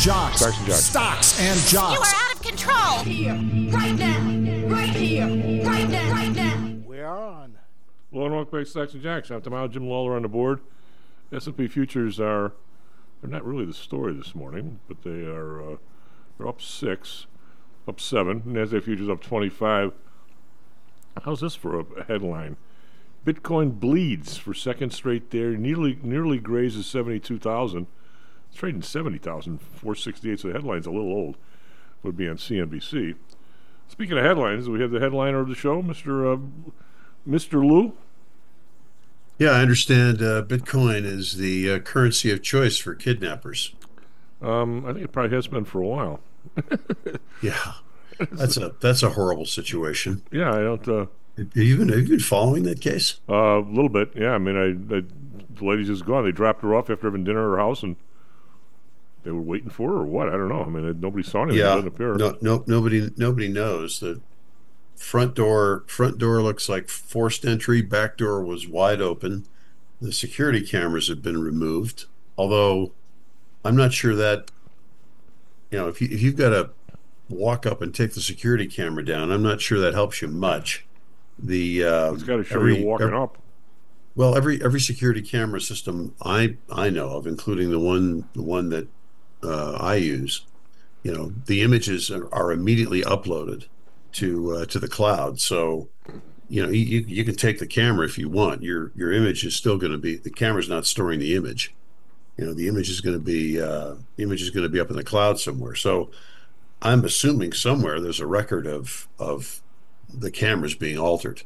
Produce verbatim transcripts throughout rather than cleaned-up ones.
jocks, Stocks and jocks. stocks and You jocks. are out of control. Here, right now, right here, right now, right now. We're on. Hello and welcome back to Stocks and Jocks. I'm Tom Jim Lawler on the board. S and P futures are, they're not really the story this morning, but they are uh, they're up six, up seven. NASDAQ futures up twenty-five. How's this for a headline? Bitcoin bleeds for second straight day. Nearly nearly grazes seventy-two thousand. It's trading seventy thousand four sixty-eight, so the headline's a little old. Would be on C N B C. Speaking of headlines, we have the headliner of the show, Mister Uh, Mister Lou. Yeah, I understand uh, Bitcoin is the uh, currency of choice for kidnappers. Um, I think it probably has been for a while. Yeah, that's a that's a horrible situation. Yeah, I don't. Uh, Have you been, have you been following that case? uh, a little bit. Yeah, I mean, I, I the lady's just gone. They dropped her off after having dinner at her house, and they were waiting for her, or what? I don't know. I mean, nobody saw anything. It Yeah, didn't appear. no, no, nobody nobody knows. The front door front door looks like forced entry. Back door was wide open. The security cameras have been removed. Although I'm not sure that, you know, if you if you've got to walk up and take the security camera down, I'm not sure that helps you much. The uh, It's got to show every- you walking every- up. Well, every every security camera system I I know of, including the one the one that uh, I use, you know, the images are, are immediately uploaded to uh, to the cloud. So, you know, you you can take the camera if you want. Your your image is still going to be, the camera's not storing the image. You know, the image is going to be uh, the image is going to be up in the cloud somewhere. So, I'm assuming somewhere there's a record of of the cameras being altered.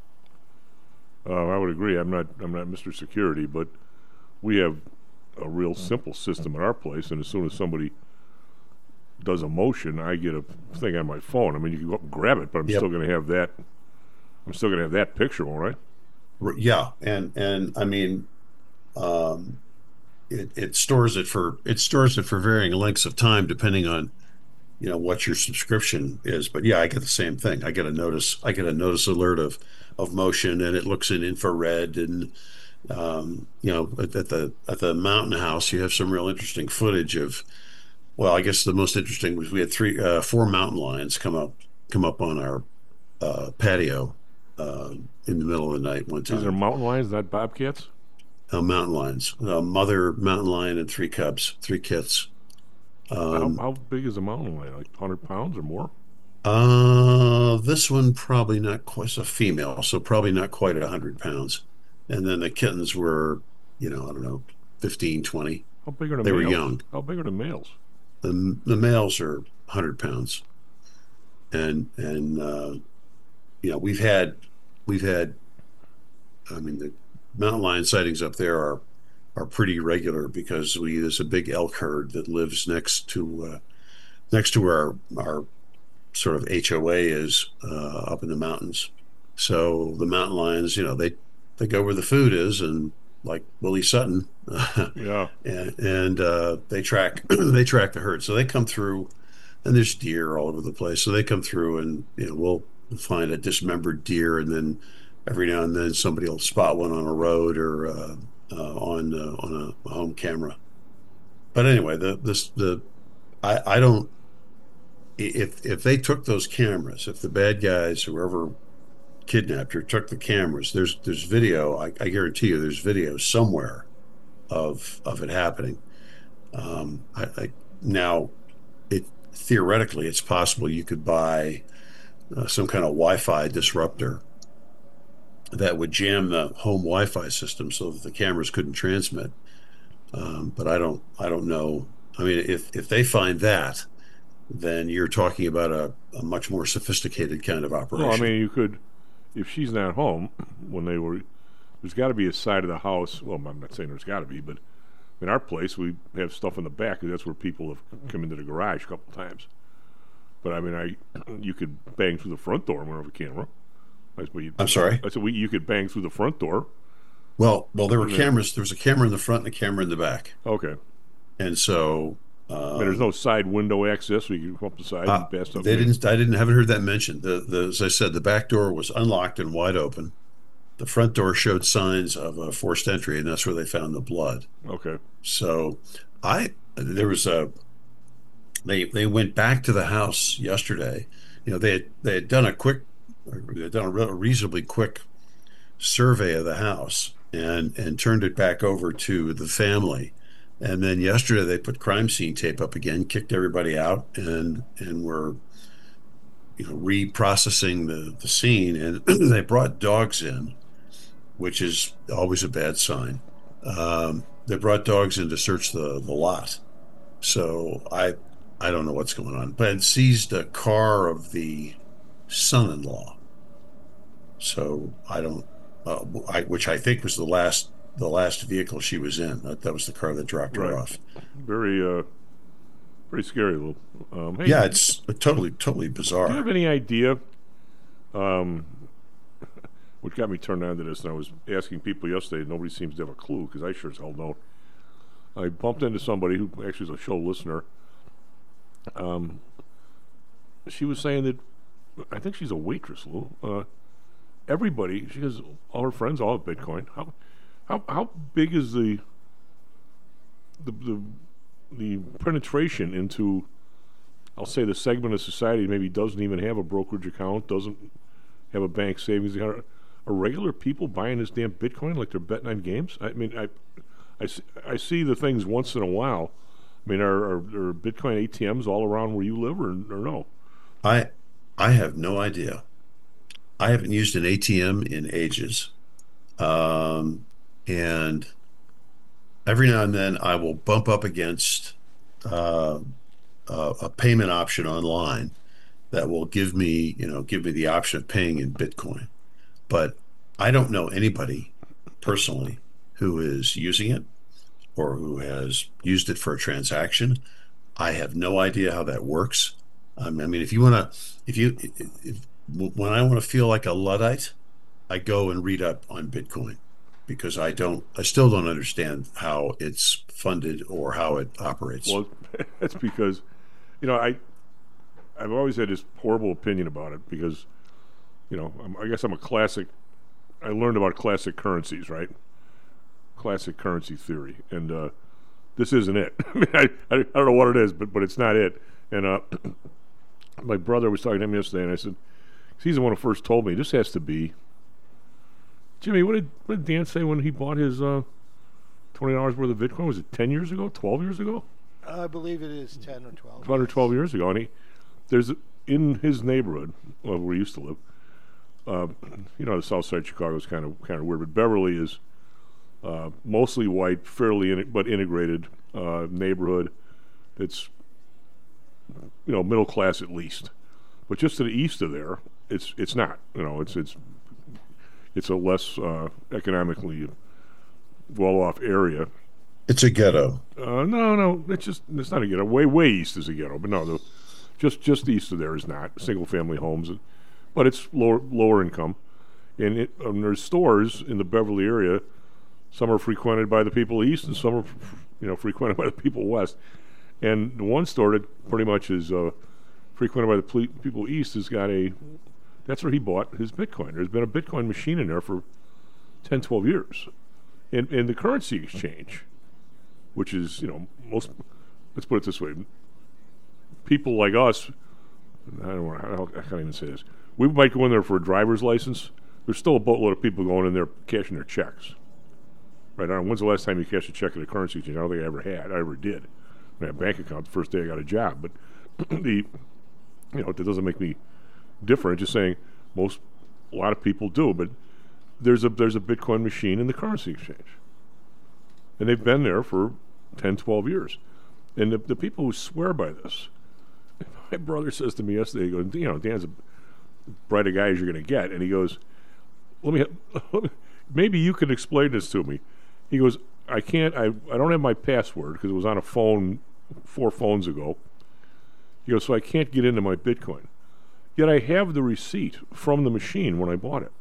Uh, I would agree. I'm not. I'm not Mister Security, but we have a real simple system at our place. And as soon as somebody does a motion, I get a thing on my phone. I mean, you can go up and grab it, but I'm Yep. still going to have that. I'm still going to have that picture, won't I? R- Yeah, and and I mean, um, it it stores it for it stores it for varying lengths of time depending on, you know, what your subscription is. But yeah, I get the same thing. I get a notice. I get a notice alert of of motion, and it looks in infrared. And um, you know, at, at the at the Mountain House, you have some real interesting footage of. Well, I guess the most interesting was we had three, uh, four mountain lions come up come up on our uh, patio uh, in the middle of the night one time. These are mountain lions, not bobcats. Uh, mountain lions, a mother mountain lion and three cubs, three kits. Um, how, how big is a mountain lion? Like one hundred pounds or more? uh, this one probably not quite, it's a female, so probably not quite at one hundred pounds. And then the kittens were, you know, I don't know, fifteen, twenty. How big are the They were males? young. How big are the males? The, the males are one hundred pounds. And, and, uh, you know, we've had, we've had, I mean, the mountain lion sightings up there are, are pretty regular because we, there's a big elk herd that lives next to, uh, next to where our, our sort of H O A is, uh, up in the mountains. So the mountain lions, you know, they, they go where the food is, and like Willie Sutton, Yeah. and, and uh, they track they track the herd. So they come through, and there's deer all over the place. So they come through, and you know, we'll find a dismembered deer, and then every now and then somebody will spot one on a road or uh, uh, on uh, on a home camera. But anyway, the this the I I don't if if they took those cameras, if the bad guys, whoever kidnapped her, took the cameras, there's there's video. I, I guarantee you, there's video somewhere of of it happening. Um, I, I now it theoretically it's possible you could buy uh, some kind of Wi-Fi disruptor that would jam the home Wi-Fi system so that the cameras couldn't transmit. Um, but I don't I don't know. I mean, if if they find that, then you're talking about a, a much more sophisticated kind of operation. No, I mean, you could, if she's not home when they were, there's got to be a side of the house. Well, I'm not saying there's got to be, but in our place, we have stuff in the back, because that's where people have come into the garage a couple times. But I mean, I you could bang through the front door and we have a camera. That's what you, I'm sorry? I said we, you could bang through the front door. Well, well, there were Yeah. cameras. There was a camera in the front and a camera in the back, Okay. and so I uh, mean, there's no side window access, so you can come up the side uh, and pass stuff. they in. didn't. I didn't. Haven't heard that mentioned. The, the as I said, the back door was unlocked and wide open. The front door showed signs of a forced entry, and that's where they found the blood. Okay. So, I there was a They they went back to the house yesterday. You know, they had, they had done a quick, they had done a re- reasonably quick survey of the house and and turned it back over to the family. And then yesterday they put crime scene tape up again, kicked everybody out, and and were you know reprocessing the the scene. And they brought dogs in, which is always a bad sign. Um, they brought dogs in to search the the lot. So I I don't know what's going on, but seized a car of the son-in-law. So I don't, uh, I, which I think was the last the last vehicle she was in. That, that was the car that dropped her Right. off. Very, uh, very scary. Little. Um, hey, Yeah, it's totally totally do you bizarre. have any idea? Um, what got me turned on to this, and I was asking people yesterday. Nobody seems to have a clue because I sure as hell don't. I bumped into somebody who actually is a show listener. Um, she was saying that I think she's a waitress, Lou. Uh, everybody, she goes, all her friends all have Bitcoin. How, how, how big is the, the, the, the penetration into, I'll say, the segment of society that maybe doesn't even have a brokerage account, doesn't have a bank savings account? Are regular people buying this damn Bitcoin like they're betting on games? I mean, I, I, see, I see the things once in a while. I mean, are, are, are Bitcoin A T Ms all around where you live, or, or no? I I have no idea. I haven't used an A T M in ages. Um, and every now and then I will bump up against uh, a, a payment option online that will give me, you know, give me the option of paying in Bitcoin. But I don't know anybody personally who is using it or who has used it for a transaction. I have no idea how that works. Um, I mean, if you want to, if you, if, when I want to feel like a Luddite, I go and read up on Bitcoin because I don't, I still don't understand how it's funded or how it operates. Well, that's because, you know, I, I've always had this horrible opinion about it because, you know, I'm, I guess I'm a classic. I learned about classic currencies, right? Classic currency theory, and uh, this isn't it. I mean, I, I, I don't know what it is, but but it's not it. And uh, my brother was talking to him yesterday, and I said, 'cause he's the one who first told me this has to be. Jimmy, what did what did Dan say when he bought his uh, twenty dollars worth of Bitcoin? Was it ten years ago? Twelve years ago? I believe it is ten or twelve. About or twelve years ago, and he there's in his neighborhood, well, where he used to live. Uh, you know, the South Side of Chicago is kind of kind of weird, but Beverly is uh, mostly white, fairly in, but integrated uh, neighborhood. That's you know middle class at least, but just to the east of there, it's it's not. You know, it's it's it's a less uh, economically well-off area. It's a ghetto. Uh, no, no, it's just it's not a ghetto. Way way east is a ghetto, but no, the, just just east of there is not single-family homes. But it's lower lower income, and, it, and there's stores in the Beverly area. Some are frequented by the people east, and some are, you know, frequented by the people west. And the one store that pretty much is uh, frequented by the ple- people east has got a. That's where he bought his Bitcoin. There's been a Bitcoin machine in there for ten, twelve years, and and the currency exchange, which is you know most. Let's put it this way: people like us. I don't want. I can't even say this. We might go in there for a driver's license. There's still a boatload of people going in there cashing their checks. Right? I don't know, when's the last time you cashed a check at a currency exchange? I don't think I ever had. I ever did. I had a bank account the first day I got a job. But the, you know, that doesn't make me different. Just saying, most, a lot of people do. But there's a there's a Bitcoin machine in the currency exchange, and they've been there for ten, twelve years. And the the people who swear by this, my brother says to me yesterday, he goes, you know, Dan's a bright a guy as you're going to get. And he goes, let me, let me, maybe you can explain this to me. He goes, I can't, I, I don't have my password because it was on a phone four phones ago. He goes, so I can't get into my Bitcoin. Yet I have the receipt from the machine when I bought it.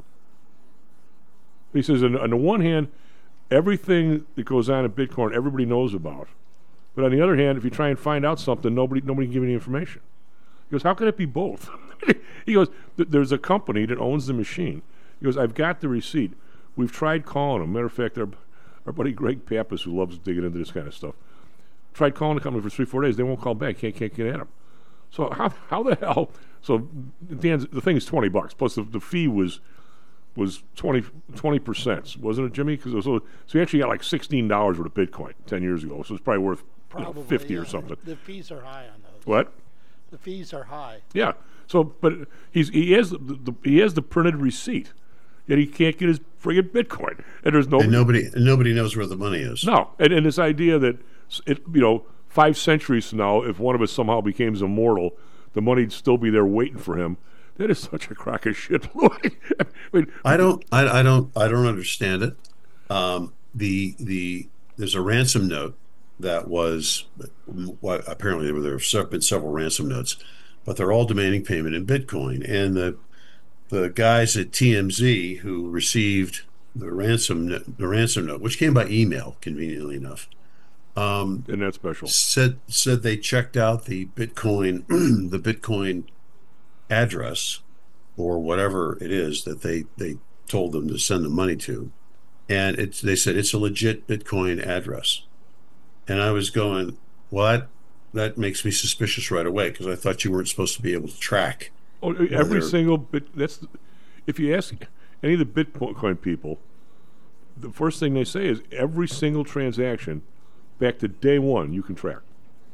He says, on, on the one hand, everything that goes on in Bitcoin, everybody knows about. But on the other hand, if you try and find out something, nobody nobody can give you any information. He goes, how can it be both? He goes, there's a company that owns the machine. He goes, I've got the receipt. We've tried calling them. Matter of fact, our, our buddy Greg Pappas, who loves digging into this kind of stuff, tried calling the company for three, four days. They won't call back. Can't can't get at them. So how how the hell? So Dan's, the thing is twenty bucks plus the, the fee was was twenty percent, wasn't it, Jimmy? Because so so you actually got like sixteen dollars worth of Bitcoin ten years ago. So it's probably worth you know, Probably fifty yeah. or something. The fees are high on those. What? The fees are high. Yeah. So, but he's he has the, the he has the printed receipt, yet he can't get his friggin' Bitcoin, and there's no And nobody and nobody knows where the money is. no, and, and this idea that s- it you know five centuries from now, if one of us somehow becomes immortal, the money'd still be there waiting for him. That is such a crock of shit, Louis. I mean, I don't I, I don't I don't understand it. Um, the the there's a ransom note that was what apparently there have se- been several ransom notes, but they're all demanding payment in Bitcoin. And the the guys at T M Z who received the ransom no- the ransom note, which came by email, conveniently enough, um, isn't that special? said said they checked out the Bitcoin the Bitcoin address or whatever it is that they they told them to send the money to, and it's they said it's a legit Bitcoin address. And I was going, well, that, that makes me suspicious right away because I thought you weren't supposed to be able to track. Oh, every whether- single bit. That's if you ask any of the Bitcoin people, the first thing they say is every single transaction back to day one you can track.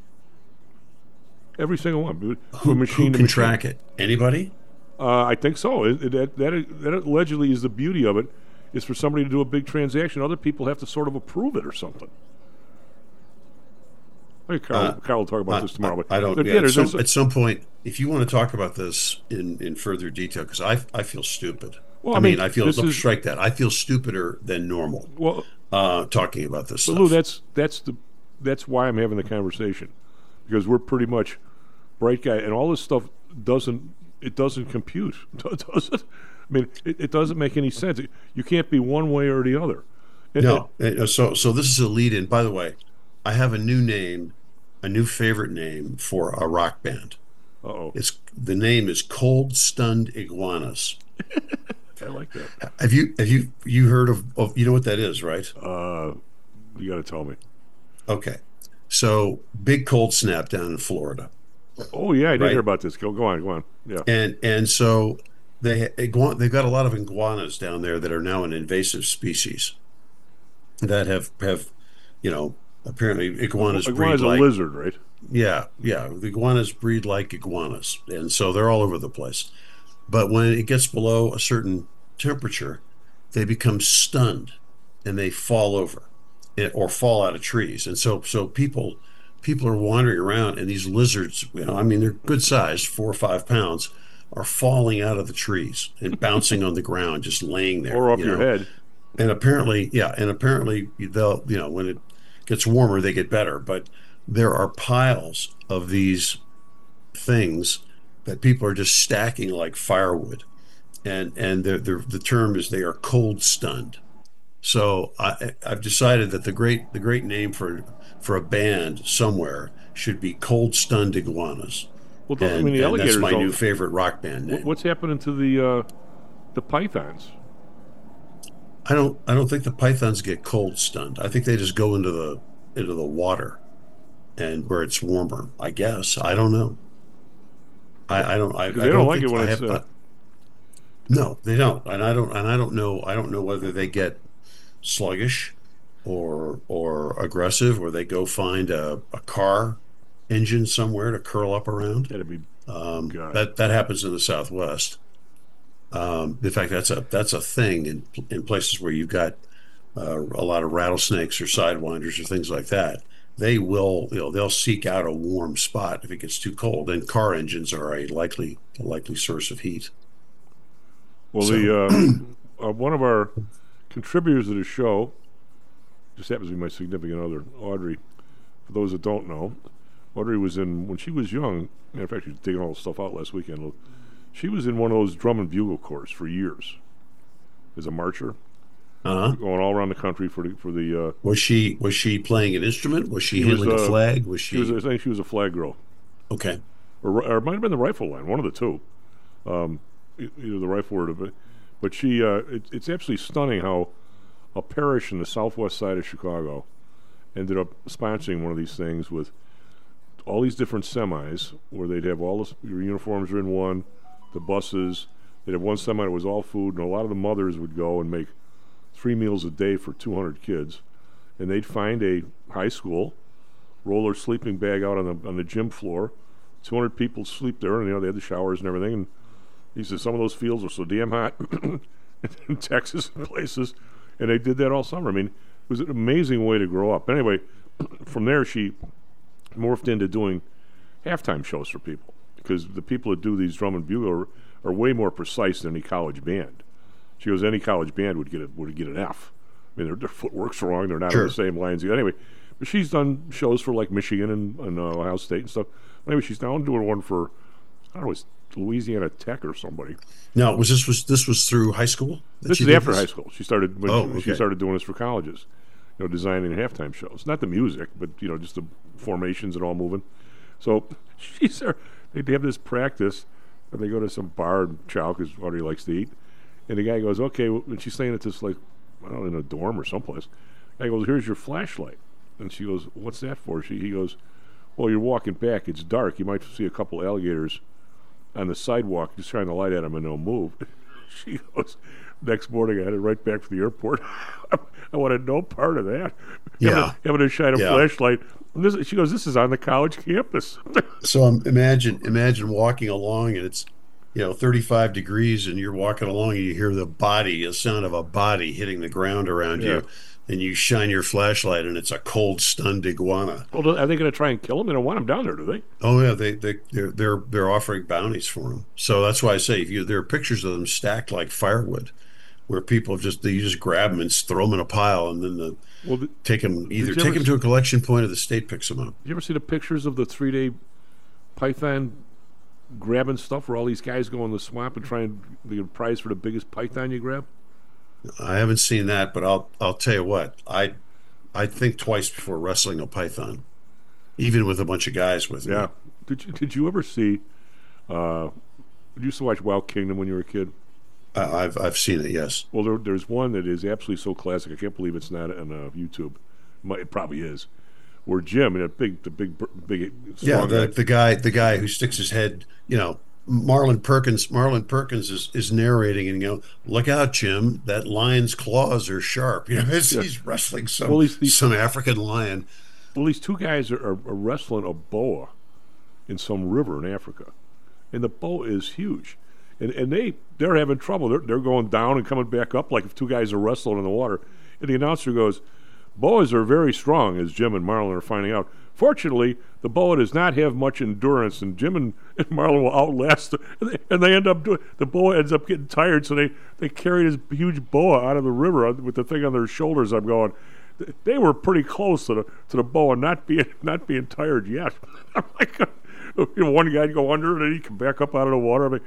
Every single one, Who, from machine who to can machine. track it? Anybody? Uh, I think so. It, it, that, that that allegedly is the beauty of it. Is for somebody to do a big transaction, other people have to sort of approve it or something. I think Carl, Uh, Carl will talk about I, this tomorrow. But I don't. but Yeah, there's- at, some, there's- at some point, if you want to talk about this in, in further detail, because I I feel stupid. Well, I, I mean, mean, I feel this look, is- strike that. I feel stupider than normal well, uh, talking about this But stuff. Lou, that's that's the that's why I'm having the conversation because we're pretty much bright guy, and all this stuff doesn't it doesn't compute, does it? I mean, it, it doesn't make any sense. It- you can't be one way or the other. And- No, uh, so so this is a lead in. By the way, I have a new name, a new favorite name for a rock band. Uh oh, It's the name is Cold Stunned Iguanas. I like that. Have you have you you heard of, of you know what that is, right? Uh, you got to tell me. Okay, so big cold snap down in Florida, Oh yeah, I did Right. hear about this. Go go on, go on. Yeah. and and so they iguan they've got a lot of iguanas down there that are now an invasive species that have have you know apparently iguanas breed Iguana's a like lizard, right? yeah yeah the iguanas breed like iguanas, and so they're all over the place. But when it gets below a certain temperature, they become stunned and they fall over eh, or fall out of trees. And so so people people are wandering around, and these lizards, you know, I mean, they're good sized, four or five pounds, are falling out of the trees and bouncing on the ground, just laying there. Or off you your know. head. And apparently, yeah, and apparently they'll, you know, when it gets warmer, they get better. But there are piles of these things that people are just stacking like firewood, and and the the, the term is they are cold stunned. So I, I've decided that the great the great name for for a band somewhere should be Cold Stunned Iguanas. Well, don't- And, I mean, the and that's alligators. my don't- new favorite rock band name. What's happening to the uh, the pythons? I don't I don't think the pythons get cold stunned. I think they just go into the into the water and where it's warmer. I guess. I don't know. I, I don't I, I They don't like think it when I it's, have- uh, no, they don't. And I don't and I don't know I don't know whether they get sluggish or or aggressive, or they go find a, a car engine somewhere to curl up around. That'd be Um, God. that that happens in the Southwest. Um, in fact, that's a that's a thing in in places where you've got uh, a lot of rattlesnakes or sidewinders or things like that. They will, you know, they'll seek out a warm spot if it gets too cold. And car engines are a likely a likely source of heat. Well, So- the uh, uh, one of our contributors to the show just happens to be my significant other, Audrey. For those that don't know, Audrey was in when she was young. Matter of fact, she was digging all the stuff out last weekend. She was in one of those drum and bugle corps for years as a marcher, Uh-huh. going all around the country for the for the. Uh, Was she was she playing an instrument? Was she, She was, handling uh, a flag? Was she, she was, I think, she was a flag girl, okay? or, or it might have been the rifle line, one of the two. Um, e- either the rifle or the. But she, uh, it, it's absolutely stunning how a parish in the southwest side of Chicago ended up sponsoring one of these things with all these different semis where they'd have all the your uniforms are in one, the buses. They'd have one semi that was all food, and a lot of the mothers would go and make three meals a day for two hundred kids, and they'd find a high school, roll their sleeping bag out on the on the gym floor. two hundred people sleep there, and you know they had the showers and everything. And he said some of those fields are so damn hot in Texas and places, and they did that all summer. I mean, it was an amazing way to grow up. Anyway, from there she morphed into doing halftime shows for people because the people that do these drum and bugle are, are way more precise than any college band. She goes, any college band would get a, would get an F. I mean, their, their footwork's wrong. They're not Sure. on the same lines. Anyway, but she's done shows for like Michigan and, and uh, Ohio State and stuff. Anyway, she's now doing one for, I don't know, it's Louisiana Tech or somebody. Now, was this was this was through high school? that This she is did after high school. She started when Oh, she okay. started doing this for colleges, you know, designing halftime shows. Not the music, but you know, just the formations and all moving. So she's there. They have this practice, and they go to some bar and chow because Audrey likes to eat. And the guy goes, "Okay," well, and she's staying at this like, I don't know, in a dorm or someplace. The guy goes, "Here's your flashlight," and she goes, "What's that for?" She he goes, "Well, you're walking back. It's dark. You might see a couple alligators on the sidewalk just trying to light at them and they'll move." She goes, next morning I had it right back to the airport. I wanted no part of that. Yeah. Having, having to shine a Yeah. flashlight. And this, she goes, this is on the college campus. So um, imagine imagine walking along and it's you know thirty-five degrees and you're walking along and you hear the body, a sound of a body hitting the ground around Yeah. you, and you shine your flashlight and it's a cold, stunned iguana. Well, are they going to try and kill him? They don't want him down there, do they? Oh yeah, they they they're they're they're offering bounties for him. So that's why I say if you there are pictures of them stacked like firewood, where people just they just grab them and s- throw them in a pile and then the, Well, th- take them either you take ever them to a collection point or the state picks them up. you ever see the pictures of the three-day python grabbing stuff where all these guys go in the swamp and try and they get a prize for the biggest python you grab? I haven't seen that, but I'll I'll tell you what I I think twice before wrestling a python, even with a bunch of guys with me. Yeah. Did you did you ever see? Uh, did you used to watch Wild Kingdom when you were a kid? I, I've I've seen it. Yes. Well, there, there's one that is absolutely so classic. I can't believe it's not on uh, YouTube. Might- It probably is. Where Jim, that big, the big, big, Yeah, strong the guy, the guy the guy who sticks his head, you know, Marlon Perkins. Marlon Perkins is, is narrating, and you know, look out, Jim, that lion's claws are sharp. You know, it's, Yeah. he's wrestling some Well, he's- he's- some African lion. well, these two guys are, are, are wrestling a boa in some river in Africa, and the boa is huge, and and they they're having trouble. They're they're going down and coming back up like if two guys are wrestling in the water, and the announcer goes, "Boas are very strong," as Jim and Marlon are finding out. Fortunately, the boa does not have much endurance, and Jim and, and Marlon will outlast, the, and, they, and they end up doing. The boa ends up getting tired, so they they carry this huge boa out of the river with the thing on their shoulders. I'm going. They were pretty close to the to the boa not being not being tired yet. I'm like, you know, one guy'd go under and then he'd come back up out of the water. I mean,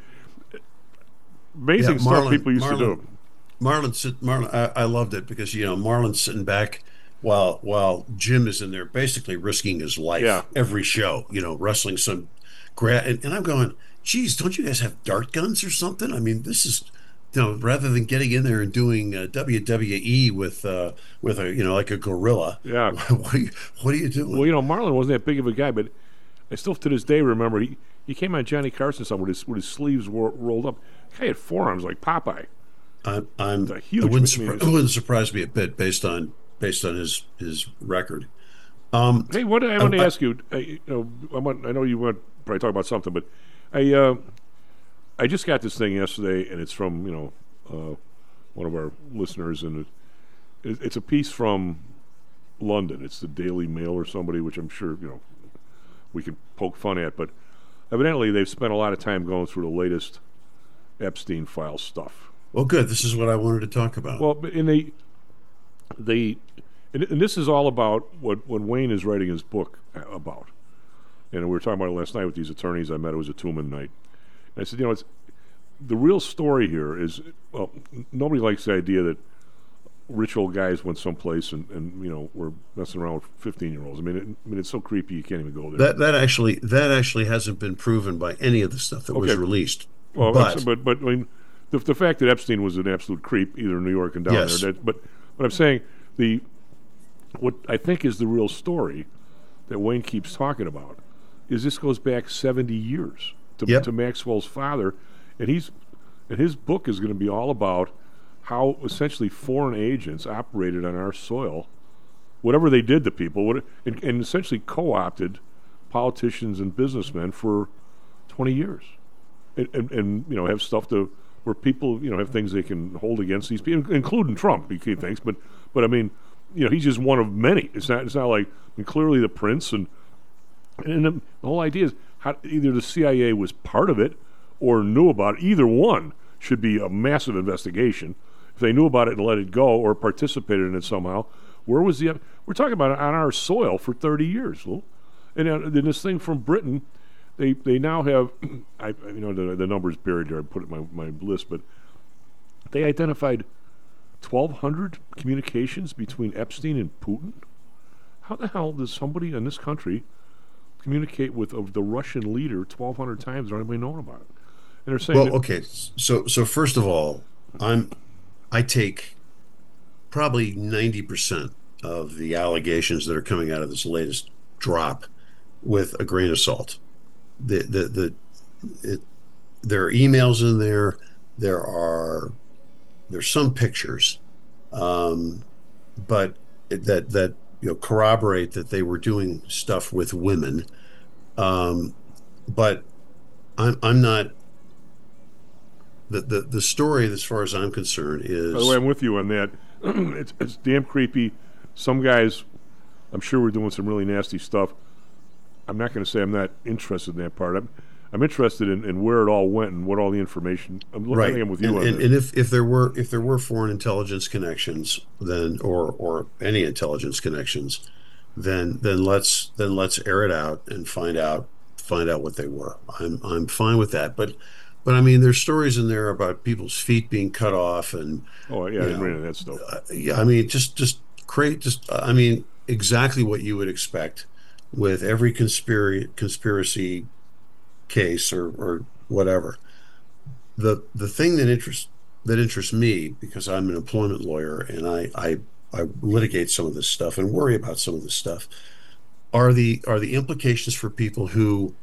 amazing Yeah, stuff Marlon- people used to Marlon- do. Marlon, sit, Marlon, I, I loved it because you know Marlon's sitting back while while Jim is in there, basically risking his life Yeah. every show. You know, wrestling some, gra- and, and I'm going, geez, don't you guys have dart guns or something? I mean, this is, you know, rather than getting in there and doing uh, W W E with uh, with a you know like a gorilla. Yeah. what are you what are you doing? Well, you know, Marlon wasn't that big of a guy, but I still to this day remember he, he came on Johnny Carson something with his with his sleeves ro- rolled up. The guy had forearms like Popeye. I'm, I'm a huge it wouldn't, I mean, surpri- it's- it wouldn't surprise me a bit based on based on his his record. Um, Hey, what I want to I- ask you, I, you know, I, want, I know you want to probably talk about something, but I uh, I just got this thing yesterday, and it's from you know uh, one of our listeners, and it, it, it's a piece from London. It's the Daily Mail or somebody, which I'm sure you know we can poke fun at, but evidently they've spent a lot of time going through the latest Epstein file stuff. well, good. This is what I wanted to talk about. Well, but in they, they, and, and this is all about what, what Wayne is writing his book about. And we were talking about it last night with these attorneys I met. It was a two-man night. And I said, you know, it's the real story here is, well, n- nobody likes the idea that rich old guys went someplace and, and you know, were messing around with fifteen-year-olds. I mean, it, I mean, it's so creepy you can't even go there. that that actually that actually hasn't been proven by any of the stuff that was Okay. released. Well, but but, but I mean, the, the fact that Epstein was an absolute creep, either in New York and down Yes. there. That, but but I'm saying the what I think is the real story that Wayne keeps talking about is this goes back seventy years to, Yep. to Maxwell's father, and he's and his book is going to be all about how essentially foreign agents operated on our soil, whatever they did to people, what, and, and essentially co-opted politicians and businessmen for twenty years, and, and, and you know have stuff to where people you know have things they can hold against these people, including Trump. He thinks, but but I mean, you know, he's just one of many. It's not it's not like I mean, clearly the prince and and the, the whole idea is how either the C I A was part of it or knew about it. Either one should be a massive investigation. If they knew about it and let it go or participated in it somehow, where was the? We're talking about it on our soil for thirty years, Lou. And uh, then this thing from Britain, they they now have, I you know the the numbers buried there. I put it in my my list, but they identified twelve hundred communications between Epstein and Putin. How the hell does somebody in this country communicate with uh, the Russian leader twelve hundred times without anybody knowing about it? And they're saying, Well, that, okay. So, so first of all, I'm, I take probably ninety percent of the allegations that are coming out of this latest drop with a grain of salt. The, the, the, it, there are emails in there. There are, there's some pictures, um, but it, that, that, you know, corroborate that they were doing stuff with women. Um, but I'm, I'm not, The, the the story, as far as I'm concerned, is. by the way, I'm with you on that. it's, it's damn creepy. Some guys, I'm sure, we're doing some really nasty stuff. I'm not going to say I'm not interested in that part. I'm, I'm interested in, in where it all went and what all the information. I'm, I Right, think I'm with you and, on and, that. and if, if there were if there were foreign intelligence connections, then or or any intelligence connections, then then let's then let's air it out and find out find out what they were. I'm I'm fine with that, but but I mean, there's stories in there about people's feet being cut off, and oh yeah, I you didn't know, read any of that stuff. uh, yeah, I mean, just just create just I mean, exactly what you would expect with every conspiracy conspiracy case or or whatever. The the thing that interests that interests me, because I'm an employment lawyer and I I I litigate some of this stuff and worry about some of this stuff, are the are the implications for people who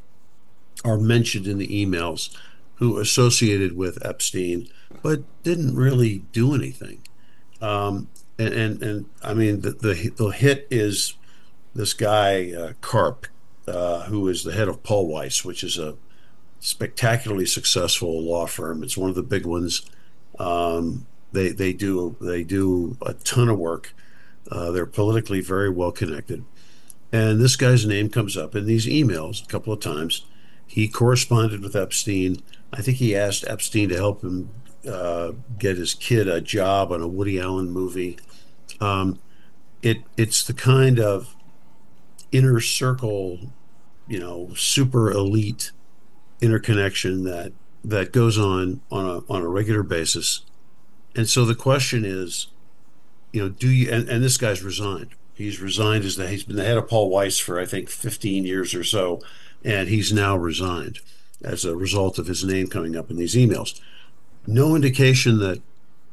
are mentioned in the emails, who associated with Epstein but didn't really do anything. Um, and, and and I mean, the the, the hit is this guy uh, Karp, uh, who is the head of Paul Weiss, which is a spectacularly successful law firm. It's one of the big ones. Um, they they do they do a ton of work. Uh, they're politically very well connected, and this guy's name comes up in these emails a couple of times. He corresponded with Epstein. I think he asked Epstein to help him uh, get his kid a job on a Woody Allen movie. Um, it it's the kind of inner circle, you know, super elite interconnection that that goes on on a on a regular basis. And so the question is, you know, do you and, and this guy's resigned. He's resigned as the he's been the head of Paul Weiss for I think fifteen years or so, and he's now resigned as a result of his name coming up in these emails. No indication that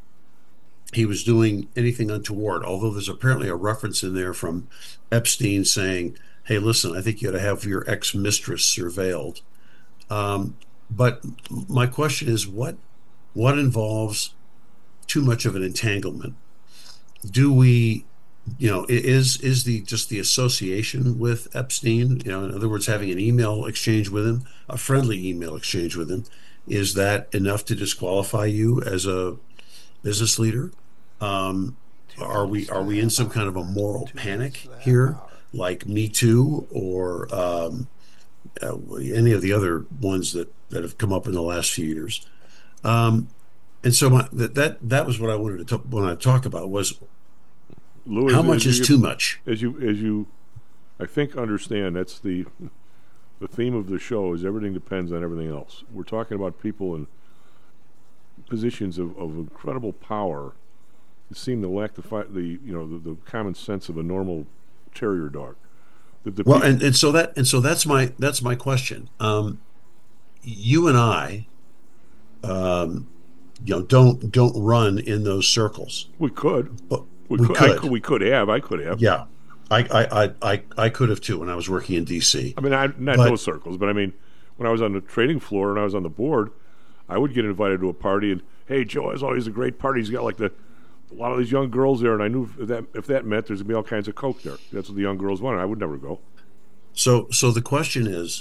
he was doing anything untoward, although there's apparently a reference in there from Epstein saying, hey, listen, I think you ought to have your ex-mistress surveilled. Um, but my question is, what what involves too much of an entanglement? Do we, you know, is is the just the association with Epstein, you know, in other words, having an email exchange with him, a friendly email exchange with him, is that enough to disqualify you as a business leader? Um, are we are we in some kind of a moral panic here, like Me Too or um, uh, any of the other ones that, that have come up in the last few years? Um, and so my, that that that was what I wanted to talk, want to talk about was Lou, how as- much as is you- too much? As you as you, I think understand that's the the theme of the show is everything depends on everything else. We're talking about people in positions of, of incredible power that seem to lack the fi- the you know the, the common sense of a normal terrier dog. The, the Well, peop- and, and so that and so that's my that's my question. Um, you and I, um, you know, don't don't run in those circles. we could. But We, We could, I could. could. We could have. I could have. Yeah, I I, I, I I could have too when I was working in D C. I mean, I, not But- those circles, but I mean, when I was on the trading floor and I was on the board, I would get invited to a party, and hey, Joe has always a great party. He's got like the a lot of these young girls there, and I knew if that if that meant there's gonna be all kinds of coke there. That's what the young girls wanted. I would never go. So so the question is,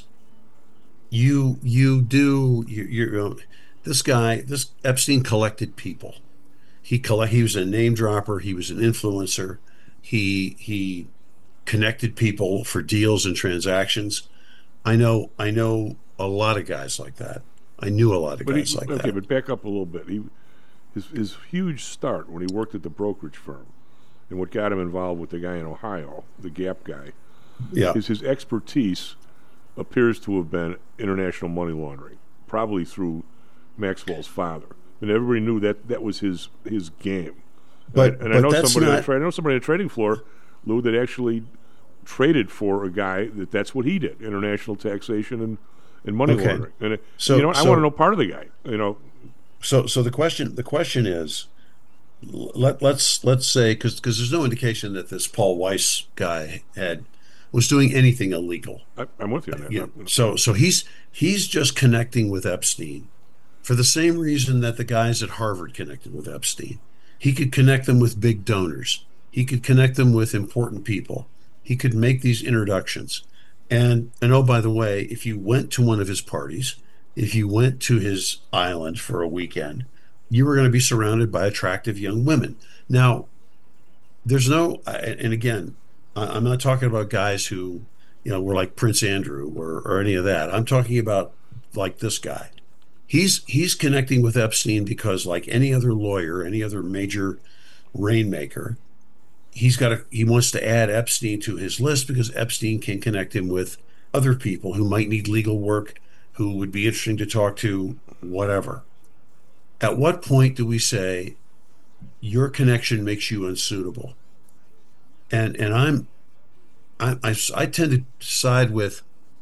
you you do you, you're this guy this Epstein collected people. He collect he was a name dropper. He was an influencer. He he connected people for deals and transactions. I know I know a lot of guys like that. I knew a lot of But he, guys like okay, that. but back up a little bit. He his his huge start when he worked at the brokerage firm, and what got him involved with the guy in Ohio, the Gap guy, Yeah. is his expertise appears to have been international money laundering, probably through Maxwell's father. And everybody knew that that was his his game. But- and, I- and but I know that's somebody on not- the tra- I know somebody on the trading floor, Lou, that actually traded for a guy that that's what he did: international taxation and, and money Okay. laundering. And it, So- you know, I so- want to know part of the guy. You know, So so the question the question is, let let's let's say because because there's no indication that this Paul Weiss guy had was doing anything illegal. I, I'm with you on that. You know, so so he's he's just connecting with Epstein for the same reason that the guys at Harvard connected with Epstein. He could connect them with big donors. He could connect them with important people. He could make these introductions. And and oh, by the way, if you went to one of his parties, if you went to his island for a weekend, you were going to be surrounded by attractive young women. Now, there's no, and again, I- I'm not talking about guys who, you know, were like Prince Andrew or, or any of that. I'm talking about like this guy. He's he's connecting with Epstein because, like any other lawyer, any other major rainmaker, he's got a, he wants to add Epstein to his list because Epstein can connect him with other people who might need legal work, who would be interesting to talk to, whatever. At what point do we say your connection makes you unsuitable? And and I'm I, I, I tend to side with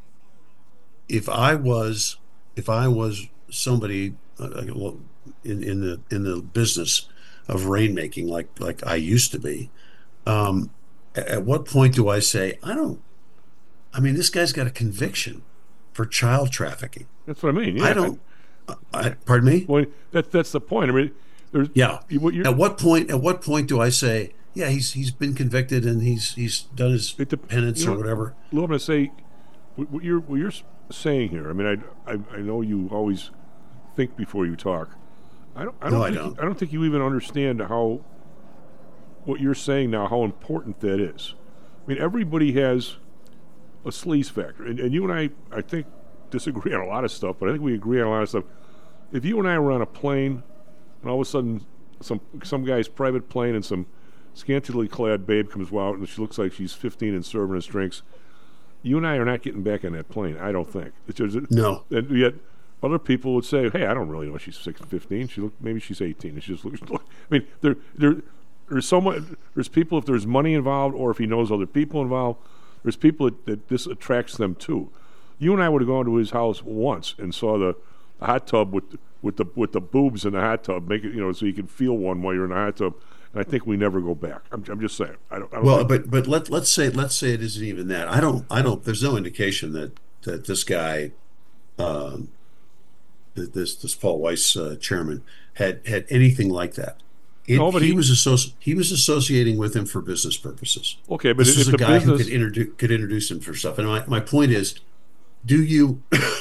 if I was if I was somebody uh, in in the in the business of rainmaking like like I used to be. Um, at, at what point do I say I don't? I mean, this guy's got a conviction for child trafficking. That's what I mean. Yeah. I don't. I, pardon me. Well, that that's the point. I mean, there's Yeah. you- what you're, At what point? At what point do I say, yeah, he's he's been convicted and he's he's done his It dep- penance you or know- whatever? Lou, I'm going to say what what you're what you're s- saying here. I mean, I, I I know you always think before you talk. I don't. I don't. No, I think, don't. I don't think you even understand how what you're saying now. How important that is. I mean, everybody has a sleaze factor, and, and you and I, I think, disagree on a lot of stuff, but I think we agree on a lot of stuff. If you and I were on a plane, and all of a sudden some some guy's private plane and some scantily clad babe comes out and she looks like she's fifteen and serving us drinks, you and I are not getting back on that plane. I don't think. It's just, No. And yet, other people would say, "Hey, I don't really know she's six, fifteen. She look maybe she's eighteen." And she just looks. I mean, there there there's so much. There's people if there's money involved or if he knows other people involved. There's people that, that this attracts them to. You and I would have gone to his house once and saw the, the hot tub with with the with the boobs in the hot tub, make it you know so you can feel one while you're in the hot tub. And I think we never go back. I'm, I'm just saying. I don't. I don't Well, think, but but let let's say let's say it isn't even that. I don't I don't. There's no indication that that this guy, um, th- this this Paul Weiss uh, chairman had had anything like that. It, No, but he, he- was associ- he was associating with him for business purposes. okay, but This if is a the guy who business, could introduce could introduce him for stuff. And my, my point is, do you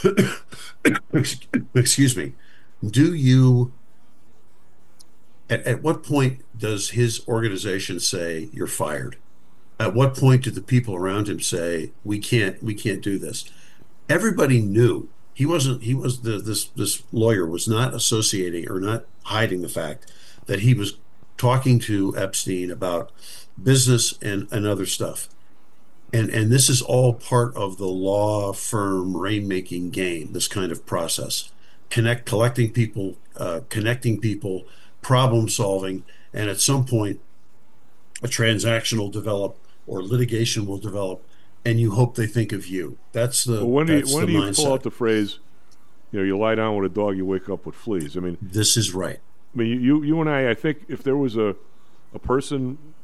excuse me? Do you at, at what point does his organization say you're fired? At what point do the people around him say we can't we can't do this? Everybody knew he wasn't he was the this this lawyer was not associating or not hiding the fact that he was talking to Epstein about business and, and other stuff. And and this is all part of the law firm rainmaking game, this kind of process. Connect collecting people, uh, connecting people, problem solving, and at some point a transaction will develop or litigation will develop, and you hope they think of you. That's the well, when do you, that's when the do you mindset. pull out the phrase, you know, you lie down with a dog, you wake up with fleas? I mean, This is right. I mean, you, you and I, I think if there was a, a person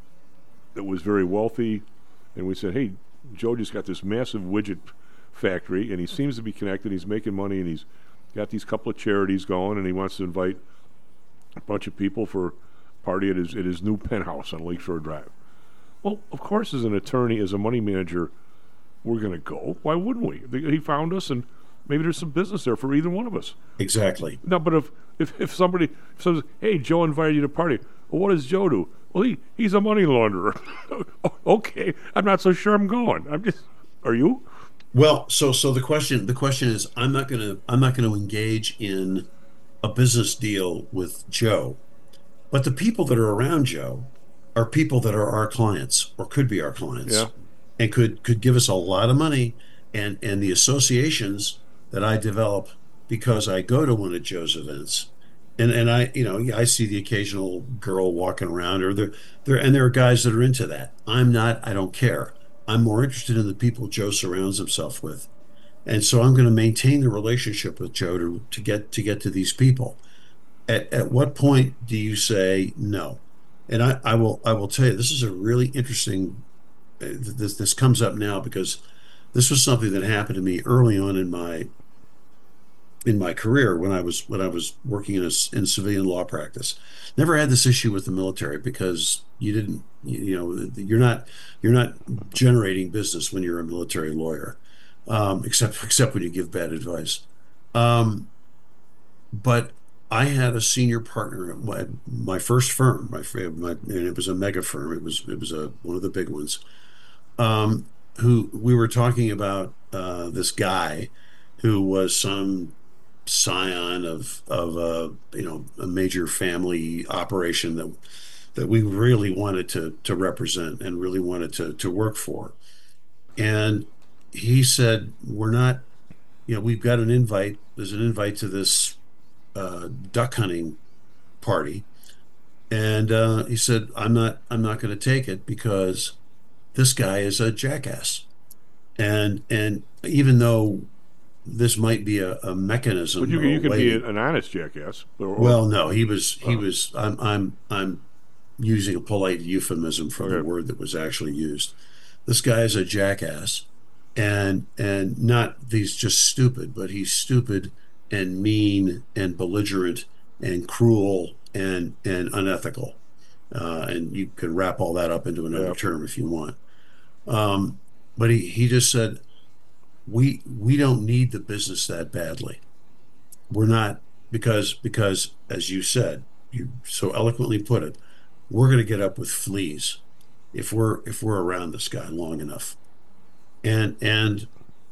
that was very wealthy, and we said, hey, Joe just got this massive widget factory, and he seems to be connected. He's making money, and he's got these couple of charities going, and he wants to invite a bunch of people for a party at his, at his new penthouse on Lakeshore Drive. Well, of course, as an attorney, as a money manager, we're going to go. Why wouldn't we? He found us, and maybe there's some business there for either one of us. Exactly. No, but if if, if somebody says, hey, Joe invited you to a party, well, what does Joe do? Well, he, he's a money launderer. Okay, I'm not so sure I'm going. I'm just, are you? Well, so so the question the question is, I'm not gonna I'm not gonna engage in a business deal with Joe, but the people that are around Joe are people that are our clients or could be our clients, Yeah. and could could give us a lot of money, and and the associations that I develop because I go to one of Joe's events, and and I you know yeah, I see the occasional girl walking around, or there there and there are guys that are into that. I'm not. I don't care. I'm more interested in the people Joe surrounds himself with, and so I'm going to maintain the relationship with Joe to to get to get to these people. At at what point do you say no? And I, I will I will tell you, this is a really interesting. uh, This this comes up now because this was something that happened to me early on in my in my career when I was when I was working in a, in civilian law practice. Never had this issue with the military because you didn't you, you know you're not you're not generating business when you're a military lawyer, um, except except when you give bad advice. Um, but I had a senior partner at my, my first firm, my, my and it was a mega firm. It was it was a one of the big ones. Um, who we were talking about uh, this guy who was some scion of of a you know a major family operation that that we really wanted to to represent and really wanted to to work for. And he said, "We're not, you know, we've got an invite. There's an invite to this uh, duck hunting party," and uh, he said, "I'm not I'm not going to take it because this guy is a jackass." And and even though this might be a, a mechanism, But you, or a you can way- be an honest jackass. Or, or- well, no, he was he Oh. was. I'm I'm I'm using a polite euphemism for the Okay. word that was actually used. This guy is a jackass, and and not he's just stupid, but he's stupid and mean and belligerent and cruel and and unethical. Uh, and you can wrap all that up into another Yeah. term if you want. Um, but he he just said, we we don't need the business that badly. We're not because because as you said, you so eloquently put it, we're going to get up with fleas if we're if we're around this guy long enough. And and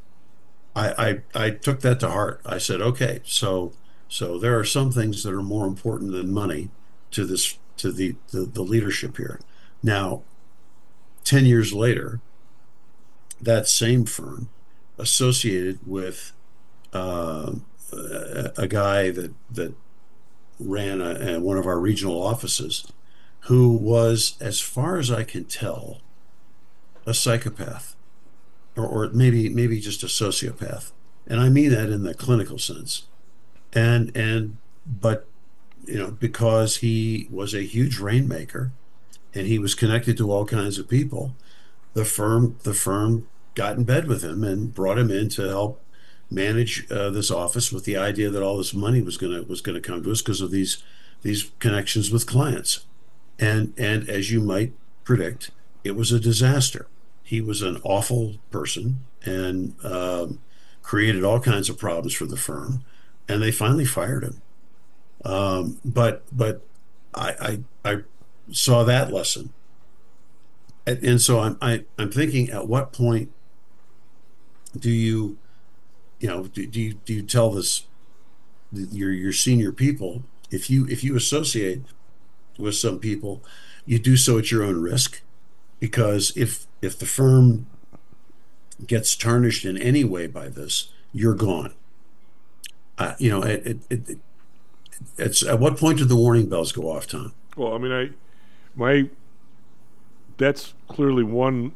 I I, I took that to heart. I said, okay, so so there are some things that are more important than money to this to the the, the leadership here. Now, ten years later, that same firm associated with uh, a, a guy that that ran a, a, one of our regional offices, who was, as far as I can tell, a psychopath, or, or maybe maybe just a sociopath, and I mean that in the clinical sense. And and but you know because he was a huge rainmaker, and he was connected to all kinds of people, the firm the firm got in bed with him and brought him in to help manage uh, this office, with the idea that all this money was gonna was gonna come to us because of these these connections with clients. And and as you might predict, it was a disaster. He was an awful person and um, created all kinds of problems for the firm, and they finally fired him. Um, but but I, I I saw that lesson, and, and so I'm I, I'm thinking, at what point do you you know do, do you do you tell this your your senior people, if you if you associate with some people, you do so at your own risk, because if if the firm gets tarnished in any way by this, you're gone. Uh, you know, it, it, it, it's at what point do the warning bells go off, Tom? Well, I mean, I, my, that's clearly one.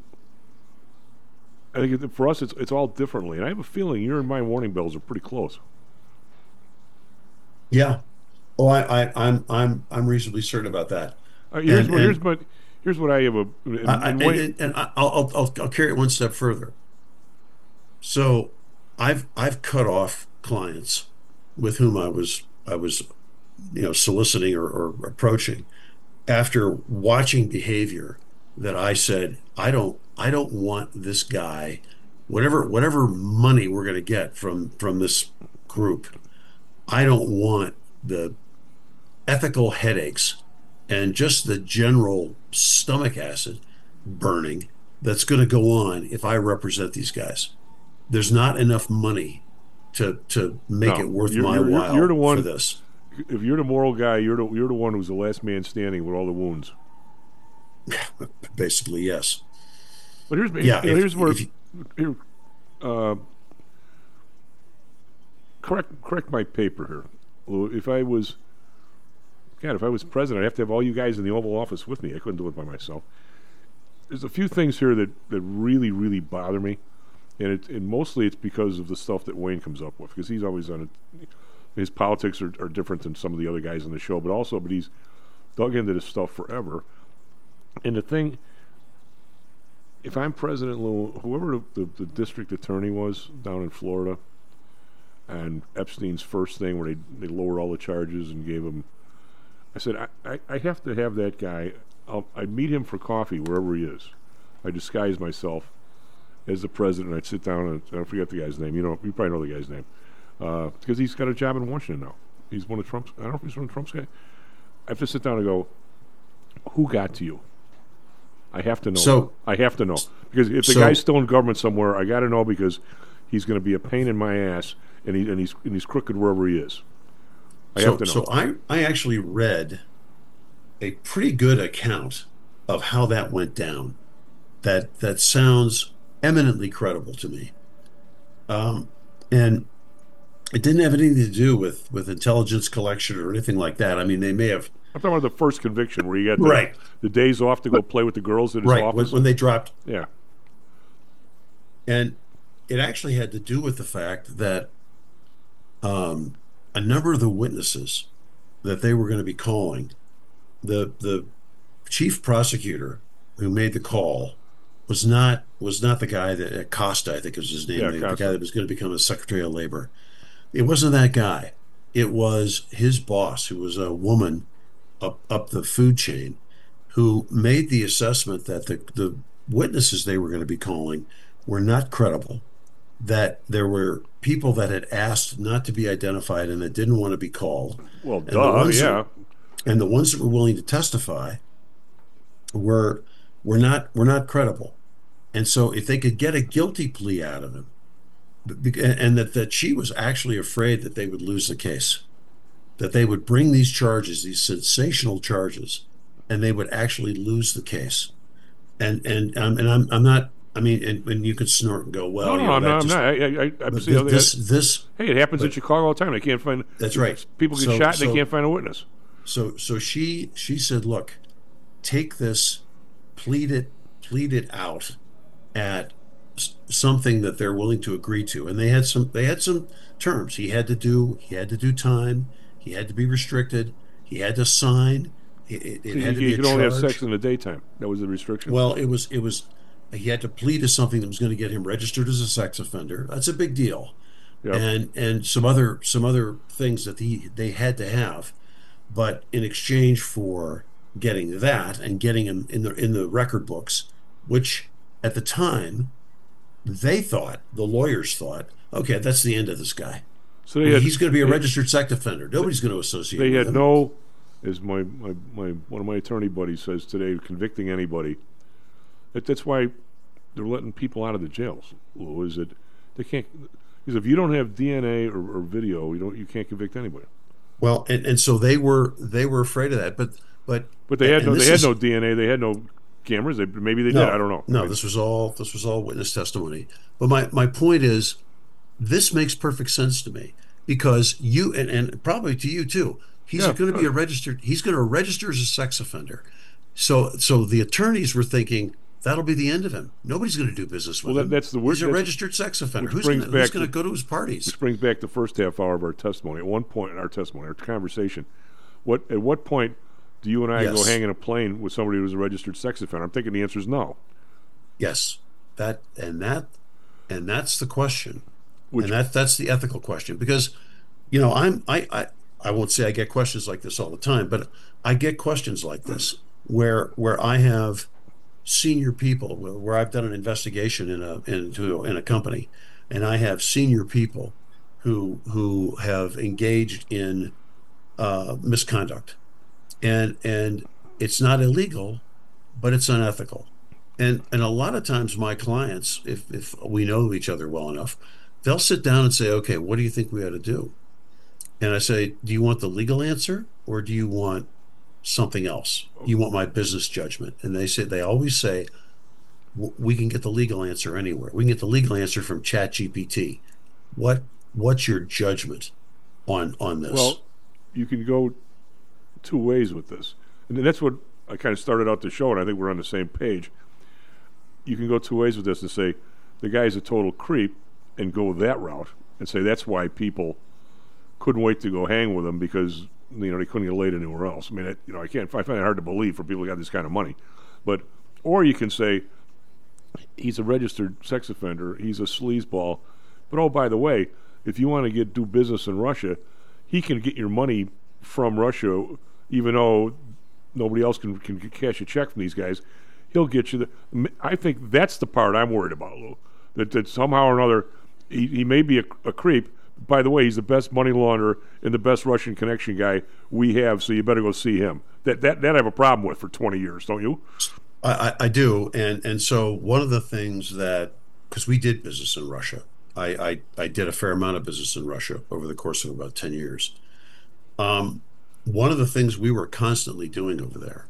I think it, for us, it's it's all differently, and I have a feeling your and my warning bells are pretty close. Yeah. Oh, I, I I'm I'm I'm reasonably certain about that. Uh, here's And- what here's and- my here's what I have a. And, I, I, and and, Wayne- and, and I- I'll, I'll I'll carry it one step further. So, I've I've cut off clients with whom I was I was, you know, soliciting or, or approaching after watching behavior that I said I don't I don't want this guy, whatever whatever money we're going to get from from this group, I don't want the ethical headaches and just the general stomach acid burning that's going to go on if I represent these guys. There's not enough money to to make No, it worth you're- my you're- while you're the one- for this. if you're the moral guy, you're the you're the one who's the last man standing with all the wounds. Basically, yes. But here's Yeah, you know, if- here's where if you- here, uh, correct correct my paper here. Lou. If I was God, if I was president, I'd have to have all you guys in the Oval Office with me. I couldn't do it by myself. There's a few things here that, that really, really bother me, and it and mostly it's because of the stuff that Wayne comes up with, because he's always on it. His politics are, are different than some of the other guys on the show, but also, but he's dug into this stuff forever. And the thing, if I'm president, Lou, whoever the, the, the district attorney was down in Florida, and Epstein's first thing where they, they lowered all the charges and gave him, I said, I, I, I have to have that guy. I'll, I'd meet him for coffee wherever he is. I disguise myself as the president. I'd sit down and I forget the guy's name. You know, you probably know the guy's name uh, because he's got a job in Washington now. He's one of Trump's. I don't know if he's one of Trump's guys. I have to sit down and go, who got to you? I have to know. So- I have to know because if the so- guy's still in government somewhere, I got to know because he's going to be a pain in my ass, and he and he's and he's crooked wherever he is. I so, have to know. so I, I actually read a pretty good account of how that went down. That that sounds eminently credible to me. Um, and it didn't have anything to do with, with intelligence collection or anything like that. I mean, they may have I'm talking about the first conviction where he got the, Right. the days off to go play with the girls at his right when, office. when they dropped, yeah, and it actually had to do with the fact that um, a number of the witnesses that they were going to be calling, the the chief prosecutor who made the call was not was not the guy that uh, Costa, I think was his name, Yeah, the, the Costa. guy that was going to become a Secretary of Labor. It wasn't that guy. It was his boss, who was a woman up up the food chain, who made the assessment that the the witnesses they were going to be calling were not credible, that there were people that had asked not to be identified and that didn't want to be called. well, And the duh, ones yeah. that- and the ones that were willing to testify were were not were not credible. And so if they could get a guilty plea out of him, be- and that, that she was actually afraid that they would lose the case, that they would bring these charges, these sensational charges, and they would actually lose the case. And and um, and I'm I'm not. I mean, and, and you could snort and go, well, No, you no, know, I'm that not. I'm just- not. I, I, I, I but see how this that- this hey, it happens in but- Chicago all the time. They can't find. That's right. People get So- shot and so- they can't find a witness. So so she she said, look, take this, plead it plead it out at s- something that they're willing to agree to. And they had some they had some terms. He had to do he had to do time. He had to be restricted. He had to sign. It, it, it You, had to you be a could only have charge. sex in the daytime. That was the restriction. Well, it was it was he had to plead to something that was going to get him registered as a sex offender. That's a big deal. Yep. And and some other some other things that he they had to have, but in exchange for getting that and getting him in the in the record books, which at the time they thought, the lawyers thought, okay, that's the end of this guy. so they had, He's going to be a they- registered sex offender. Nobody's going to associate They with had him. no, as my, my, my one of my attorney buddies says today, convicting anybody. That, that's why they're letting people out of the jails. Lou, is that they can't because if you don't have D N A or, or video, you don't you can't convict anybody. Well, and, and so they were they were afraid of that, but but But they had and no this they had is- no D N A. They had no cameras. They maybe they No, did. I don't know. No, I mean, this was all this was all witness testimony. But my, my point is, this makes perfect sense to me because you and, and probably to you too. He's Yeah, going to be a sure. registered. He's going to register as a sex offender. So so the attorneys were thinking that'll be the end of him. Nobody's going to do business with Well, him. that- that's the word- He's a that's- registered sex offender. which Who's brings going to, who's back going to to- go to his parties? This brings back the first half hour of our testimony. At one point in our testimony, our conversation, what at what point do you and I go Yes. hang in a plane with somebody who's a registered sex offender? I'm thinking the answer is no. Yes, that and that and that's the question, Which and that that's the ethical question because, you know, I'm I I I won't say I get questions like this all the time, but I get questions like this where where I have senior people where, where I've done an investigation in a into in a company, and I have senior people who who have engaged in uh, misconduct, and and it's not illegal, but it's unethical. And and a lot of times my clients, if if we know each other well enough, they'll sit down and say, okay, what do you think we ought to do? And I say, do you want the legal answer or do you want something else? You want my business judgment? And they say they always say, "W- we can get the legal answer anywhere. We can get the legal answer from Chat G P T. What what's your judgment on on this?" Well, you can go two ways with this. And that's what I kind of started out the show, and I think we're on the same page. You can go two ways with this and say the guy's a total creep and go that route and say that's why people couldn't wait to go hang with him because, you know, they couldn't get laid anywhere else. I mean, it, you know, I can't, I find it hard to believe for people who got this kind of money. But, or you can say he's a registered sex offender, he's a sleazeball, but oh, by the way, if you want to get do business in Russia, he can get your money from Russia, even though nobody else can, can cash a check from these guys. He'll get you the. I think that's the part I'm worried about, Lou. That, that somehow or another, he, he may be a, a creep. By the way, he's the best money launderer and the best Russian connection guy we have, so you better go see him. That that, that I have a problem with for twenty years, don't you? I, I, I do, and and so one of the things that, because we did business in Russia, I, I I did a fair amount of business in Russia over the course of about ten years. Um, one of the things we were constantly doing over there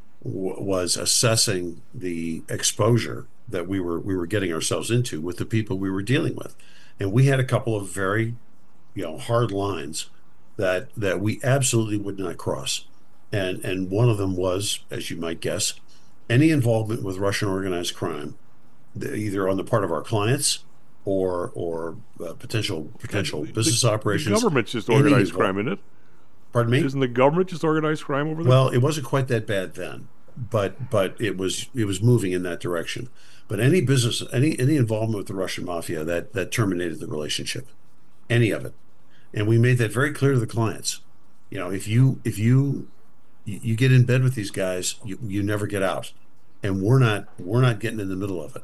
w- was assessing the exposure that we were we were getting ourselves into with the people we were dealing with, and we had a couple of very, you know, hard lines that that we absolutely would not cross, and and one of them was, as you might guess, any involvement with Russian organized crime, either on the part of our clients or or uh, potential potential The- business the, operations. The government's just any organized invol- crime, isn't it? Pardon me? Isn't the government just organized crime over there? Well, it wasn't quite that bad then, but but it was it was moving in that direction. But any business, any any involvement with the Russian mafia, that that terminated the relationship, any of it, and we made that very clear to the clients. You know, if you if you you you get in bed with these guys, you, you never get out, and we're not we're not getting in the middle of it.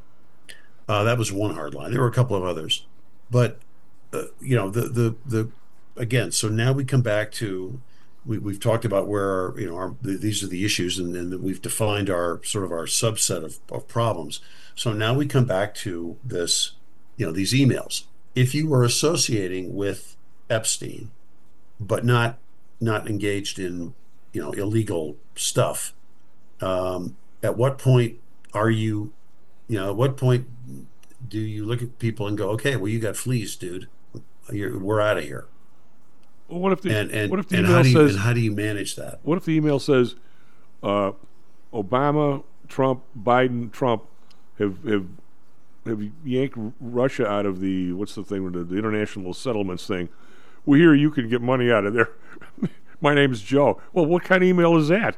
Uh, that was one hard line. There were a couple of others, but uh, you know the the the again. So now we come back to we, we've talked about where our, you know our these are the issues, and, and we've defined our sort of our subset of, of problems. So now we come back to this, you know, these emails. If you were associating with Epstein, but not not engaged in, you know, illegal stuff, um, at what point are you, you know, at what point do you look at people and go, okay, well, you got fleas, dude. You're, we're out of here. Well, what if the And and, what if the and email how do you says and how do you manage that? what if the email says uh, Obama, Trump, Biden, Trump have have have yanked Russia out of the what's the thing with the, the international settlements thing? We hear you can get money out of there. My name is Joe. Well, what kind of email is that?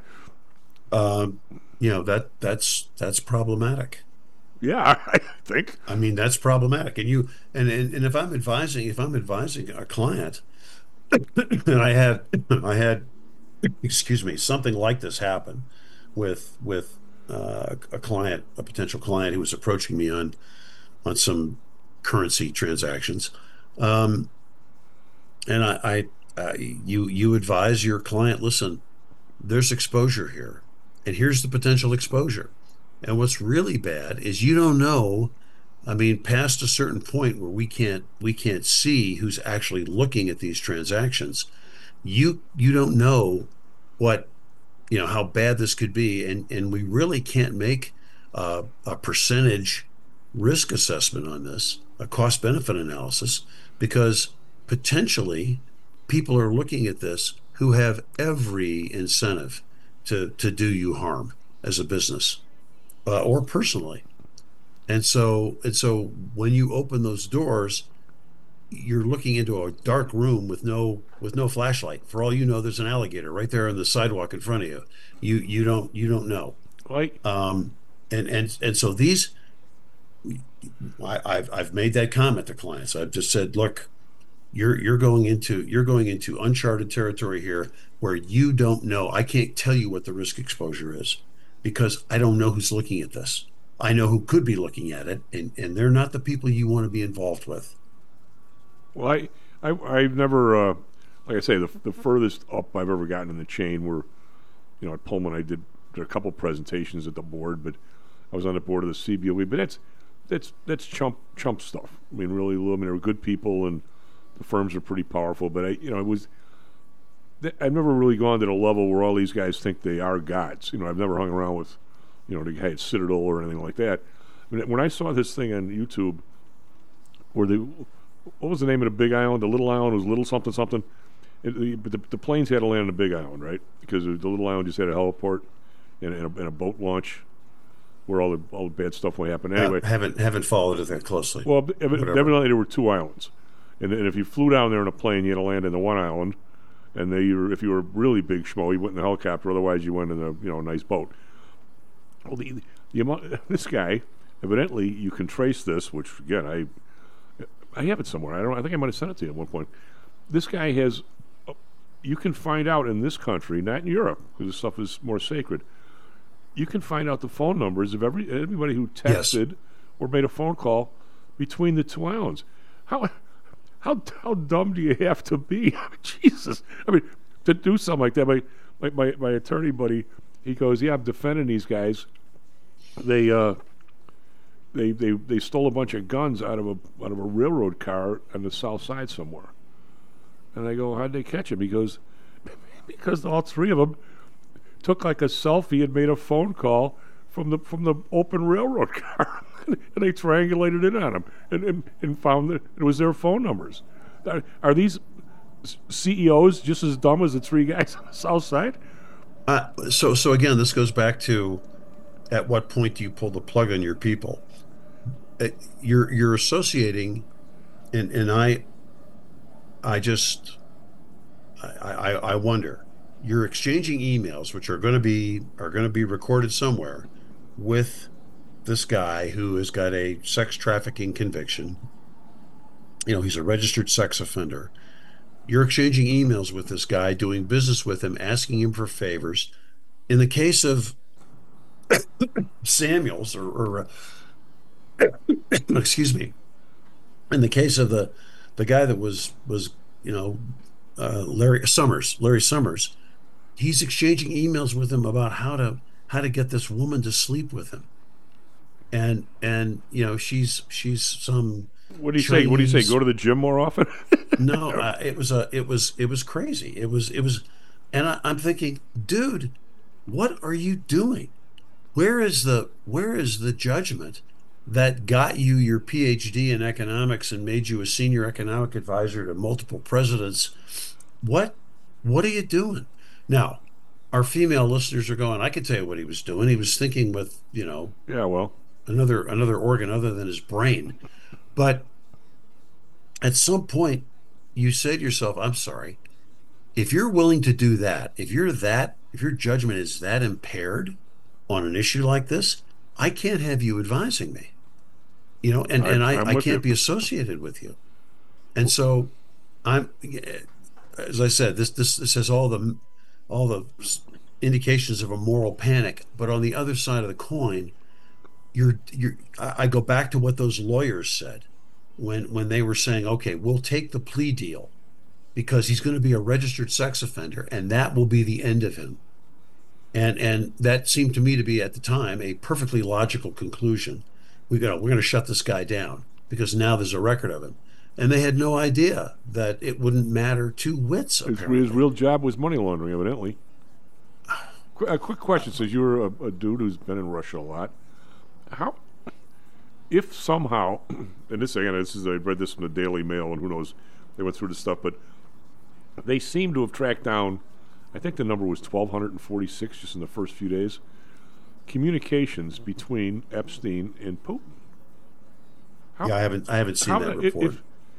Um, you know that that's that's problematic. Yeah, I think. I mean, that's problematic. And you and, and and if I'm advising, if I'm advising a client, and I had I had, excuse me, something like this happen with with uh, a client, a potential client who was approaching me on on some currency transactions, um, and I, I, I you you advise your client, listen, there's exposure here, and here's the potential exposure. And what's really bad is you don't know. I mean, past a certain point where we can't we can't see who's actually looking at these transactions, you you don't know what, you know, how bad this could be, and and we really can't make uh, a percentage risk assessment on this, a cost benefit analysis, because potentially people are looking at this who have every incentive to to do you harm as a business uh, or personally. And so and so when you open those doors, you're looking into a dark room with no with no flashlight. For all you know, there's an alligator right there on the sidewalk in front of you. You you don't you don't know. Like, Um, and and and so these, I, I've I've made that comment to clients. I've just said, look, you're you're going into you're going into uncharted territory here where you don't know. I can't tell you what the risk exposure is because I don't know who's looking at this. I know who could be looking at it, and and they're not the people you want to be involved with. well, I, I, I've never, uh, like I say, the, the furthest up I've ever gotten in the chain were, you know, at Pullman, I did, did a couple presentations at the board, but I was on the board of the C B O E. But that's that's that's chump chump stuff. I mean, really, I mean, they were good people, and the firms are pretty powerful. But I, you know, it was. I've never really gone to the level where all these guys think they are gods. You know, I've never hung around with, you know, the guy at Citadel or anything like that. I mean, when I saw this thing on YouTube, where the what was the name of the big island? The little island was Little something something. It, the, but the, the planes had to land on the big island, right? Because the little island just had a heliport and, and, a, and a boat launch, where all the all the bad stuff would happen. Anyway, Uh, haven't haven't followed it that closely. well, ev- Whatever. evidently there were two islands, and, and if you flew down there in a plane, you had to land in the one island, and they, you were, if you were a really big schmo, you went in the helicopter. Otherwise, you went in a you know nice boat. Well, the, the amount this guy, evidently, you can trace this, which again I I have it somewhere. I don't. I think I might have sent it to you at one point. This guy has. uh, You can find out in this country, not in Europe, because this stuff is more sacred. You can find out the phone numbers of every everybody who Yes. texted or made a phone call between the two islands. How how how dumb do you have to be? I mean, Jesus, I mean, to do something like that. My my my, my attorney buddy, he goes, "Yeah, I'm defending these guys. They uh, they they they stole a bunch of guns out of a out of a railroad car on the south side somewhere." And I go, "How'd they catch him?" He goes, "Because all three of them took like a selfie and made a phone call from the from the open railroad car, and they triangulated in on him and, and, and found that it was their phone numbers." Are, are these s- C E Os just as dumb as the three guys on the south side? Uh, so so again, this goes back to, at what point do you pull the plug on your people? Uh, you're you're associating, and and I I just I, I, I wonder. You're exchanging emails, which are going to be are going to be recorded somewhere, with this guy who has got a sex trafficking conviction. You know, he's a registered sex offender. You're exchanging emails with this guy, doing business with him, asking him for favors. In the case of Samuels, or, or uh, excuse me, in the case of the the guy that was was you know uh, Larry Summers, Larry Summers, he's exchanging emails with him about how to how to get this woman to sleep with him, and and you know she's she's some What do you say? What do you say? Chinese- Go to the gym more often? no, uh, it was a it was it was crazy. It was it was, and I, I'm thinking, dude, what are you doing? Where is the where is the judgment that got you your P H D in economics and made you a senior economic advisor to multiple presidents? What what are you doing? Now, our female listeners are going, I can tell you what he was doing. He was thinking with, you know, Yeah, well, another another organ other than his brain. But at some point you say to yourself, I'm sorry, if you're willing to do that, if you're that, if your judgment is that impaired on an issue like this, I can't have you advising me. You know, and, I- and I, I'm I with can't you. be associated with you. And so I'm, as I said, this this this has all the all the indications of a moral panic. But on the other side of the coin, you're you're I I go back to what those lawyers said when when they were saying, okay, we'll take the plea deal because he's going to be a registered sex offender and that will be the end of him. And and that seemed to me to be at the time a perfectly logical conclusion. We go, we're going to shut this guy down because now there's a record of him. And they had no idea that it wouldn't matter two wits. his, Apparently. his real job was money laundering, evidently. Qu- A quick question: since you're a, a dude who's been in Russia a lot, how, if somehow, and this again, this is I read this from the Daily Mail, and who knows, they went through the stuff, but they seem to have tracked down. I think the number was twelve forty-six just in the first few days. Communications between Epstein and Putin. How, Yeah, I haven't I haven't seen how- that if- report. if-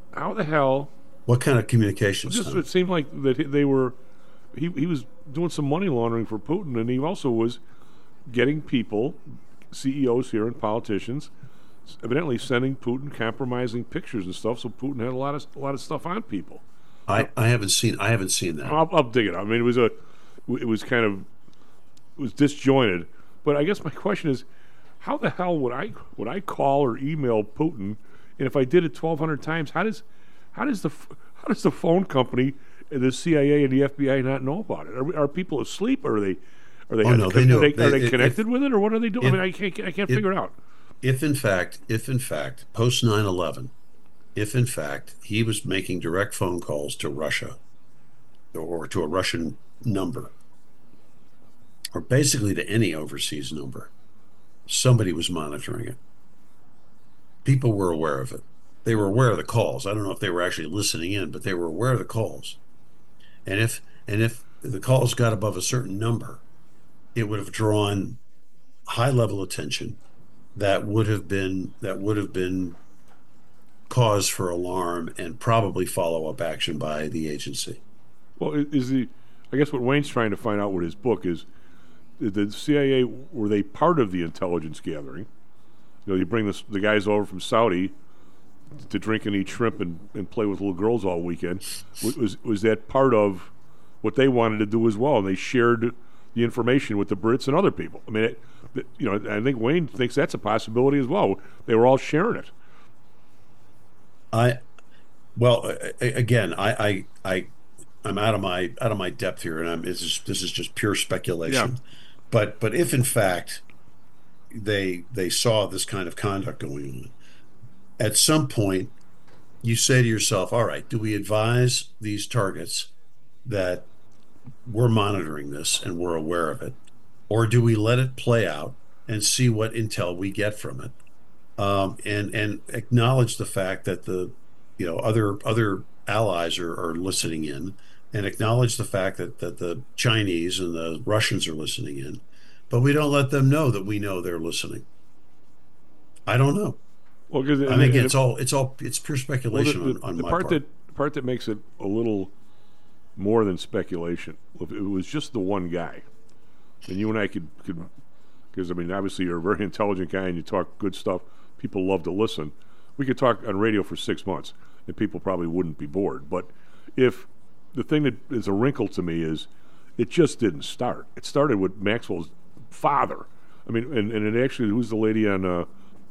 how the hell? What kind of communications? Just Tom? it seemed like that they were. He he was doing some money laundering for Putin, and he also was getting people, C E Os here and politicians, evidently sending Putin compromising pictures and stuff. So Putin had a lot of a lot of stuff on people. I, I haven't seen I haven't seen that. I'll, I'll dig it out. I mean, it was a, it was kind of, it was disjointed. But I guess my question is, how the hell would I would I call or email Putin? And if I did it twelve hundred times, how does, how does the f- how does the phone company, and the C I A and the F B I not know about it? Are, we- are people asleep? Or are they, are they, Oh, no, they are know. they, They- are they if- connected with it, or what are they doing? I if- mean, I can't I can't if- figure it out. If in fact, if in fact, post nine eleven, if in fact he was making direct phone calls to Russia or to a Russian number, or basically to any overseas number, somebody was monitoring it. People were aware of it. They were aware of the calls. I don't know if they were actually listening in, but they were aware of the calls. And if and if the calls got above a certain number, it would have drawn high level attention that would have been that would have been cause for alarm and probably follow up action by the agency. Well, i- is the, I guess what Wayne's trying to find out with his book is, did the C I A, were they part of the intelligence gathering? You know, you bring this, the guys over from Saudi to drink and eat shrimp and, and play with little girls all weekend. Was, was was that part of what they wanted to do as well? And they shared the information with the Brits and other people. I mean, it, it- you know, I think Wayne thinks that's a possibility as well. They were all sharing it. I well a- a- again I I I I'm out of my out of my depth here, and I'm this is this is just pure speculation. Yeah. But but if in fact they they saw this kind of conduct going on, at some point you say to yourself, all right, do we advise these targets that we're monitoring this and we're aware of it, or do we let it play out and see what intel we get from it, um, and and acknowledge the fact that the you know other other allies are, are listening in, and acknowledge the fact that that the Chinese and the Russians are listening in, but we don't let them know that we know they're listening. I don't know. Well, because I mean, again, it's all it's all it's pure Well, speculation the, the, on, on the my part part. that the part that makes it a little more than speculation. If it was just the one guy, and you and I could could because I mean, obviously you're a very intelligent guy and you talk good stuff. People love to listen. We could talk on radio for six months and people probably wouldn't be bored. But if the thing that is a wrinkle to me is it just didn't start. It started with Maxwell's father. I mean, and, and it actually, who's the lady on, uh,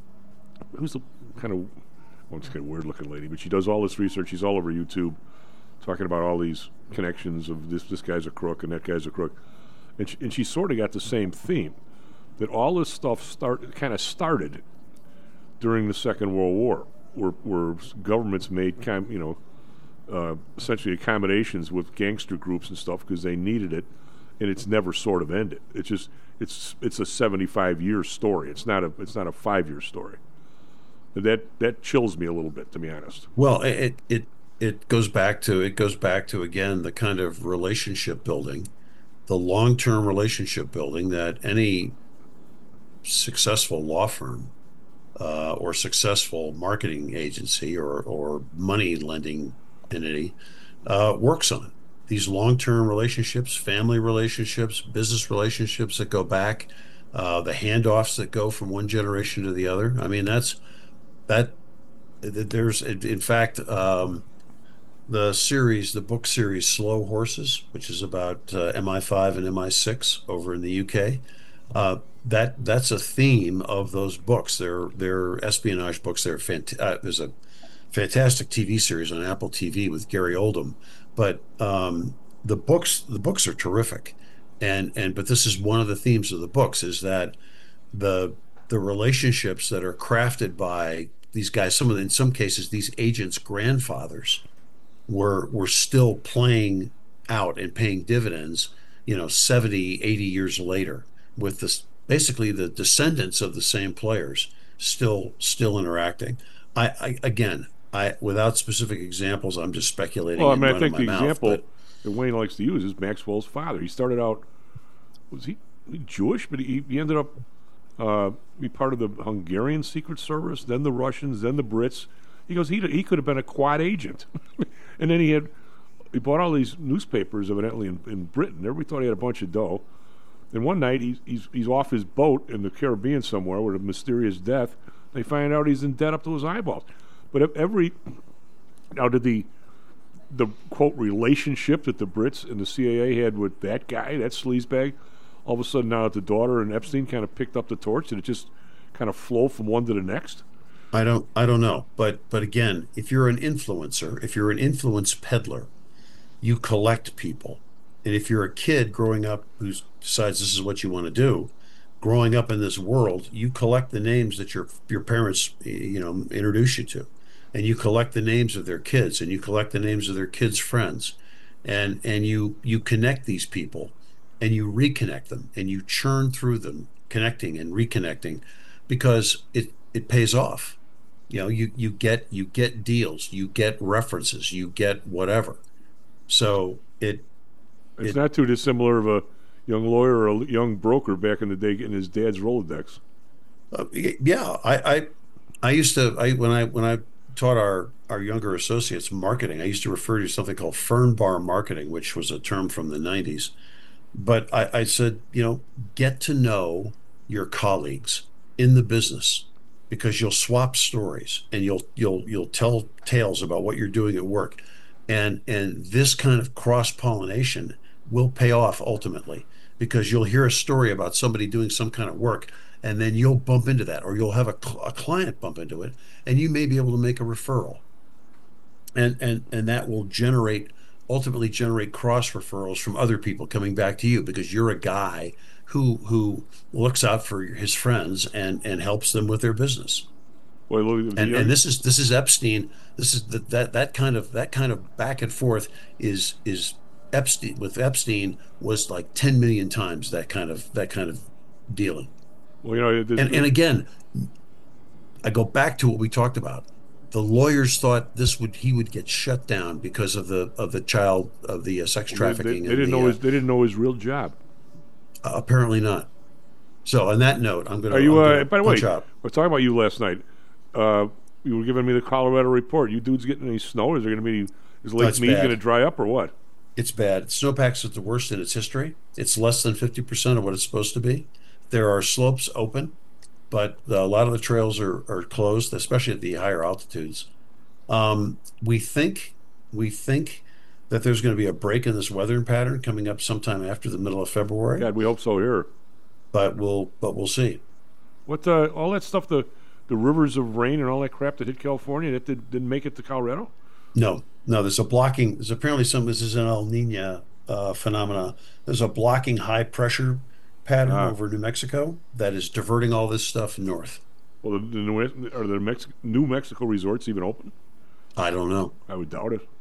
who's the kind of, well, it's kind of weird looking lady, but she does all this research. She's all over YouTube talking about all these connections of this, this guy's a crook and that guy's a crook. And she, and she sort of got the same theme, that all this stuff start kind of started during the Second World War, where, where governments made kind, you know, uh, essentially accommodations with gangster groups and stuff because they needed it, and it's never sort of ended. It's just it's it's a seventy-five year story. It's not a it's not a five year story. That that chills me a little bit, to be honest. Well, it it it goes back to it goes back to again the kind of relationship building, the long-term relationship building that any successful law firm uh, or successful marketing agency or or money lending entity uh, works on. These long-term relationships, family relationships, business relationships that go back, uh, the handoffs that go from one generation to the other. I mean, that's that. There's, in fact, um, the series, the book series Slow Horses, which is about uh, M I five and M I six over in the U K. Uh, that that's a theme of those books. They're they're espionage books. They're fant- uh, there's a fantastic T V series on Apple T V with Gary Oldham, but um, the books the books are terrific, and and but this is one of the themes of the books is that the the relationships that are crafted by these guys, some of the, in some cases these agents' grandfathers were were still playing out and paying dividends, you know, seventy, eighty years later, with this basically the descendants of the same players still still interacting. I, I again, I without specific examples, I'm just speculating. Well, I and mean, I running think the my mouth, example but that Wayne likes to use is Maxwell's father. He started out, was he, he Jewish, but he, he ended up uh, be part of the Hungarian Secret Service, then the Russians, then the Brits. He goes, he he could have been a quad agent, and then he had he bought all these newspapers evidently in, in Britain. Everybody thought he had a bunch of dough. And one night he's he's he's off his boat in the Caribbean somewhere with a mysterious death. They find out he's in debt up to his eyeballs. But every now did the the quote relationship that the Brits and the C I A had with that guy, that sleazebag, all of a sudden now that the daughter and Epstein kind of picked up the torch, did it just kind of flow from one to the next? I don't I don't know. But but again, if you're an influencer, if you're an influence peddler, you collect people. And if you're a kid growing up who decides this is what you want to do, growing up in this world, you collect the names that your your parents, you know, introduce you to, and you collect the names of their kids, and you collect the names of their kids' friends, and and you you connect these people, and you reconnect them, and you churn through them, connecting and reconnecting, because it it pays off. You know, you you get you get deals, you get references, you get whatever. So it. It's It- not too dissimilar of a young lawyer or a young broker back in the day getting his dad's Rolodex. Uh, y- yeah, I, I, I used to. I when I when I taught our our younger associates marketing, I used to refer to something called fern bar marketing, which was a term from the nineties. But I, I said, you know, get to know your colleagues in the business, because you'll swap stories and you'll you'll you'll tell tales about what you're doing at work, and and this kind of cross pollination will pay off ultimately, because you'll hear a story about somebody doing some kind of work, and then you'll bump into that, or you'll have a, cl- a client bump into it, and you may be able to make a referral, and and and that will generate ultimately generate cross referrals from other people coming back to you, because you're a guy who who looks out for his friends and and helps them with their business. Well, look, the And young- and this is this is Epstein. This is the, that that kind of that kind of back and forth is is Epstein with Epstein was like ten million times that kind of that kind of dealing. well, you know, there's- And and again, I go back to what we talked about. The lawyers thought this would he would get shut down because of the of the child of the uh, sex they, trafficking. they and didn't the, know uh, his they didn't know his real job. uh, apparently not. So on that note, I'm going to. Are you? I'm Uh, gonna by the way, punch out. we're talking about you last night. Uh, you were giving me the Colorado report. You dudes getting any snow? Is there going to be is Lake That's Mead bad. going to dry up or what? It's bad. Snowpack's at the worst in its history. It's less than fifty percent of what it's supposed to be. There are slopes open, but the, a lot of the trails are, are closed, especially at the higher altitudes. Um, we think we think that there's going to be a break in this weather pattern coming up sometime after the middle of February, God, we hope so here. but we'll but we'll see. What uh, all that stuff, the the rivers of rain and all that crap that hit California, that did, didn't make it to Colorado? No, no, there's a blocking. There's apparently some. This is an El Nino uh, phenomena. There's a blocking high pressure pattern Ah. over New Mexico that is diverting all this stuff north. Well, the, the New, are the Mex- New Mexico resorts even open? I don't know. I would doubt it.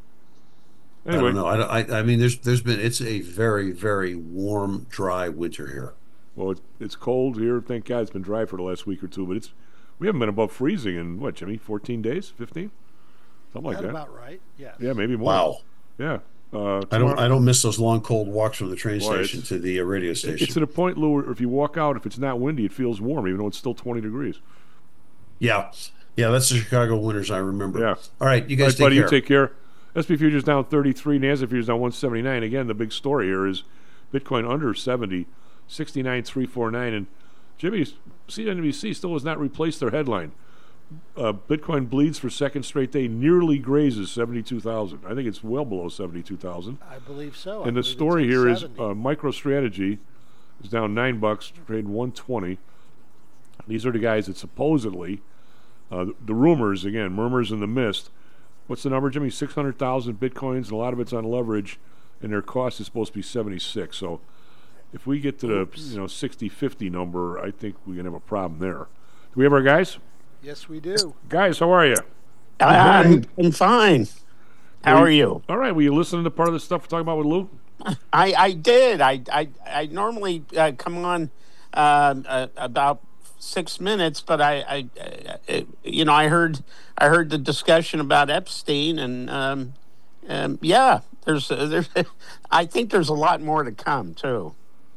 I Anyway, don't know. I, don't- I, I mean, there's there's been it's a very very warm, dry winter here. well, it, it's cold here. Thank God it's been dry for the last week or two, but it's we haven't been above freezing in what, Jimmy? Fourteen days, fifteen, something like That that. about right. Yeah. Yeah, maybe more. Wow. Yeah. Uh, I don't I don't miss those long cold walks from the train Boy, station it's- to the uh, radio station. It's to the point, Lou, where if you walk out, if it's not windy, it feels warm, even though it's still twenty degrees. yeah, yeah. That's the Chicago winters I remember. Yeah. All right, you All guys right, buddy, take care. you take care. S and P futures down thirty-three, NASDAQ futures down one seventy-nine. Again, the big story here is Bitcoin under seventy, sixty-nine three forty-nine. And Jimmy, C N B C still has not replaced their headline. Uh, Bitcoin bleeds for second straight day, nearly grazes seventy-two thousand. I think it's well below seventy-two thousand. I believe so. And I the believe it's story at here is seventy. uh, MicroStrategy is down nine bucks, trade one twenty. These are the guys that supposedly, uh, the, the rumors again, murmurs in the mist. What's the number, Jimmy? Six hundred thousand bitcoins. A lot of it's on leverage, and their cost is supposed to be seventy-six. So, if we get to the Oops. you know sixty fifty number, I think we're gonna have a problem there. Do we have our guys? Yes, we do. Guys, how are you? I'm, I'm fine. How are you? All right. Were you listening to part of the stuff we're talking about with Lou? I, I did. I, I, I normally uh, come on um uh, about six minutes, but I, I, uh, you know, I heard, I heard the discussion about Epstein, and um, um, yeah, there's, uh, there's, I think there's a lot more to come too.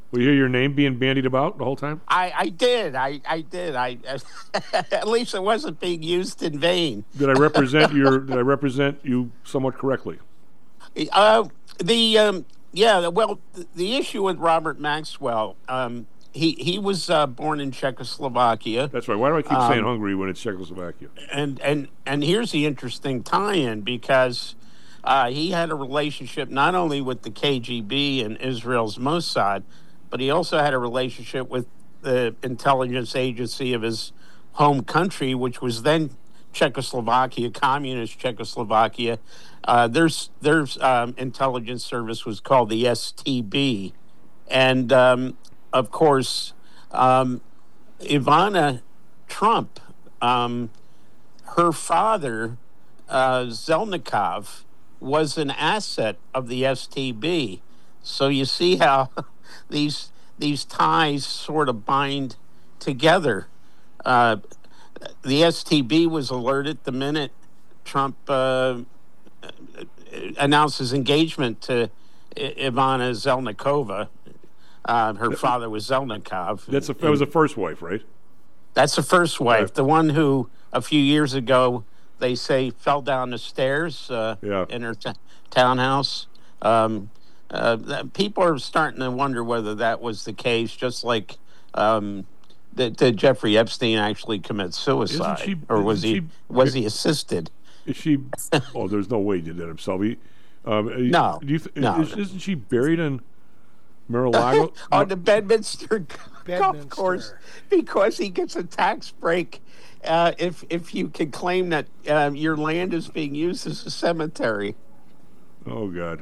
We hear your name being bandied about the whole time? I, I did. I, I did. I at least it wasn't being used in vain. Did I represent your? Did I represent you somewhat correctly? Uh, the um, yeah. Well, the, the issue with Robert Maxwell, um, he he was uh, born in Czechoslovakia, That's right. Why do I keep Um, saying Hungary when it's Czechoslovakia? and and and here's the interesting tie-in because uh, he had a relationship not only with the K G B and Israel's Mossad, but he also had a relationship with the intelligence agency of his home country, which was then Czechoslovakia, communist Czechoslovakia. Uh, there's there's um, intelligence service was called the S T B, and um, of course, um, Ivana Trump, um, her father, uh, Zelnikov, was an asset of the S T B. So you see how these these ties sort of bind together. Uh, the S T B was alerted the minute Trump uh, announced his engagement to I- Ivana Zelnikova. Uh, her father was Zelnikov. That's a, that was the first wife, right? That's the first wife, Right. the one who a few years ago they say fell down the stairs uh, Yeah. in her t- townhouse. Um, uh, that- people are starting to wonder whether that was the case, just like um, did, did Jeffrey Epstein actually commit suicide, she- or was isn't he she- was he assisted? Is she? Oh, there's no way he did that himself. He, um, No, Do you th- no. Is, isn't she buried in Mar-a-Lago? On the Bedminster golf Bedminster. course because he gets a tax break uh, if if you can claim that uh, your land is being used as a cemetery. Oh God.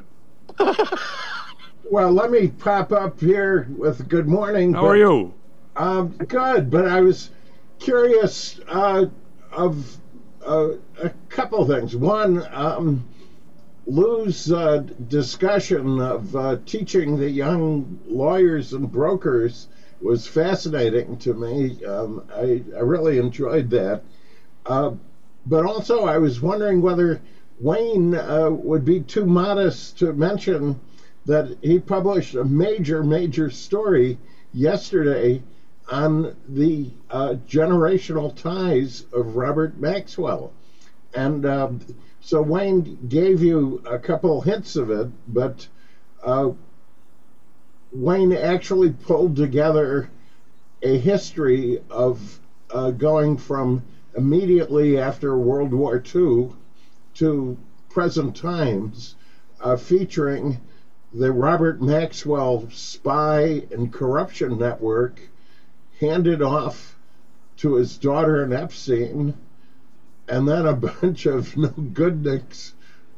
Well, let me pop up here with good morning. How but- are you? Um, good, but I was curious uh, of uh, a couple things. One, um, Lou's uh, discussion of uh, teaching the young lawyers and brokers was fascinating to me. Um, I, I really enjoyed that. Uh, but also, I was wondering whether Wayne uh, would be too modest to mention that he published a major, major story yesterday on the uh, generational ties of Robert Maxwell. And um, so Wayne gave you a couple hints of it, but uh, Wayne actually pulled together a history of uh, going from immediately after World War Two to present times, uh, featuring the Robert Maxwell spy and corruption network handed off to his daughter and Epstein, and then a bunch of no good nicks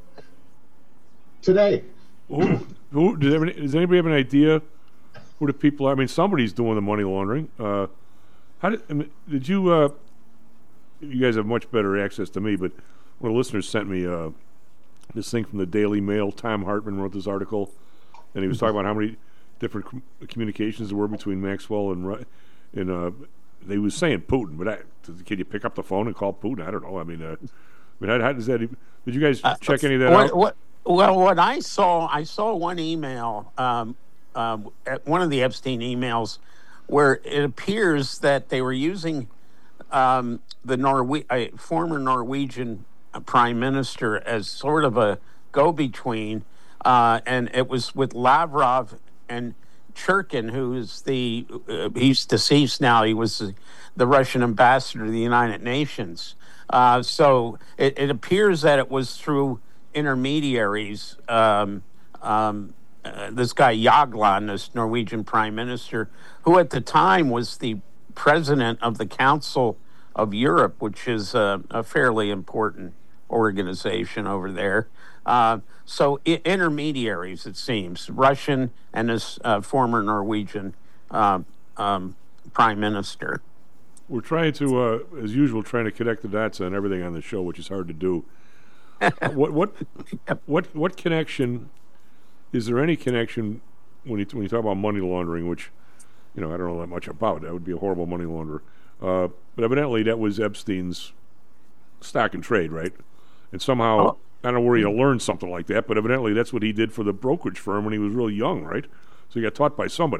today. Who, who does, anybody, does anybody have an idea who the people are? I mean, somebody's doing the money laundering. Uh, how did I mean, did you? Uh, you guys have much better access to me, but one of the listeners sent me uh, this thing from the Daily Mail. Tom Hartman wrote this article, and he was talking about how many different com- communications there were between Maxwell and Ru- and uh, they was saying Putin, but I, can you pick up the phone and call Putin? I don't know. I mean, uh, I mean, how, how does that? Did you guys check any of that What, out? what, well, what I saw, I saw one email, um, um, at one of the Epstein emails, where it appears that they were using um, the Norwe- a former Norwegian uh, prime minister as sort of a go-between, uh, and it was with Lavrov and Churkin, who is the uh, he's deceased now. He was the, the Russian ambassador to the United Nations. Uh, so it, it appears that it was through intermediaries. Um, um, uh, this guy Jagland, this Norwegian prime minister, who at the time was the president of the Council of Europe, which is a, a fairly important organization over there. Uh, so I- intermediaries, it seems, Russian and this uh, former Norwegian uh, um, prime minister. We're trying to, uh, as usual, trying to connect the dots on everything on the show, which is hard to do. what what what what connection is there? Any connection when you when you talk about money laundering, which you know I don't know that much about. That would be a horrible money launderer. Uh, but evidently, that was Epstein's stock and trade, right? And somehow, Oh. I don't know where you learned something like that, but evidently that's what he did for the brokerage firm when he was really young, right? So he got taught by somebody.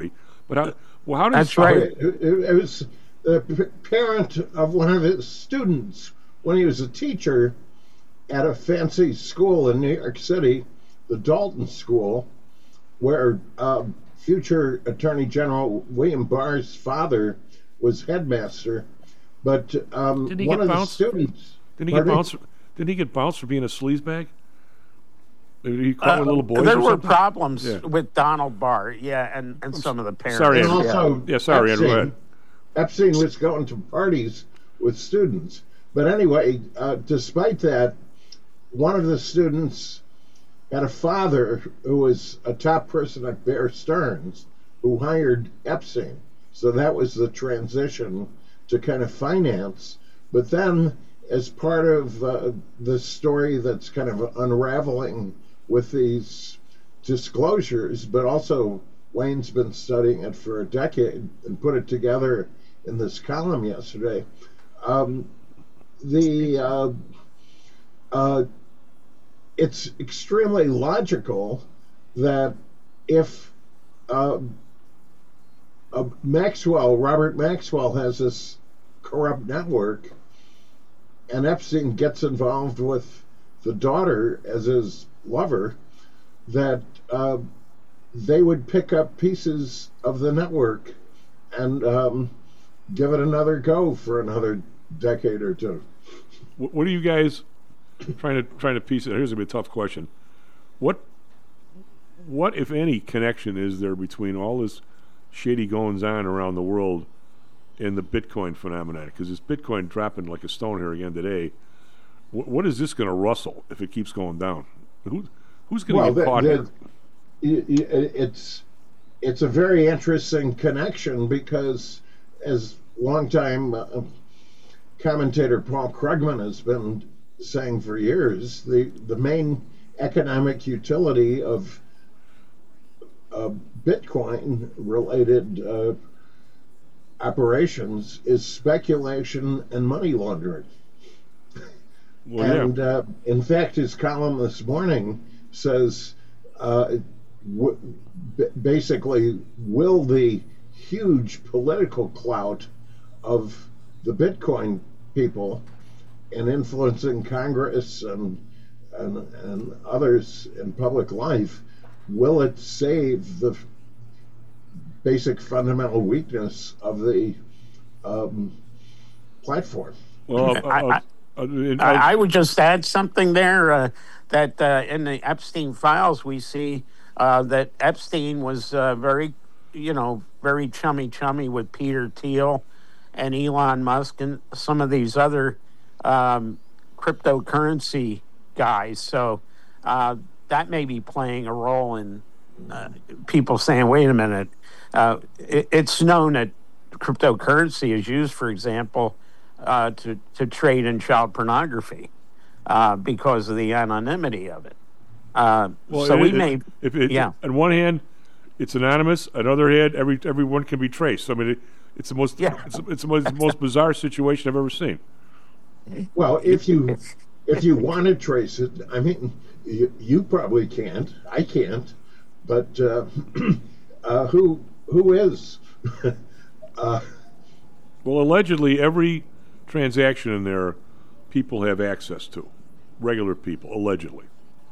But how? Well, how does That's right. It, it- it was the p- parent of one of his students when he was a teacher at a fancy school in New York City, the Dalton School, where um, future Attorney General William Barr's father was headmaster. But um, Didn't he one get of the bounced? students. Didn't he get Pardon me? bounced? Didn't he get bounced for being a sleazebag? Did he caught Uh, with little boys? there or were something? problems Yeah. with Donald Barr, yeah, and, and some of the parents. sorry, And Andrew. yeah. also, Yeah, sorry, Andrew, go Epstein, ahead. Epstein was going to parties with students. But anyway, uh, despite that, one of the students had a father who was a top person at Bear Stearns who hired Epstein. So that was the transition to kind of finance. But then, as part of uh, the story that's kind of unraveling with these disclosures, but also Wayne's been studying it for a decade and put it together in this column yesterday. Um, the uh, uh, it's extremely logical that if uh, uh, Maxwell, Robert Maxwell, has this corrupt network, and Epstein gets involved with the daughter as his lover, that uh, they would pick up pieces of the network and um, give it another go for another decade or two. What, what are you guys trying to trying to piece it? Here's gonna be a tough question. What what if any connection is there between all this shady goings on around the world and the Bitcoin phenomenon? Because this Bitcoin dropping like a stone here again today. What, what is this going to rustle if it keeps going down? Who who's going to Well, get the- caught the- here? y- y- it's it's a very interesting connection because, as longtime uh, commentator Paul Krugman has been saying for years, the the main economic utility of uh, Bitcoin related uh, operations is speculation and money laundering. Well, And yeah. uh, in fact, his column this morning says uh, w- b- basically, will the huge political clout of the Bitcoin people in influencing Congress and, and, and others in public life, will it save the basic fundamental weakness of the um, platform? Well, uh, I- uh, I- uh, and I, I'll- I would just add something there uh, that uh, in the Epstein files we see uh, that Epstein was uh, very, you know, very chummy chummy with Peter Thiel and Elon Musk and some of these other um, cryptocurrency guys. So uh, that may be playing a role in uh, people saying, "Wait a minute." Uh, it, it's known that cryptocurrency is used, for example, uh, to to trade in child pornography uh, because of the anonymity of it. Uh, Well, so it- we it- may, If it, yeah. On one hand, it's anonymous. On the other hand, every everyone can be traced. I mean, it, it's the most Yeah. it's, it's the most, it's the most bizarre situation I've ever seen. Well, if you if you want to trace it, I mean, you, you probably can't. I can't. But uh, uh, who who is? uh, Well, allegedly, every transaction in there, people have access to, regular people, allegedly.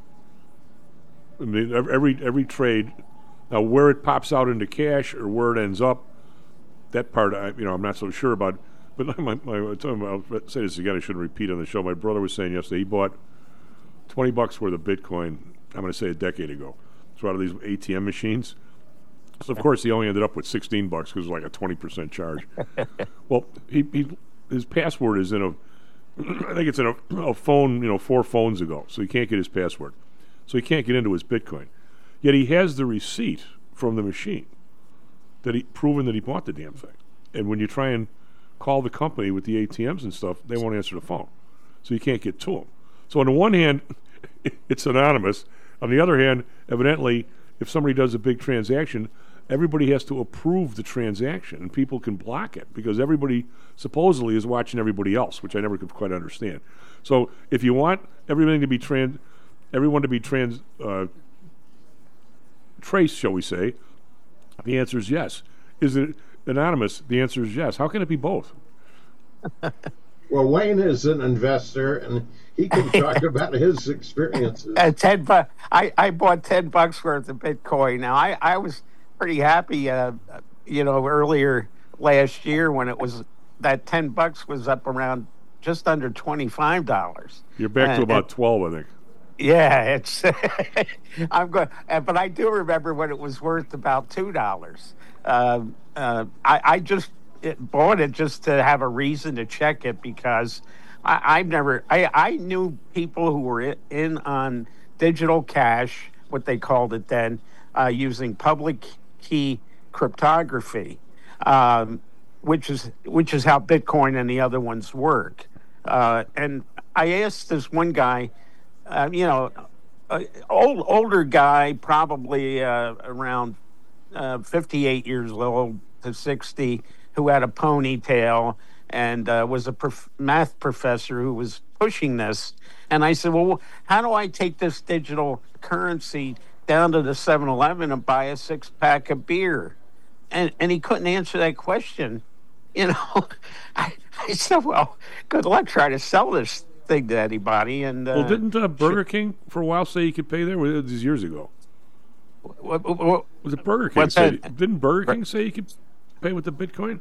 I mean, ev- every every trade. Now, where it pops out into cash or where it ends up, that part, I, you know, I'm not so sure about. But my, my, I'll tell you, I'll say this again. I shouldn't repeat on the show. My brother was saying yesterday he bought twenty bucks worth of Bitcoin. I'm going to say a decade ago. So out of these A T M machines. So of course he only ended up with sixteen bucks because it was like a twenty percent charge. Well, he, he his password is in a, I think it's in a, a phone, you know, four phones ago. So he can't get his password. So he can't get into his Bitcoin. Yet he has the receipt from the machine that he proven that he bought the damn thing. And when you try and call the company with the A T Ms and stuff, they won't answer the phone. So you can't get to them. So on the one hand, it's anonymous. On the other hand, evidently, if somebody does a big transaction, everybody has to approve the transaction, and people can block it because everybody supposedly is watching everybody else, which I never could quite understand. So if you want everything to be trans, everyone to be trans, uh, traced, shall we say, the answer is yes. is it anonymous? The answer is yes. How can it be both? Well, Wayne is an investor, and he can talk about his experiences. Uh, ten bu- I, I bought ten bucks worth of Bitcoin. Now I, I was pretty happy, uh, you know, earlier last year when it was that ten bucks was up around just under twenty five dollars. You're back to And- about twelve, I think. Yeah, it's. I'm going, but I do remember when it was worth about two dollars. Um, uh, I, I just it, bought it just to have a reason to check it because I, I've never. I, I knew people who were in, in on digital cash, what they called it then, uh, using public key cryptography, um, which is which is how Bitcoin and the other ones work. Uh, and I asked this one guy. Uh, you know, uh, old older guy, probably uh, around uh, fifty-eight years old to sixty, who had a ponytail and uh, was a prof- math professor who was pushing this. And I said, well, how do I take this digital currency down to the seven eleven and buy a six pack of beer? And and he couldn't answer that question. You know, I, I said, well, good luck trying to sell this thing to anybody. And uh, Well, didn't uh, Burger King for a while say you could pay there? Well, this is years ago. what, what, Was it Burger King? What's Say, that? didn't Burger King say you could pay with the Bitcoin?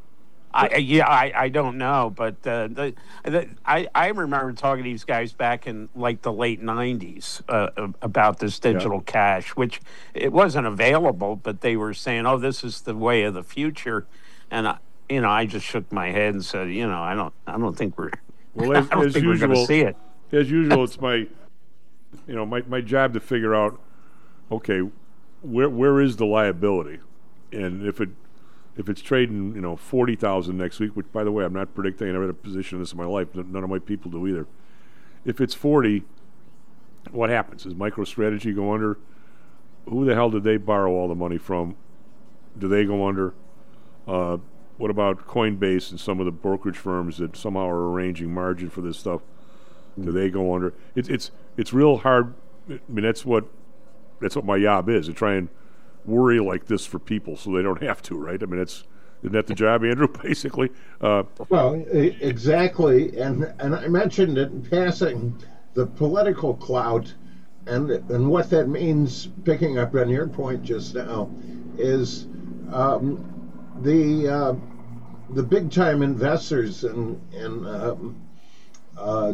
I, yeah, I, I don't know, but uh, the, the, I, I remember talking to these guys back in like the late nineties uh, about this digital cash, which it wasn't available, but they were saying, oh, this is the way of the future. And, I, you know, I just shook my head and said, you know, I don't, I don't think we're, Well, as, I don't as think we're going usual, to see it. as usual, it's my, you know, my, my job to figure out, okay, where where is the liability, and if it if it's trading, you know, forty thousand next week, which by the way, I'm not predicting. I never had a position in this in my life. None of my people do either. If it's forty, what happens? Does MicroStrategy go under? Who the hell did they borrow all the money from? Do they go under? Uh, what about Coinbase and some of the brokerage firms that somehow are arranging margin for this stuff? Do they go under? It's it's it's real hard. I mean, that's what that's what my job is, to try and worry like this for people so they don't have to, right? I mean, that's isn't that the job, Andrew? Basically, uh, Well, e- exactly, and and I mentioned it in passing, the political clout, and and what that means. Picking up on your point just now, is um, the uh, the big time investors in in um, uh,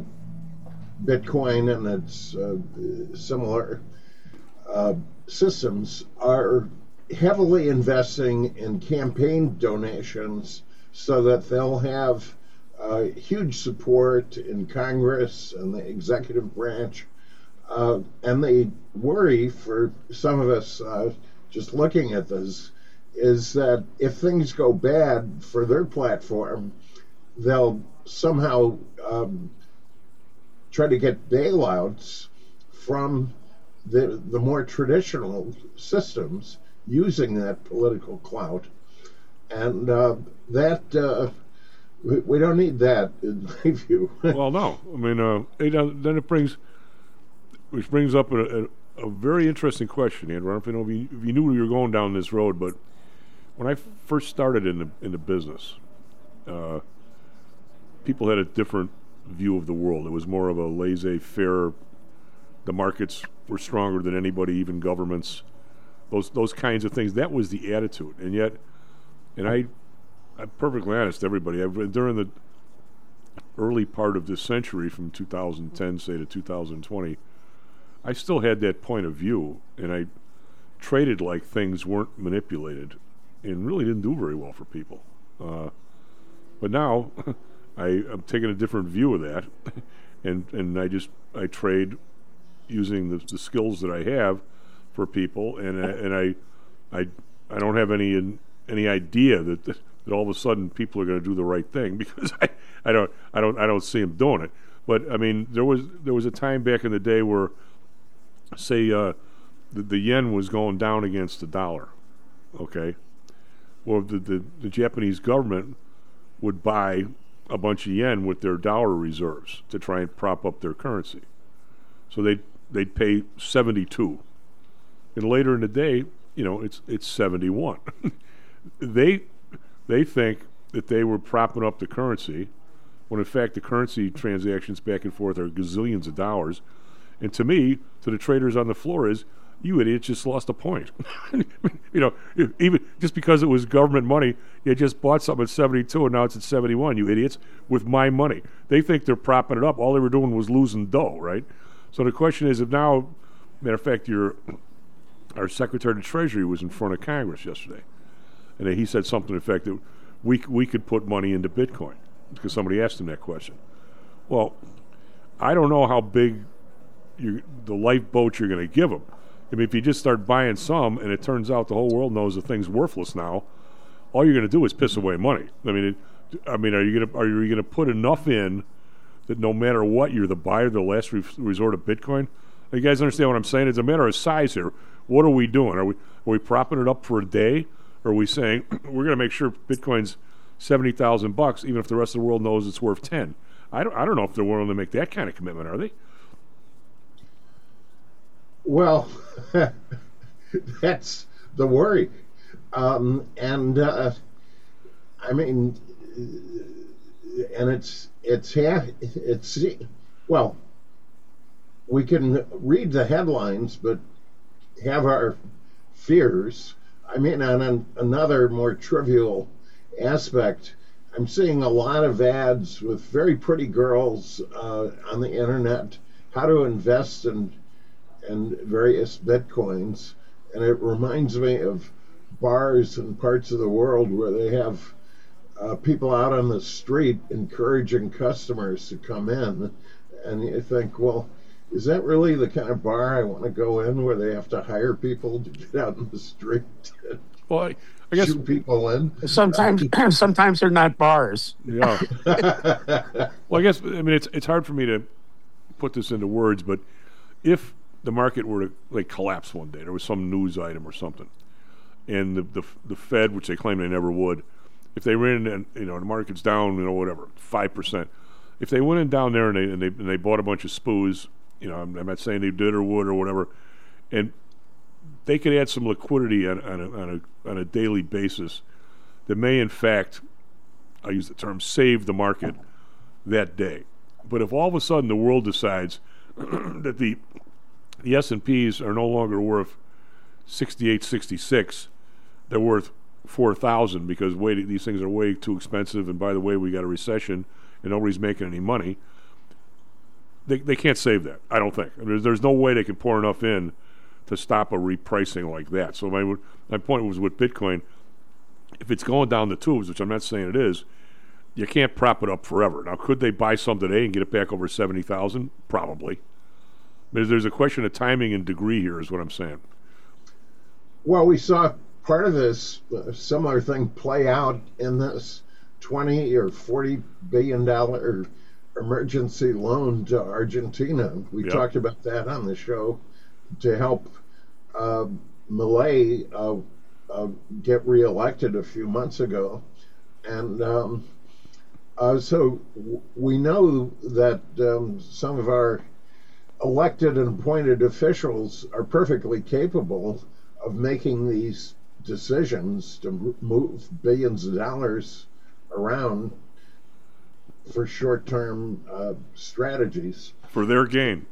Bitcoin and its uh, similar uh, systems are heavily investing in campaign donations so that they'll have uh, huge support in Congress and the executive branch. Uh, and the worry for some of us uh, just looking at this is that if things go bad for their platform, they'll somehow um, try to get bailouts from the the more traditional systems using that political clout, and uh, that uh, we, we don't need that in my view. well, no. I mean, uh, it, uh, then it brings, which brings up a, a, a very interesting question, Andrew. I don't know if you, if you knew you were going down this road, but when I first started in the in the business, uh, people had a different view of the world. It was more of a laissez-faire. The markets were stronger than anybody, even governments. Those those kinds of things. That was the attitude, and yet, and I, I'm perfectly honest. Everybody, I've, during the early part of this century, from two thousand ten, say, to two thousand twenty, I still had that point of view, and I traded like things weren't manipulated, and really didn't do very well for people. Uh, but now, I, I'm taking a different view of that, and and I just I trade using the, the skills that I have for people, and uh, and I I I don't have any any idea that that all of a sudden people are going to do the right thing, because I, I don't I don't I don't see them doing it. But I mean, there was there was a time back in the day where, say, uh, the, the yen was going down against the dollar. Okay, well, the, the the Japanese government would buy a bunch of yen with their dollar reserves to try and prop up their currency. So they'd they'd pay seventy-two, and later in the day, you know, it's it's seventy-one. they they think that they were propping up the currency, when in fact the currency transactions back and forth are gazillions of dollars. And to me, to the traders on the floor, is you idiots just lost a point. you know, even just because it was government money, you just bought something at seventy-two and now it's at seventy-one. You idiots, with my money. They think they're propping it up. All they were doing was losing dough, right? So the question is, if now, matter of fact, your our Secretary of the Treasury was in front of Congress yesterday, and he said something to the effect that we we could put money into Bitcoin because somebody asked him that question. Well, I don't know how big you, the lifeboat you're going to give them. I mean, if you just start buying some, and it turns out the whole world knows the thing's worthless now, all you're going to do is piss away money. I mean, it, I mean, are you going to are you going to put enough in that no matter what, you're the buyer, the last re- resort of Bitcoin? You guys understand what I'm saying? It's a matter of size here. What are we doing? Are we are we propping it up for a day? Or are we saying we're going to make sure Bitcoin's seventy thousand bucks, even if the rest of the world knows it's worth ten? I don't I don't know if they're willing to make that kind of commitment, are they? Well, that's the worry. Um, and uh, I mean, and it's it's half it's well, we can read the headlines, but have our fears. I mean, on an, another more trivial aspect, I'm seeing a lot of ads with very pretty girls uh, on the internet, how to invest in and various bitcoins, and it reminds me of bars in parts of the world where they have uh, people out on the street encouraging customers to come in, and you think, well, is that really the kind of bar I want to go in, where they have to hire people to get out in the street and Well, I, I guess shoot people in? Sometimes, sometimes they're not bars. yeah. Well, I guess I mean it's it's hard for me to put this into words, but if the market were to like collapse one day, there was some news item or something, and the the, the Fed, which they claim they never would, if they ran and you know the market's down, you know whatever five percent, if they went in down there and they and they, and they bought a bunch of S P Us, you know I'm, I'm not saying they did or would or whatever, and they could add some liquidity on, on, a, on a on a daily basis that may in fact, I use the term, save the market that day. But if all of a sudden the world decides that the the S and Ps are no longer worth sixty-eight, sixty-six, they're worth four thousand because way, these things are way too expensive, and by the way, we got a recession and nobody's making any money, they they can't save that, I don't think. I mean, there's, there's no way they can pour enough in to stop a repricing like that. So my my point was with Bitcoin, if it's going down the tubes, which I'm not saying it is, you can't prop it up forever. Now, could they buy some today and get it back over seventy thousand? Probably. But there's a question of timing and degree here is what I'm saying. Well, we saw part of this uh, similar thing play out in this twenty or forty billion dollar emergency loan to Argentina. We Yep. talked about that on the show to help uh, Milei uh, uh, get reelected a few months ago, and um, uh, so w- we know that um, some of our elected and appointed officials are perfectly capable of making these decisions to m- move billions of dollars around for short-term uh, strategies. For their gain.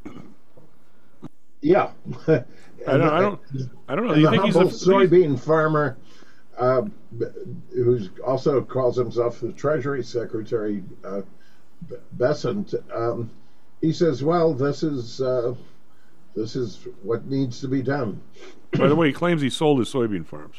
Yeah. I don't, I don't, I don't know. Do And you the think he's humble a soybean farmer, uh, who also calls himself the Treasury Secretary, uh, Bessent, um, he says, "Well, this is uh, this is what needs to be done." By the way, he claims he sold his soybean farms.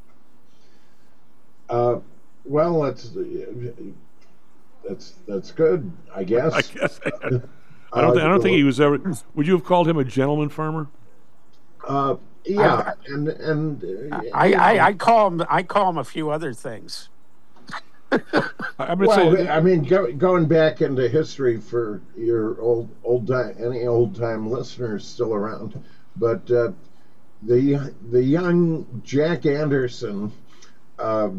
Uh, well, that's that's that's good, I guess. I guess. I don't. Th- I don't think he was ever. Would you have called him a gentleman farmer? Uh, yeah, and and uh, I, I, I call them I call them a few other things. I- I'm going to well, say. I mean, go, going back into history for your old old time, any old time listeners still around, but uh, the the young Jack Anderson uh,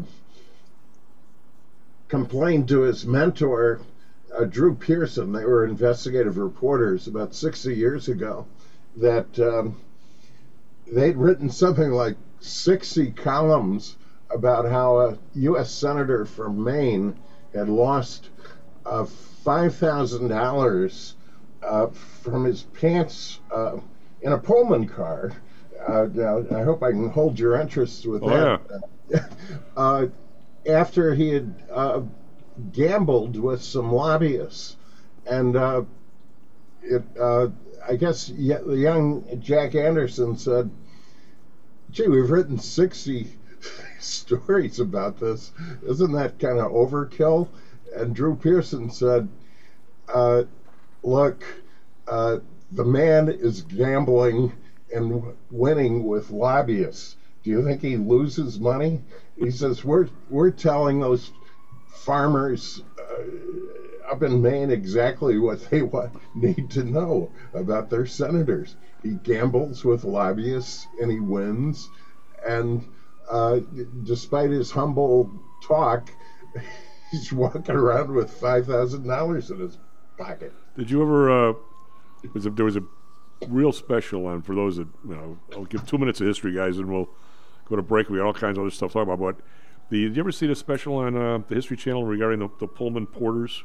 complained to his mentor, uh, Drew Pearson. They were investigative reporters about sixty years ago. That um, they'd written something like sixty columns about how a U S senator from Maine had lost uh, five thousand dollars uh, from his pants uh, in a Pullman car. Uh, now, I hope I can hold your interest with Oh, that. uh, after he had uh, gambled with some lobbyists, and uh, it, uh, I guess y- the young Jack Anderson said, "Gee, we've written sixty stories about this. Isn't that kind of overkill?" And Drew Pearson said, uh, "Look, uh, the man is gambling and winning with lobbyists. Do you think he loses money?" He says, "We're we're telling those farmers uh, up in Maine exactly what they want, need to know about their senators. He gambles with lobbyists and he wins, and uh, despite his humble talk, he's walking around with five thousand dollars in his pocket." Did you ever? Uh, was a, there was a real special on for those that you know. I'll give two minutes of history, guys, and we'll go to break. We got all kinds of other stuff to talk about. But the, did you ever see the special on uh, the History Channel regarding the, the Pullman porters?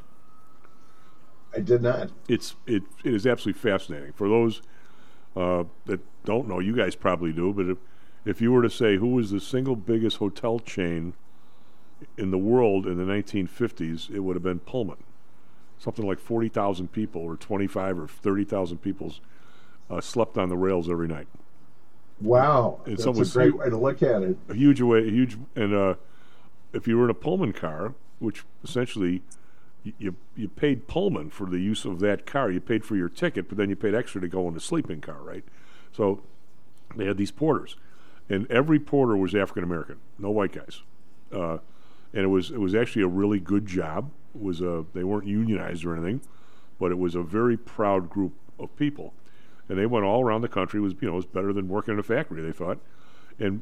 I did not. It's it it is absolutely fascinating. For those uh, that don't know, you guys probably do. But if if you were to say who was the single biggest hotel chain in the world in the nineteen fifties, it would have been Pullman. Something like forty thousand people, or twenty-five or thirty thousand people, uh, slept on the rails every night. Wow, And that's some a was great hu- way to look at it. A huge way, huge, and uh, if you were in a Pullman car, which essentially y- you you paid Pullman for the use of that car, you paid for your ticket, but then you paid extra to go in the sleeping car, right? So they had these porters, and every porter was African American, no white guys, uh, and it was it was actually a really good job. It was a, they weren't unionized or anything, but it was a very proud group of people, and they went all around the country. It was you know it was better than working in a factory, they thought, and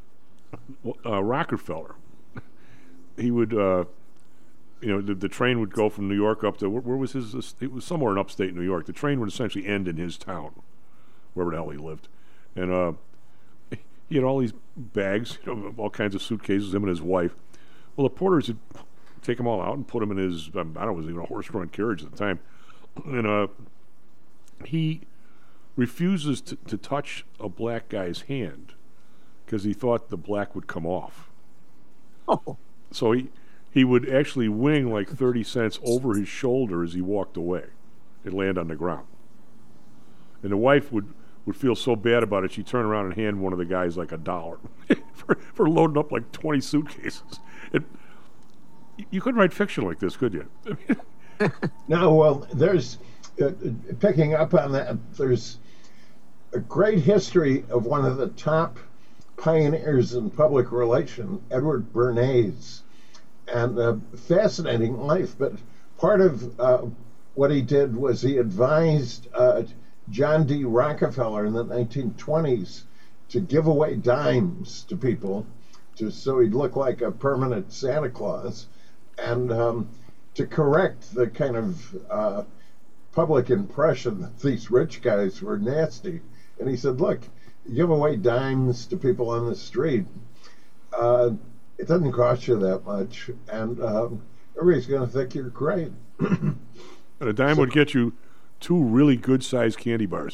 uh, Rockefeller, he would. Uh, You know, the, the train would go from New York up to where, where was his? It was somewhere in upstate New York. The train would essentially end in his town, wherever the hell he lived, and uh, he had all these bags, you know, all kinds of suitcases. Him and his wife. Well, the porters would take them all out and put them in his. Um, I don't know, it was even a horse-drawn carriage at the time, and uh, he refuses to, to touch a black guy's hand because he thought the black would come off. Oh, So he. He would actually wing like thirty cents over his shoulder as he walked away and land on the ground. And the wife would, would feel so bad about it, she'd turn around and hand one of the guys like a dollar for, for loading up like twenty suitcases. It, you couldn't write fiction like this, could you? I mean, No, well, there's, uh, picking up on that, there's a great history of one of the top pioneers in public relation, Edward Bernays. And a fascinating life, but part of uh, what he did was he advised uh, John D. Rockefeller in the nineteen twenties to give away dimes to people, to so he'd look like a permanent Santa Claus, and um, to correct the kind of uh, public impression that these rich guys were nasty. And he said, "Look, you give away dimes to people on the street. Uh, It doesn't cost you that much, and um, everybody's going to think you're great." and a dime would get you two really good-sized candy bars.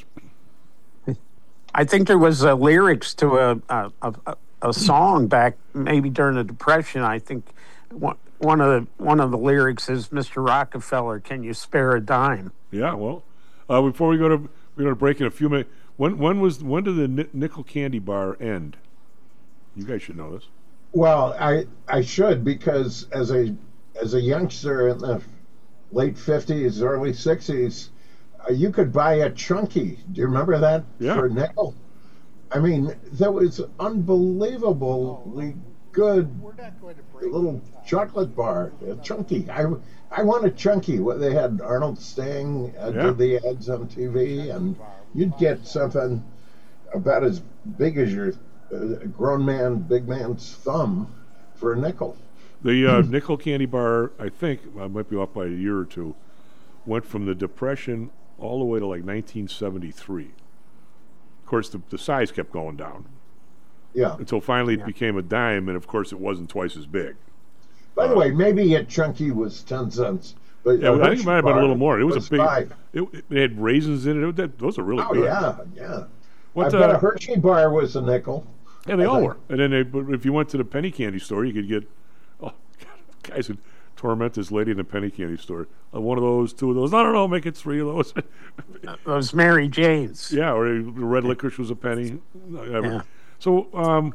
I think there was uh, lyrics to a, a a a song back maybe during the Depression. I think one one of the one of the lyrics is, "Mister Rockefeller, can you spare a dime?" Yeah, well, uh, before we go to we're going to break in a few minutes. When when was when did the ni- nickel candy bar end? You guys should know this. Well, I I should, because as a as a youngster in the late fifties, early sixties, uh, you could buy a Chunky. Do you remember that? Yeah. For a nickel. I mean, that was unbelievably good We're not going to break. little chocolate bar, a Chunky. I I want a Chunky. What they had, Arnold Stang uh, Yeah. did the ads on T V, and you'd get something about as big as your uh, grown man, big man's thumb for a nickel. The uh, nickel candy bar, I think, I might be off by a year or two, went from the Depression all the way to like nineteen seventy-three. Of course, the, the size kept going down. Yeah. until finally it became a dime, and of course it wasn't twice as big. By the way, maybe a chunky was ten cents, but Yeah, a I think it might have been a Hershey little bar more. It was, was a big. five. It, it had raisins in it. it that, those are really Oh good. yeah, yeah. What, I bet uh, a Hershey bar was a nickel. Yeah, they I all think. were. And then they, but if you went to the penny candy store, you could get, oh, God, guys would torment this lady in the penny candy store. Uh, one of those, two of those. No, no, no, make it three of those. Those Mary Janes. Yeah, or the red licorice was a penny. Whatever. Yeah. So, um,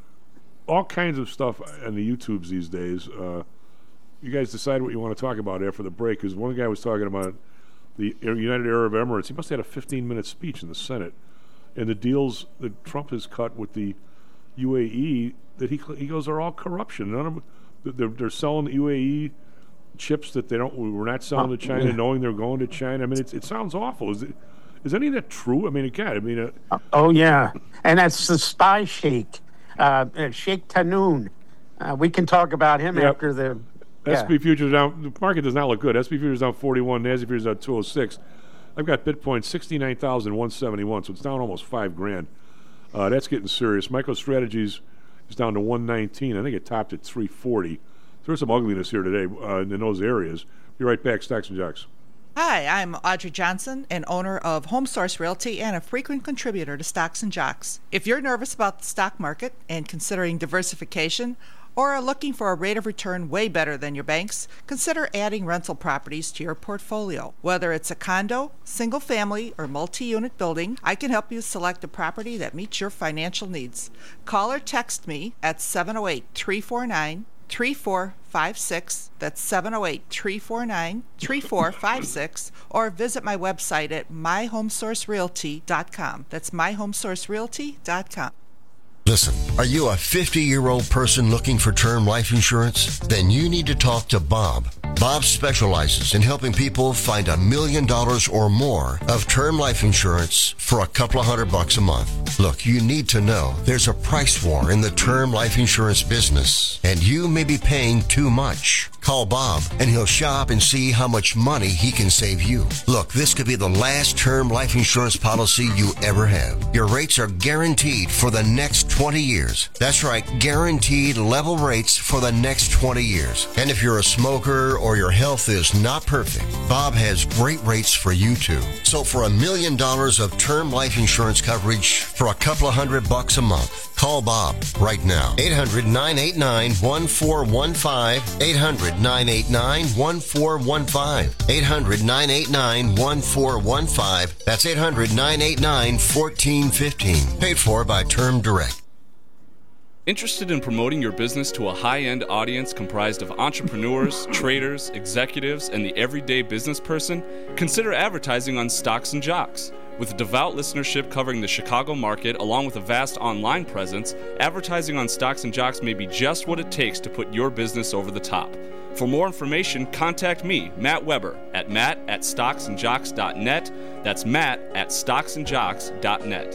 all kinds of stuff on the YouTubes these days. Uh, you guys decide what you want to talk about after the break, because one guy was talking about the United Arab Emirates. He must have had a fifteen-minute speech in the Senate, and the deals that Trump has cut with the U A E, that he he goes are all corruption. None of them, they're, they're selling the U A E chips that they don't. We're not selling to China, knowing they're going to China. I mean, it's, it sounds awful. Is it? Is any of that true? I mean, again, I mean, uh, Oh, yeah. And that's the spy sheikh, uh, uh, Sheikh Tanoon. Uh, we can talk about him Yep. after the. S Yeah. and P futures down. The market does not look good. S and P futures down forty-one. Nasdaq futures down two oh six. I've got Bitcoin sixty-nine thousand one seventy-one, so it's down almost five grand. Uh, that's getting serious. MicroStrategies is down to one nineteen. I think it topped at three forty. There's some ugliness here today uh, in those areas. Be right back, Stocks and Jocks. Hi, I'm Audrey Johnson, an owner of Home Source Realty and a frequent contributor to Stocks and Jocks. If you're nervous about the stock market and considering diversification, or are looking for a rate of return way better than your banks, consider adding rental properties to your portfolio. Whether it's a condo, single family, or multi-unit building, I can help you select a property that meets your financial needs. Call or text me at seven oh eight, three four nine, three four five six. That's seven oh eight, three four nine, three four five six, or visit my website at my home source realty dot com. That's my home source realty dot com. Listen, are you a fifty-year-old person looking for term life insurance? Then you need to talk to Bob. Bob specializes in helping people find a million dollars or more of term life insurance for a couple of hundred bucks a month. Look, you need to know there's a price war in the term life insurance business, and you may be paying too much. Call Bob, and he'll shop and see how much money he can save you. Look, this could be the last term life insurance policy you ever have. Your rates are guaranteed for the next twenty years. That's right, guaranteed level rates for the next twenty years. And if you're a smoker or your health is not perfect, Bob has great rates for you too. So for a million dollars of term life insurance coverage for a couple of hundred bucks a month, call Bob right now. eight hundred, nine eight nine, one four one five. eight hundred, nine eight nine, one four one five. eight hundred, nine eight nine, one four one five. That's eight hundred, nine eight nine, one four one five. Paid for by Term Direct. Interested in promoting your business to a high-end audience comprised of entrepreneurs, traders, executives, and the everyday business person? Consider advertising on Stocks and Jocks. With a devout listenership covering the Chicago market, along with a vast online presence, advertising on Stocks and Jocks may be just what it takes to put your business over the top. For more information, contact me, Matt Weber, at matt at stocks and jocks dot net. That's matt at stocks and jocks dot net.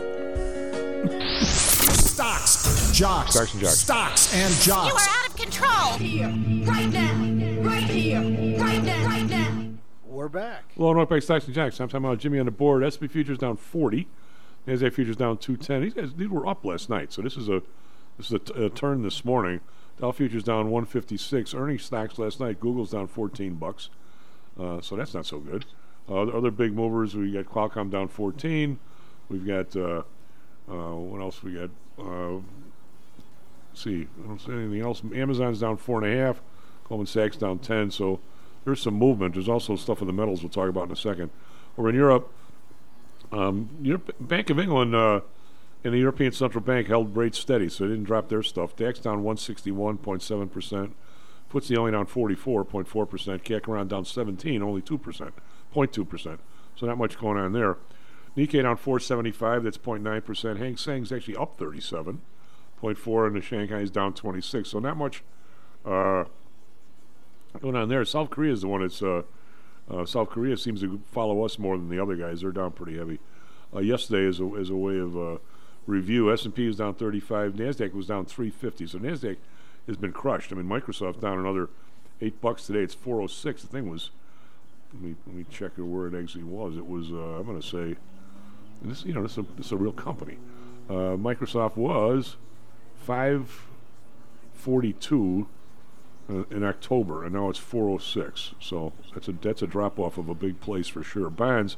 Stocks, jocks, Stocks and Jocks. Stocks and jocks. You are out of control. Here, right now, right here, right now, right now. We're back. Hello, North Bay Stocks and Jocks. I'm talking about Jimmy on the board. S and P futures down forty. Nasdaq futures down two ten. These guys, these were up last night, so this is a this is a, t- a turn this morning. Dow futures down one fifty-six. Earnings stocks last night. Google's down fourteen bucks, uh, so that's not so good. Uh, the other big movers, we got Qualcomm down fourteen. We've got uh, uh, what else? We got. Uh, let's see, I don't see anything else. Amazon's down four and a half. Goldman Sachs down ten. So there's some movement. There's also stuff in the metals we'll talk about in a second. Over in Europe, um, Europe Bank of England uh, and the European Central Bank held rates steady, so they didn't drop their stuff. DAX down one sixty-one point seven percent. F T S E only down forty-four point four percent. C A C around down seventeen, only two percent, zero point two percent. So not much going on there. Nikkei down four seventy-five, that's zero point nine percent. Hang Seng's actually up thirty-seven, zero point four, and the Shanghai's down twenty-six. So not much uh, going on there. South Korea is the one that's uh, uh, South Korea seems to follow us more than the other guys. They're down pretty heavy. Uh, yesterday, as a, as a way of uh, review, S and P was down thirty-five. NASDAQ was down three fifty. So NASDAQ has been crushed. I mean, Microsoft down another eight bucks today. It's four oh six. The thing was, let me let me check where it actually was. It was uh, I'm going to say, and this you know this is, a, this is a real company. Uh, Microsoft was five forty-two uh, in October, and now it's four oh six. So that's a that's a drop off of a big place for sure. Bonds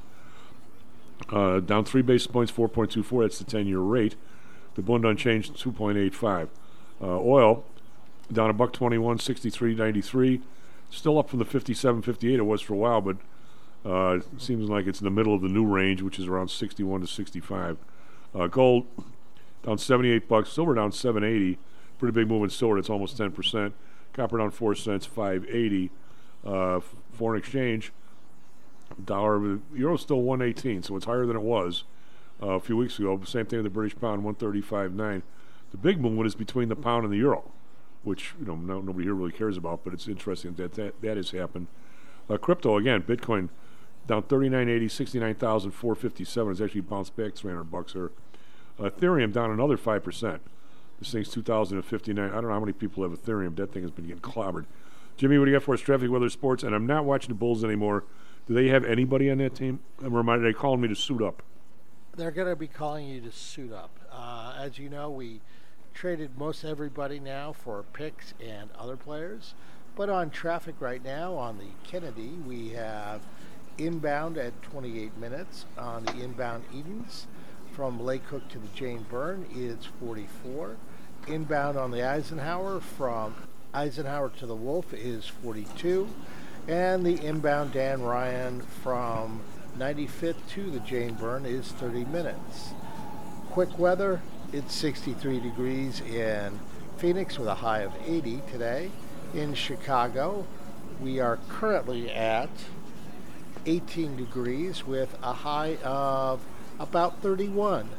uh, down three basis points, four point two four. That's the ten-year rate. The Bund unchanged, two point eight five. Uh, oil down a buck twenty-one, sixty-three ninety-three. Still up from the fifty-seven fifty-eight it was for a while, but uh, it seems like it's in the middle of the new range, which is around sixty-one to sixty-five. Uh, gold down seventy-eight bucks. Silver down seven eighty. Pretty big move in silver. It's almost ten percent. Copper down four cents, five eighty. Uh, f- foreign exchange, dollar euro still one eighteen, so it's higher than it was uh, a few weeks ago. Same thing with the British pound, one thirty-five nine. The big movement is between the pound and the euro, which you know no, nobody here really cares about, but it's interesting that that, that has happened. Uh, crypto again, Bitcoin down thirty-nine eighty, sixty-nine thousand four hundred fifty-seven. It's actually bounced back three hundred bucks here. Uh, Ethereum down another five percent. This thing's two thousand fifty-nine. I don't know how many people have Ethereum. That thing has been getting clobbered. Jimmy, what do you got for us? Traffic, weather, sports, and I'm not watching the Bulls anymore. Do they have anybody on that team? I'm reminded they calling me to suit up. They're going to be calling you to suit up. Uh, as you know, we traded most everybody now for picks and other players. But on traffic right now, on the Kennedy, we have inbound at twenty-eight minutes. On the inbound Edens, from Lake Hook to the Jane Byrne is forty-four. Inbound on the Eisenhower from Eisenhower to the Wolf is forty-two. And the inbound Dan Ryan from ninety-fifth to the Jane Byrne is thirty minutes. Quick weather, it's sixty-three degrees in Phoenix with a high of eighty today. In Chicago, we are currently at eighteen degrees with a high of about thirty-one.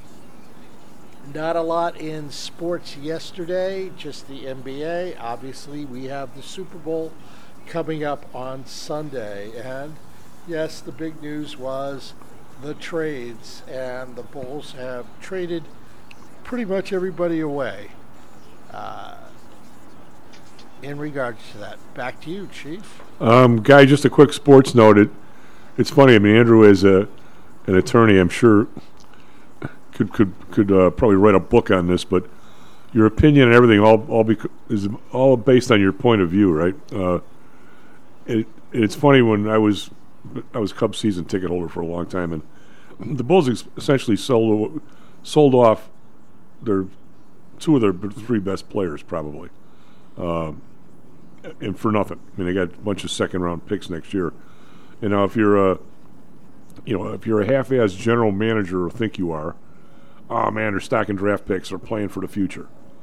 Not a lot in sports yesterday, just the N B A. Obviously, we have the Super Bowl coming up on Sunday. And yes, the big news was the trades, and the Bulls have traded pretty much everybody away uh, in regards to that. Back to you, Chief. Um, Guy, just a quick sports note. It, it's funny. I mean, Andrew is a an attorney. I'm sure could could could uh, probably write a book on this. But your opinion and everything all all bec- is all based on your point of view, right? Uh, it it's funny when I was I was Cubs season ticket holder for a long time, and the Bulls ex- essentially sold sold off their two of their three best players probably. Um, and for nothing. I mean, they got a bunch of second round picks next year. And now, if you're a, you know, if you're a half-ass general manager, or think you are, oh man, they're stacking draft picks, or playing for the future.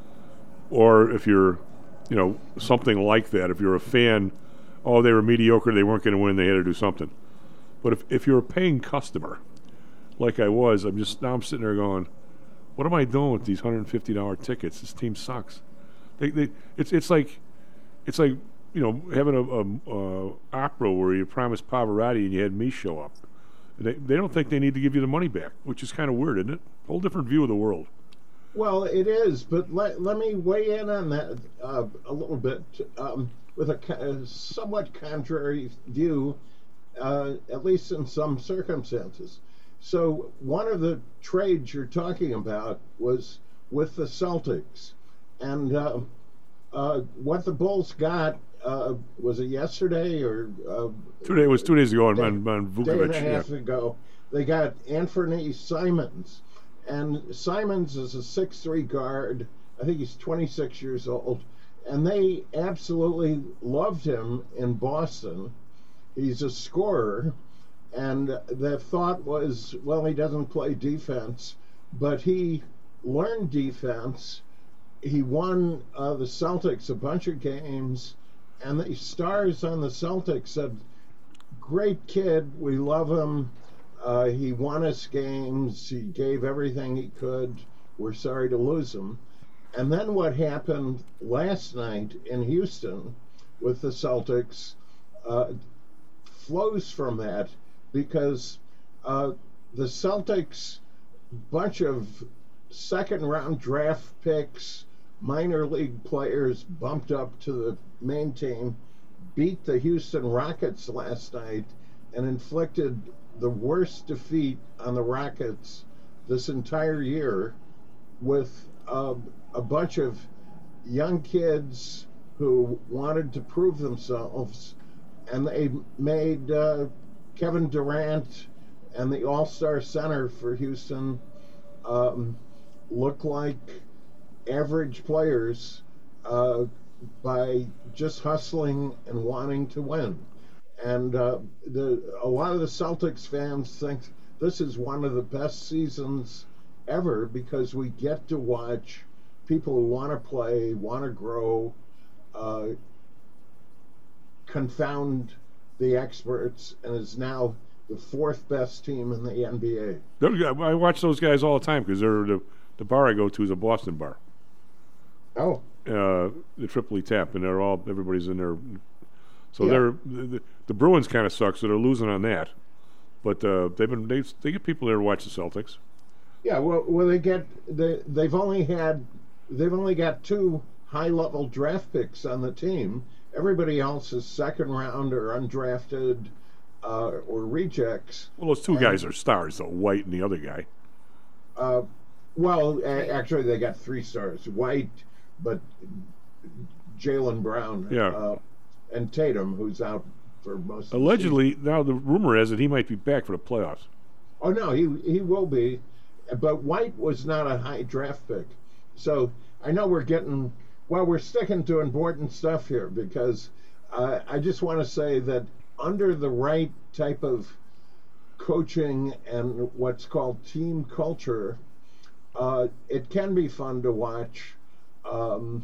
Or if you're, you know, something like that, if you're a fan, oh, they were mediocre, they weren't going to win, they had to do something. But if if you're a paying customer, like I was, I'm just now I'm sitting there going, what am I doing with these one hundred fifty dollars tickets? This team sucks. They they it's it's like. It's like, you know, having a, a, a opera where you promised Pavarotti and you had me show up. They they don't think they need to give you the money back, which is kind of weird, isn't it? Whole different view of the world. Well, it is, but let, let me weigh in on that uh, a little bit um, with a, a somewhat contrary view, uh, at least in some circumstances. So one of the trades you're talking about was with the Celtics. And uh, uh, what the Bulls got, uh, was it yesterday or... Uh, two day, it was two days ago on, day, on, on Vukovic. Day and a half yeah. ago. They got Anthony Simons. And Simons is a six three guard. I think he's twenty-six years old. And they absolutely loved him in Boston. He's a scorer. And the thought was, well, he doesn't play defense, but he learned defense. He won uh, the Celtics a bunch of games. And the stars on the Celtics said, great kid, we love him. Uh, he won us games. He gave everything he could. We're sorry to lose him. And then what happened last night in Houston with the Celtics uh, flows from that, because uh, the Celtics, bunch of second-round draft picks, minor league players bumped up to the main team, beat the Houston Rockets last night and inflicted the worst defeat on the Rockets this entire year with uh, a bunch of young kids who wanted to prove themselves, and they made uh, Kevin Durant and the All-Star Center for Houston um, look like average players uh, by just hustling and wanting to win. And uh, the, a lot of the Celtics fans think this is one of the best seasons ever because we get to watch people who want to play, want to grow, uh, confound the experts, and is now the fourth best team in the N B A. I watch those guys all the time because they're the, the bar I go to is a Boston bar. Oh. Uh, the Tripoli Tap, and they're all, everybody's in there. So Yeah. they're, the, the Bruins kind of suck, so they're losing on that. But uh, they've been, they, they get people there to watch the Celtics. Yeah, well, well, they get they they've only had they've only got two high level draft picks on the team. Everybody else is second round or undrafted uh, or rejects. Well, those two And, guys are stars, though, White and the other guy. Uh, well, a- actually, they got three stars: White, but Jaylen Brown, Yeah. uh, and Tatum, who's out for most. Of the Allegedly, now the rumor is that he might be back for the playoffs. Oh no, he he will be, but White was not a high draft pick, so I know we're getting well. We're sticking to important stuff here because uh, I just want to say that under the right type of coaching and what's called team culture, uh, it can be fun to watch um,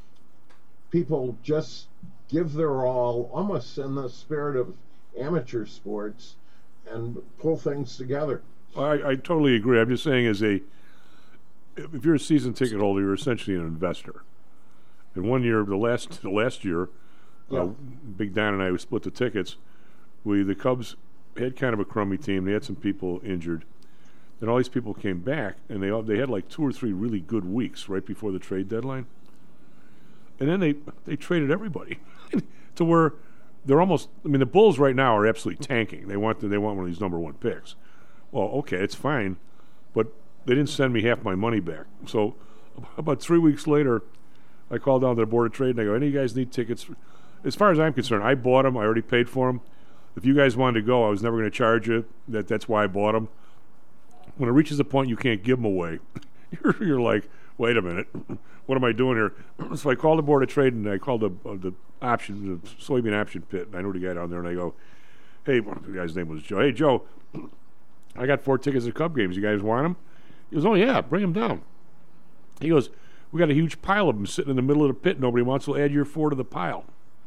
people just give their all, almost in the spirit of amateur sports, and pull things together. I, I totally agree. I'm just saying, as a if you're a season ticket holder, you're essentially an investor. And one year, the last the last year, Yeah. uh, Big Dan and I we split the tickets. We the Cubs had kind of a crummy team. They had some people injured. Then all these people came back, and they all, they had like two or three really good weeks right before the trade deadline. And then they they traded everybody to where they're almost. I mean, the Bulls right now are absolutely tanking. They want they want one of these number one picks. Well, okay, it's fine, but they didn't send me half my money back. So about three weeks later, I called down to the board of trade and I go, "Any of you guys need tickets?" As far as I'm concerned, I bought them. I already paid for them. If you guys wanted to go, I was never going to charge you. That that's why I bought them. When it reaches a point you can't give them away, you're, you're like, wait a minute, what am I doing here? So I called the board of trade and I called the uh, the option, the soybean option pit. And I knew the guy down there, and I go, "Hey," one the guy's name was Joe. "Hey, Joe, I got four tickets to Cub games. You guys want them?" He goes, "Oh yeah, bring them down." He goes, "We got a huge pile of them sitting in the middle of the pit. Nobody wants. We'll add your four to the pile."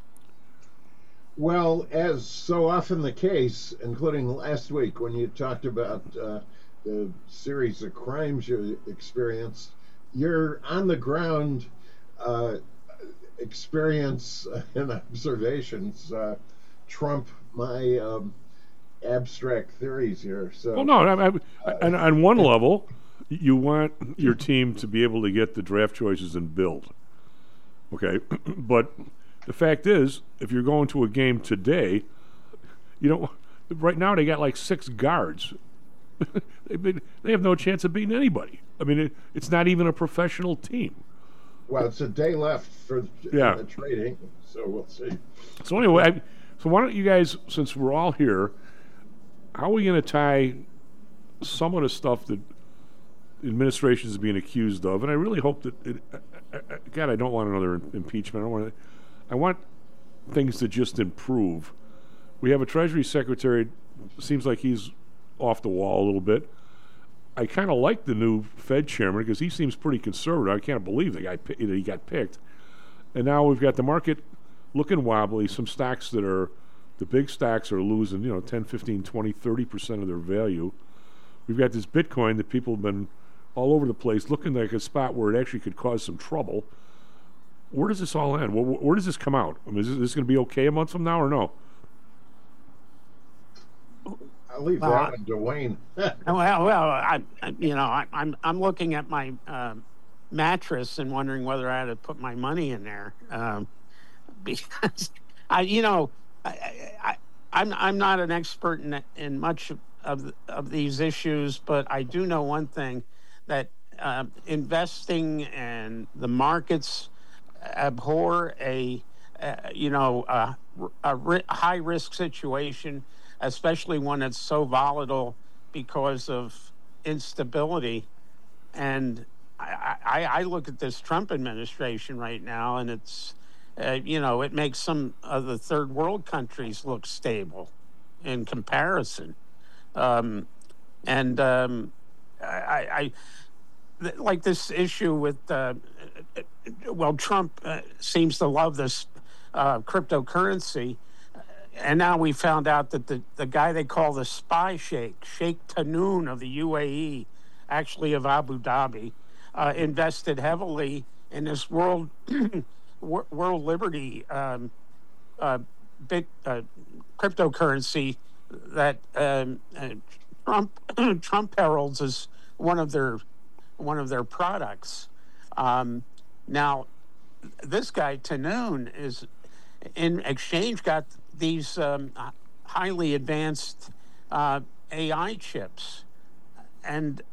Well, as so often the case, including last week when you talked about uh, the series of crimes you experienced, your on the ground uh, experience and observations uh, trump my um, abstract theories here. So, Well, no, I, I, and on one level, you want your team to be able to get the draft choices and build. Okay, but the fact is, if you're going to a game today, you know, right now they got like six guards. they, they have no chance of beating anybody. I mean, it, it's not even a professional team. well, it's a day left for Yeah. the trading, so we'll see. So anyway, I, so why don't you guys, since we're all here, how are we going to tie some of the stuff that the administration is being accused of? And I really hope that, it, I, I, God, I don't want another impeachment. I don't want. To, I want things to just improve. We have a Treasury Secretary. Seems like he's off the wall a little bit. I kind of like the new Fed chairman because he seems pretty conservative. I can't believe the guy that he got picked. And now we've got the market looking wobbly. Some stocks that are, the big stocks are losing, you know, ten, fifteen, twenty, thirty percent of their value. We've got this Bitcoin that people have been all over the place looking like a spot where it actually could cause some trouble. Where does this all end? Where, where does this come out? I mean, is this, this going to be okay a month from now or no? I'll leave Well, that to Dwayne. well, well, I, I, you know, I, I'm I'm looking at my uh, mattress and wondering whether I had to put my money in there um, because I, you know, I, I, I'm I'm not an expert in in much of of these issues, but I do know one thing, that uh, investing and the markets abhor a uh, you know a, a ri- high risk situation, especially one that's so volatile because of instability. And I, I, I look at this Trump administration right now, and it's uh, you know it makes some of the third world countries look stable in comparison. Um, and um, I, I th- like this issue with, uh, well, Trump uh, seems to love this uh, cryptocurrency. And now we found out that the, the guy they call the spy sheikh, Sheikh Tanoon of the U A E, actually of Abu Dhabi, uh, invested heavily in this world world liberty um, uh, bit, uh, cryptocurrency that um, uh, Trump Trump heralds as one of their one of their products. Um, now, this guy Tanoon is in exchange got these um, highly advanced uh, A I chips, and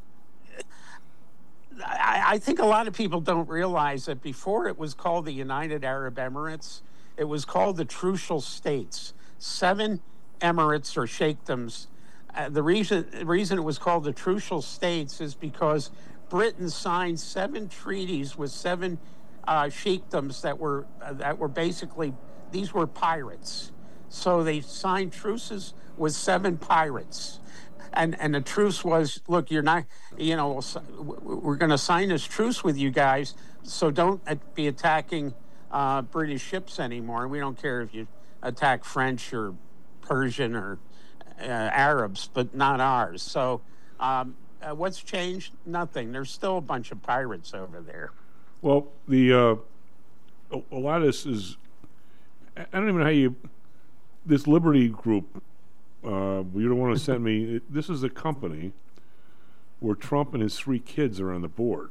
I, I think a lot of people don't realize that before it was called the United Arab Emirates, it was called the Trucial States. Seven emirates or sheikdoms. Uh, the reason the reason it was called the Trucial States is because Britain signed seven treaties with seven uh, sheikdoms that were uh, that were basically, these were pirates. So they signed truces with seven pirates, and and the truce was, look, you're not, you know, we're going to sign this truce with you guys, so don't be attacking uh, British ships anymore. We don't care if you attack French or Persian or uh, Arabs, but not ours. So um, uh, what's changed? Nothing. There's still a bunch of pirates over there. Well, the uh, a, a lot of this is, I don't even know how you, this Liberty Group, uh, you don't want to send me, it, this is a company where Trump and his three kids are on the board.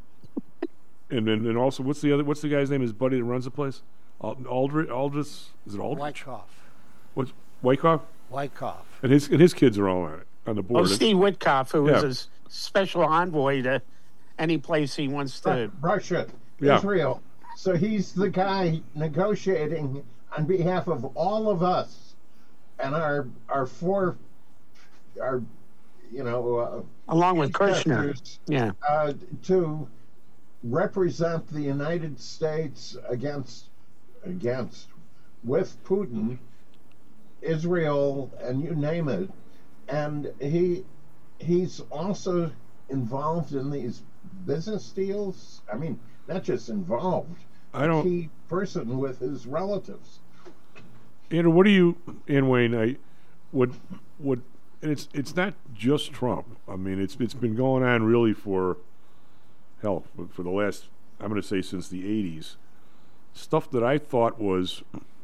And then and also, what's the other, what's the guy's name, his buddy that runs the place? Aldrich, Aldrich, is it Aldrich? Wyckoff. What's Wyckoff? Wyckoff. And his and his kids are all on it, on the board. Oh, Steve Witkoff, who yeah. is his special envoy to any place he wants to. Russia, yeah. Israel. So he's the guy negotiating on behalf of all of us and our our four, our, you know, uh, along with Kushner, yeah, uh, to represent the United States against against with Putin, Israel, and you name it. And he he's also involved in these business deals. I mean, not just involved, I don't, a key person with his relatives. Andrew, what do you, and Wayne, I, what, what, and it's it's not just Trump. I mean, it's it's been going on really for, hell, for the last, I'm going to say since the eighties. Stuff that I thought was,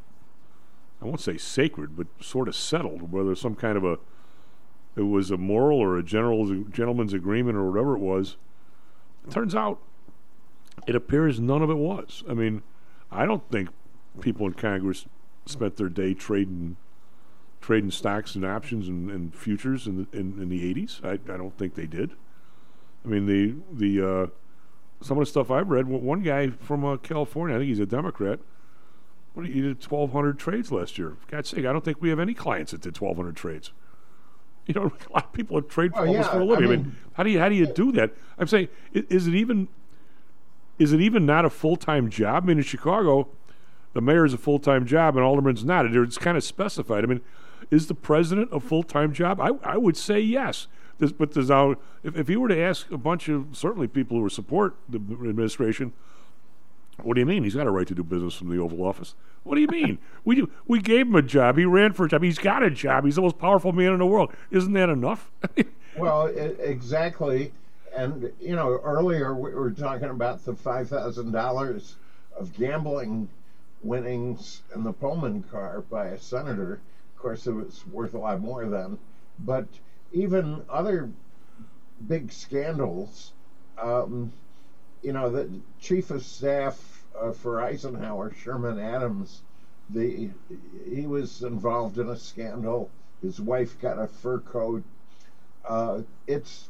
I won't say sacred, but sort of settled, whether some kind of a, it was a moral or a general gentleman's agreement or whatever it was. It turns out, it appears none of it was. I mean, I don't think people in Congress spent their day trading trading stocks and options and, and futures in the, in, in the eighties. I, I don't think they did. I mean, the the uh, some of the stuff I've read, one guy from uh, California, I think he's a Democrat, what, he did twelve hundred trades last year. For God's sake, I don't think we have any clients that did twelve hundred trades. You know, a lot of people have traded Oh, almost yeah, for a living. I I mean, mean- how do you how do you do that? I'm saying, i- is it even is it even not a full time job? I mean, in Chicago, the mayor is a full time job and alderman's not. It's kind of specified. I mean, is the president a full time job? I I would say yes. This, but there's now, if if you were to ask a bunch of certainly people who support the administration, what do you mean? He's got a right to do business from the Oval Office. What do you mean? we do, we gave him a job. He ran for a job. He's got a job. He's the most powerful man in the world. Isn't that enough? Well, I- exactly. And, you know, earlier we were talking about the five thousand dollars of gambling winnings in the Pullman car by a senator. Of course, it was worth a lot more then. But even other big scandals, um, you know, the chief of staff uh, for Eisenhower, Sherman Adams, the he was involved in a scandal His wife got a fur coat. Uh, it's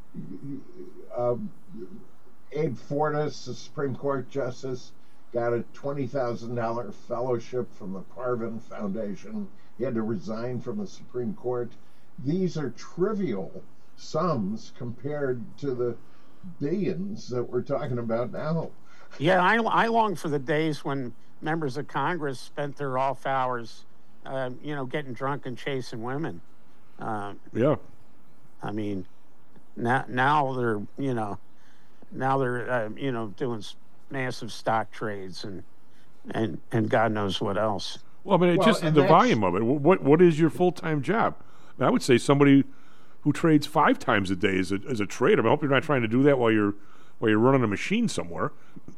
uh, Abe Fortas, the Supreme Court Justice, got a twenty thousand dollars fellowship from the Parvin Foundation. He had to resign from the Supreme Court. These are trivial sums compared to the billions that we're talking about now. Yeah, I, I long for the days when members of Congress spent their off hours, uh, you know, getting drunk and chasing women. Uh, Yeah. I mean, now now they're you know, now they're uh, you know doing s- massive stock trades and and and God knows what else. Well, I mean, it's Well, just the and that's- volume of it. Wh- What what is your full time job? I, mean, I would say somebody who trades five times a day is a, is a trader. I, mean, I hope you're not trying to do that while you're while you're running a machine somewhere.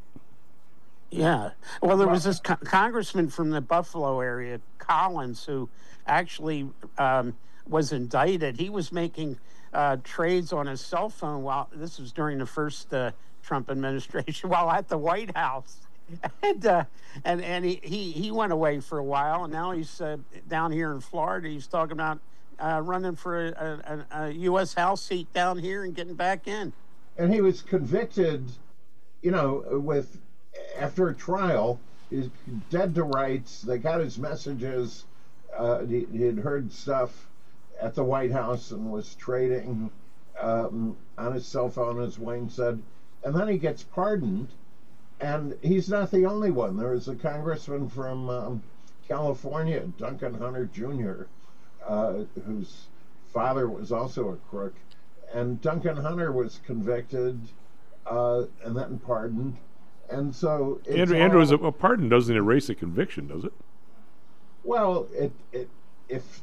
Yeah. Well, there was this co- congressman from the Buffalo area, Collins, who actually um, was indicted. He was making uh, trades on his cell phone while this was during the first uh, Trump administration, while at the White House. And uh, and and he, he he went away for a while, and now he's uh, down here in Florida. He's talking about uh, running for a, a, a U S House seat down here and getting back in. And he was convicted, you know, with after a trial. He's dead to rights. They got his messages. Uh, he, he had heard stuff at the White House and was trading um, on his cell phone, as Wayne said. And then he gets pardoned. And he's not the only one. There was a congressman from um, California, Duncan Hunter Junior, uh, whose father was also a crook. And Duncan Hunter was convicted uh, and then pardoned. And so it's Andrew, Andrew, is a, all- a pardon doesn't erase a conviction, does it? well, it it if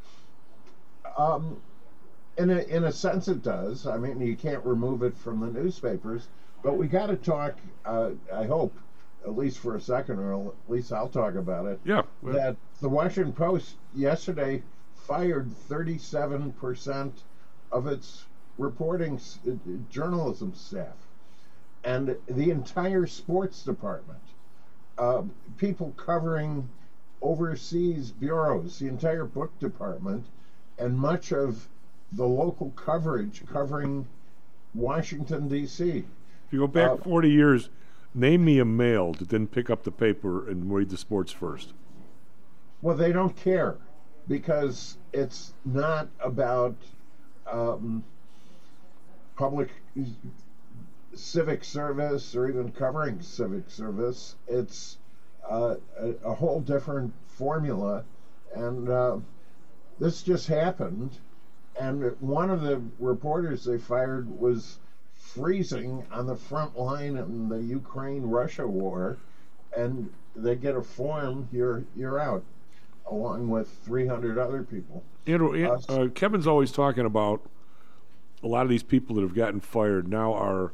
um, in a in a sense it does. I mean, you can't remove it from the newspapers, but we got to talk. Uh, I hope, at least for a second, or at least I'll talk about it. Yeah. well, That the Washington Post yesterday fired thirty-seven percent of its reporting s- uh, journalism staff, and the entire sports department, uh, people covering overseas bureaus, the entire book department, and much of the local coverage covering Washington, D C. If you go back uh, forty years, name me a male that didn't pick up the paper and read the sports first. Well, they don't care because it's not about um, public civic service or even covering civic service. It's uh, a, a whole different formula, and uh, this just happened. And one of the reporters they fired was freezing on the front line in the Ukraine-Russia war, and they get a form, you're you're out, along with three hundred other people. Andrew, An- Us. uh, Kevin's always talking about a lot of these people that have gotten fired now are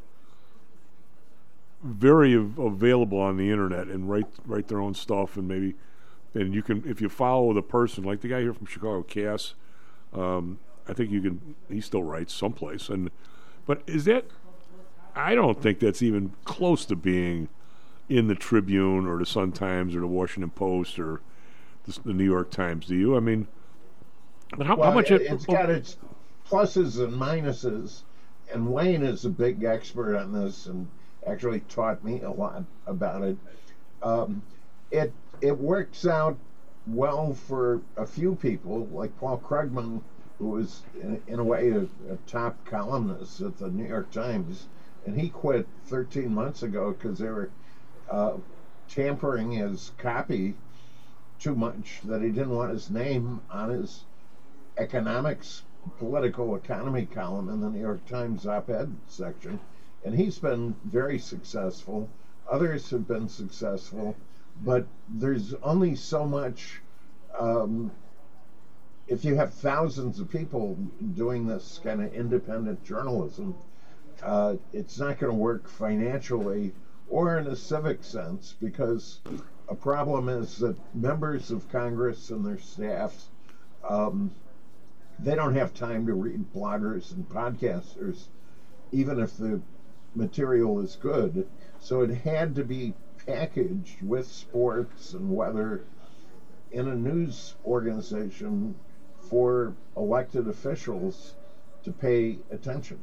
very av- available on the internet and write write their own stuff, and maybe and you can, if you follow the person, like the guy here from Chicago, Cass. Um, I think you can. He still writes someplace, and but is that? I don't think that's even close to being in the Tribune or the Sun Times or the Washington Post or the, the New York Times. Do you? I mean, but how, Well, how much? it, it- it's got its pluses and minuses, and Wayne is a big expert on this and actually taught me a lot about it. Um, it it works out well for a few people, like Paul Krugman, who was in, in a way a, a top columnist at the New York Times, and he quit thirteen months ago because they were uh, tampering his copy too much, that he didn't want his name on his economics, political economy column in the New York Times op-ed section. And he's been very successful. Others have been successful, but there's only so much. Um, if you have thousands of people doing this kind of independent journalism, uh, it's not going to work financially or in a civic sense, because a problem is that members of Congress and their staffs, um, they don't have time to read bloggers and podcasters, even if the material is good. So it had to be packaged with sports and weather in a news organization for elected officials to pay attention.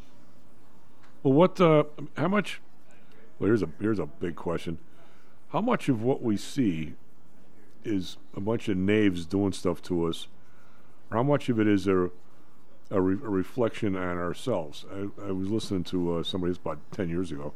Well, what? Uh, how much? Well, here's a here's a big question. How much of what we see is a bunch of knaves doing stuff to us, or how much of it is a a, re- a reflection on ourselves? I, I was listening to uh, somebody this about ten years ago.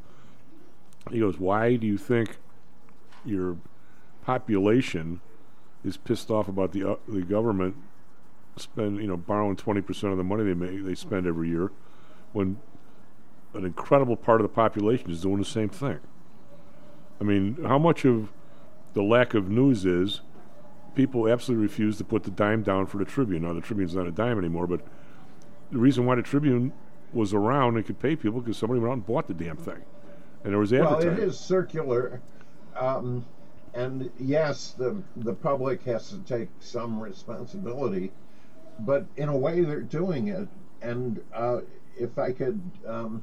He goes, "Why do you think your population is pissed off about the uh, the government spend you know borrowing twenty percent of the money they make they spend every year, when an incredible part of the population is doing the same thing?" I mean, how much of the lack of news is people absolutely refuse to put the dime down for the Tribune? Now, the Tribune's not a dime anymore, but the reason why the Tribune was around and could pay people because somebody went out and bought the damn thing, and there was advertising. Well, it is circular, um, and yes, the the public has to take some responsibility, but in a way they're doing it. And uh, if I could, um,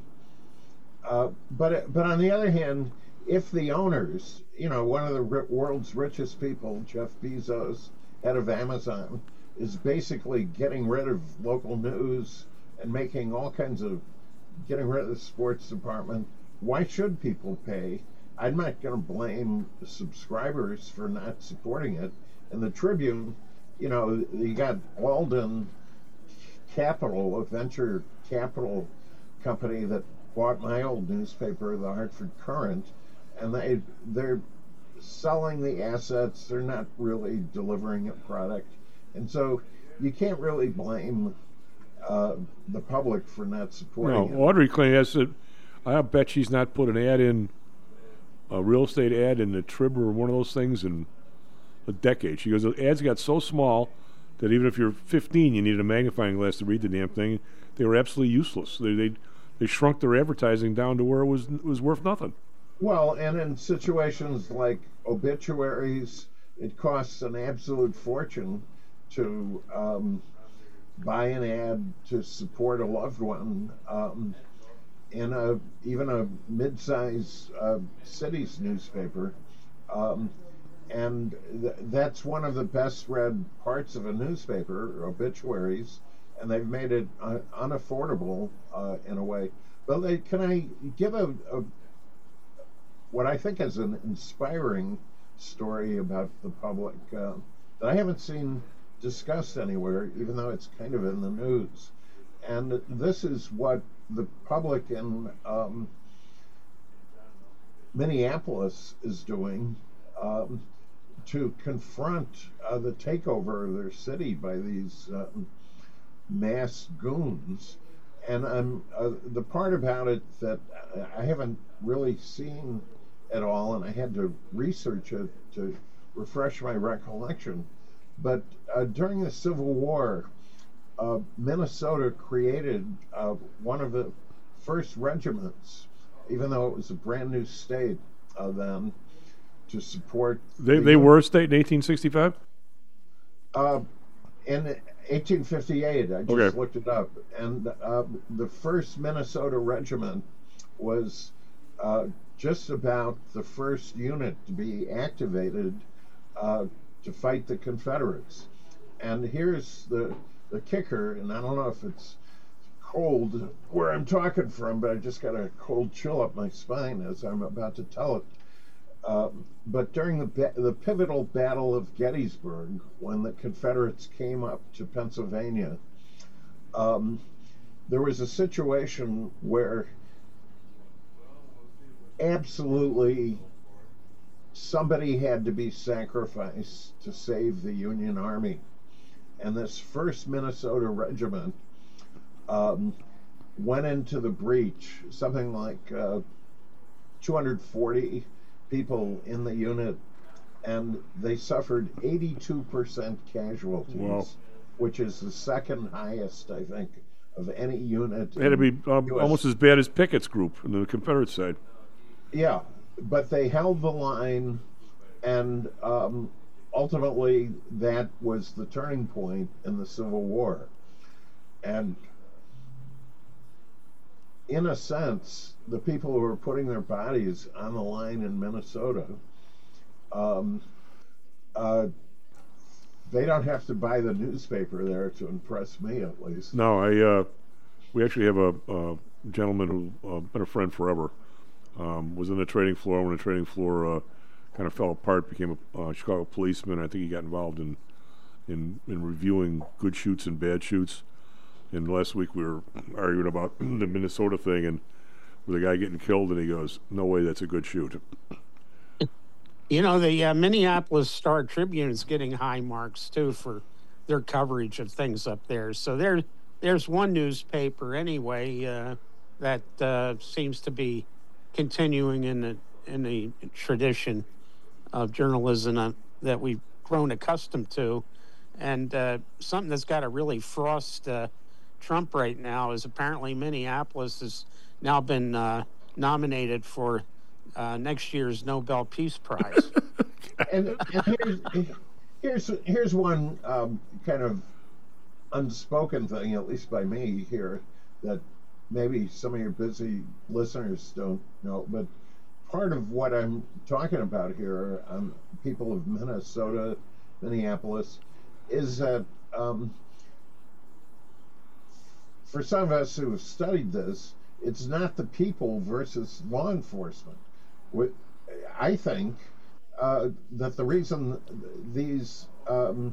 uh, but but on the other hand, if the owners, you know, one of the r- world's richest people, Jeff Bezos, head of Amazon, is basically getting rid of local news and making all kinds of, getting rid of the sports department, why should people pay? I'm not going to blame the subscribers for not supporting it. And the Tribune, you know, you got Walden Capital, a venture capital company that bought my old newspaper, the Hartford Courant, and they they're selling the assets. They're not really delivering a product, and so you can't really blame uh, the public for not supporting No, it. Audrey Klein has said, I bet she's not put an ad in, a real estate ad in the Trib or one of those things in a decade. She goes, the ads got so small that even if you're fifteen, you needed a magnifying glass to read the damn thing. They were absolutely useless. They they, they shrunk their advertising down to where it was was worth nothing. Well, and in situations like obituaries, it costs an absolute fortune to um, buy an ad to support a loved one um, in a even a mid-size uh, city's newspaper, um, and th- that's one of the best-read parts of a newspaper, obituaries, and they've made it uh, unaffordable uh, in a way. But they, can I give a, a what I think is an inspiring story about the public uh, that I haven't seen discussed anywhere, even though it's kind of in the news. And this is what the public in um, Minneapolis is doing um, to confront uh, the takeover of their city by these uh, mass goons. And I'm, uh, the part about it that I haven't really seen at all, and I had to research it to refresh my recollection. But uh, during the Civil War, uh, Minnesota created uh, one of the first regiments, even though it was a brand new state uh, then, to support. They the they Union. were a state in eighteen sixty-five? Uh, in eighteen fifty-eight, I just Okay. looked it up, and uh, the first Minnesota regiment was uh, just about the first unit to be activated uh, to fight the Confederates. And here's the the kicker, and I don't know if it's cold where I'm talking from, but I just got a cold chill up my spine as I'm about to tell it. Uh, but during the ba- the pivotal Battle of Gettysburg, when the Confederates came up to Pennsylvania, um, there was a situation where absolutely somebody had to be sacrificed to save the Union Army. And this first Minnesota regiment um, went into the breach, something like uh, two hundred forty people in the unit, and they suffered eighty-two percent casualties, Wow. which is the second highest, I think, of any unit. It had to be in um, U S almost as bad as Pickett's group on the Confederate side. Yeah, but they held the line, and um, ultimately that was the turning point in the Civil War. And in a sense, the people who were putting their bodies on the line in Minnesota um, uh, they don't have to buy the newspaper there to impress me, at least. No, I. Uh, we actually have a, a gentleman who uh, been a friend forever. Um, was in the trading floor when the trading floor uh, kind of fell apart. Became a uh, Chicago policeman. I think he got involved in in in reviewing good shoots and bad shoots. And last week we were arguing about the Minnesota thing and with a guy getting killed, and he goes, "No way, that's a good shoot." You know, the uh, Minneapolis Star Tribune is getting high marks, too, for their coverage of things up there. So there, there's one newspaper, anyway, uh, that uh, seems to be continuing in the, in the tradition of journalism uh, that we've grown accustomed to. And uh, something that's got to really frost uh, Trump right now is apparently Minneapolis has now been uh, nominated for Uh, next year's Nobel Peace Prize. and, and here's, here's here's one um, kind of unspoken thing, at least by me here, that maybe some of your busy listeners don't know. But part of what I'm talking about here, um, people of Minnesota, Minneapolis, is that um, for some of us who have studied this, it's not the people versus law enforcement. I think uh, that the reason these um,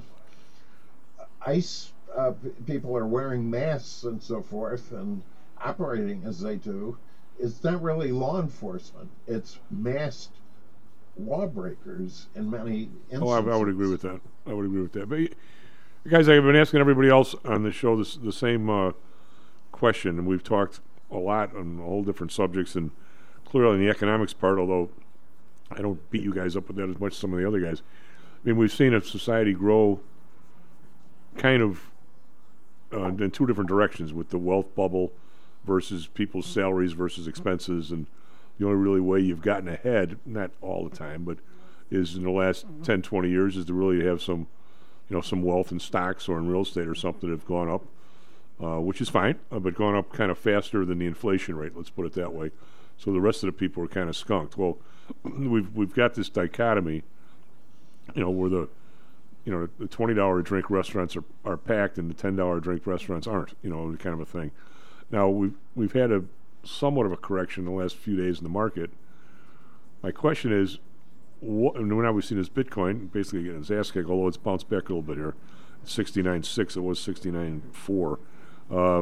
ICE uh, people are wearing masks and so forth and operating as they do is not really law enforcement. It's masked lawbreakers in many instances. Oh, I, I would agree with that. I would agree with that. But guys, I've been asking everybody else on the show this the same uh, question, and we've talked a lot on all different subjects, and clearly in the economics part, although I don't beat you guys up with that as much as some of the other guys. I mean, we've seen a society grow kind of uh, in two different directions with the wealth bubble versus people's salaries versus expenses, and the only really way you've gotten ahead, not all the time, but is in the last ten, twenty years, is to really have some, you know, some wealth in stocks or in real estate or something that have gone up, uh, which is fine, uh, but gone up kind of faster than the inflation rate, let's put it that way. So the rest of the people are kind of skunked. Well, we've we've got this dichotomy, you know, where the, you know, the twenty dollar a drink restaurants are, are packed and the ten dollar a drink restaurants aren't, you know, kind of a thing. Now we've we've had a somewhat of a correction in the last few days in the market. My question is, what, and when I was seeing this Bitcoin basically getting its ass kicked, although it's bounced back a little bit here, sixty-nine point six, it was sixty-nine point four. Uh,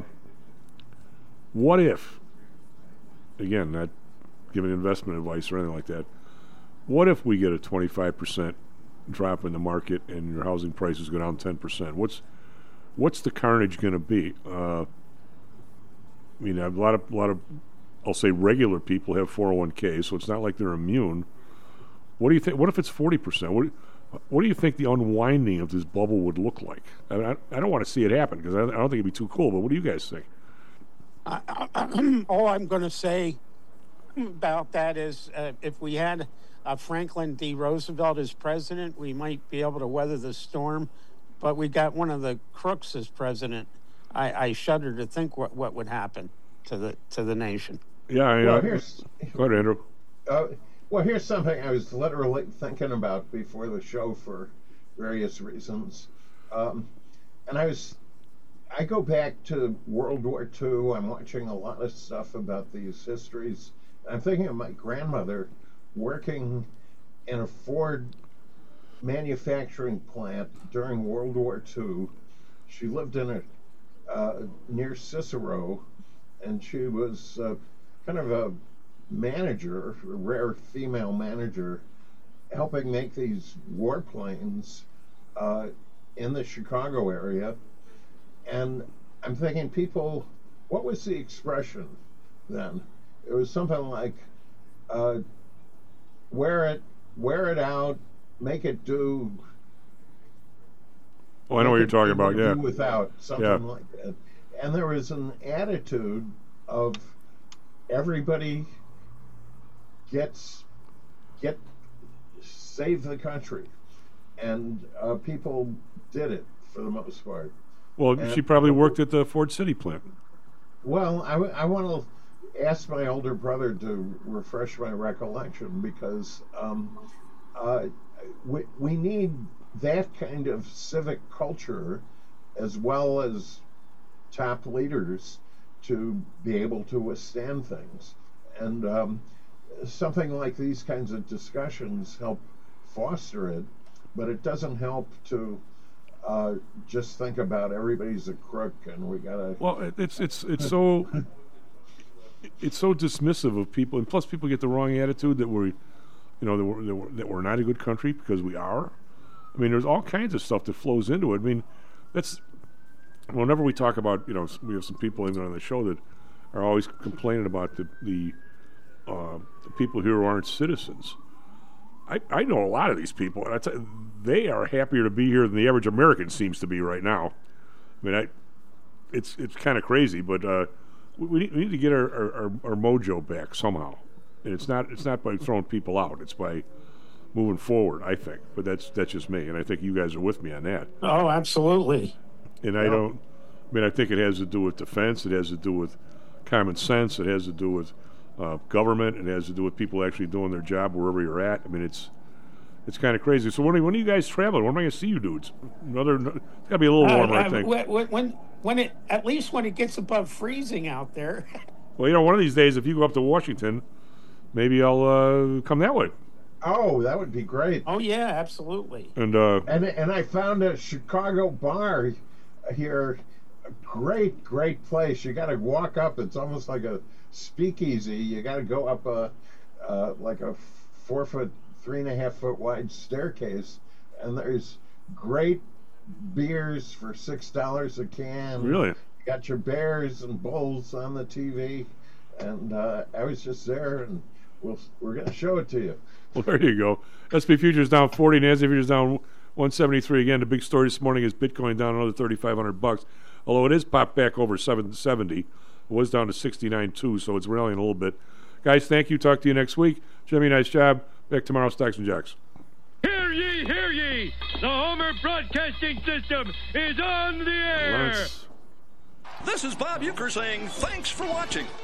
what if? Again, not giving investment advice or anything like that. What if we get a twenty-five percent drop in the market and your housing prices go down ten percent? What's what's the carnage going to be? Uh, I mean, a lot of a lot of I'll say regular people have four oh one k, so it's not like they're immune. What do you think? What if it's forty percent? What what do you think the unwinding of this bubble would look like? I mean, I, I don't want to see it happen because I, I don't think it'd be too cool. But what do you guys think? Uh, all I'm going to say about that is uh, if we had uh, Franklin D. Roosevelt as president, we might be able to weather the storm. But we got one of the crooks as president. I, I shudder to think what, what would happen to the to the nation. Yeah, I, well, uh, here's, go ahead, Andrew. Uh, well, here's something I was literally thinking about before the show for various reasons. Um, and I was... I go back to World War Two. I'm watching a lot of stuff about these histories. I'm thinking of my grandmother working in a Ford manufacturing plant during World War Two. She lived in a uh, near Cicero, and she was uh, kind of a manager, a rare female manager, helping make these warplanes uh, in the Chicago area. And I'm thinking, people, what was the expression then? It was something like, uh, wear it, wear it out, make it do. Oh, I know what you're talking about, yeah. Do without, something yeah. like that. And there was an attitude of everybody gets, get, save the country. And uh, people did it for the most part. Well, and, she probably worked at the Ford City plant. Well, I, I want to ask my older brother to refresh my recollection because um, uh, we, we need that kind of civic culture, as well as top leaders, to be able to withstand things. And um, something like these kinds of discussions help foster it, but it doesn't help to uh, just think about everybody's a crook and we gotta. Well, it- it's it's it's so it's so dismissive of people, and plus people get the wrong attitude that we're, you know, that we're, that we're, that we're not a good country because we are. I mean, there's all kinds of stuff that flows into it. I mean, that's whenever we talk about, you know, s- we have some people even on the show that are always complaining about the the, uh, the people here who aren't citizens. I, I know a lot of these people, and I tell you, they are happier to be here than the average American seems to be right now. I mean, I, it's it's kind of crazy, but uh, we, we need, we need to get our, our, our, our mojo back somehow, and it's not it's not by throwing people out; it's by moving forward. I think, but that's that's just me, and I think you guys are with me on that. Oh, absolutely. And I don't. I mean, I think it has to do with defense. It has to do with common sense. It has to do with uh, government. It has to do with people actually doing their job wherever you're at. I mean, it's it's kind of crazy. So when, are- when are you guys traveling? When am I going to see you dudes? Another. It's got to be a little warmer, Uh, I uh, think. when, when when it at least when it gets above freezing out there. Well, you know, one of these days, if you go up to Washington, maybe I'll uh, come that way. Oh, that would be great. Oh yeah, absolutely. And uh, And and I found a Chicago bar here, a great great place. You got to walk up. It's almost like a speakeasy. You got to go up a uh, like a four foot, three and a half foot wide staircase, and there's great beers for six dollars a can. Really? You got your bears and bulls on the T V, and uh, I was just there, and we'll we're gonna show it to you. well, there you go. S and P futures down forty, NASDAQ futures down one seventy-three. Again, the big story this morning is Bitcoin down another thirty-five hundred bucks. Although it is popped back over seven seventy, it was down to sixty-nine two, so it's rallying a little bit. Guys, thank you. Talk to you next week. Jimmy, nice job. Back tomorrow, Stocks and Jocks. Hear ye, hear ye! The Homer Broadcasting System is on the air! Let's This is Bob Euchre saying thanks for watching.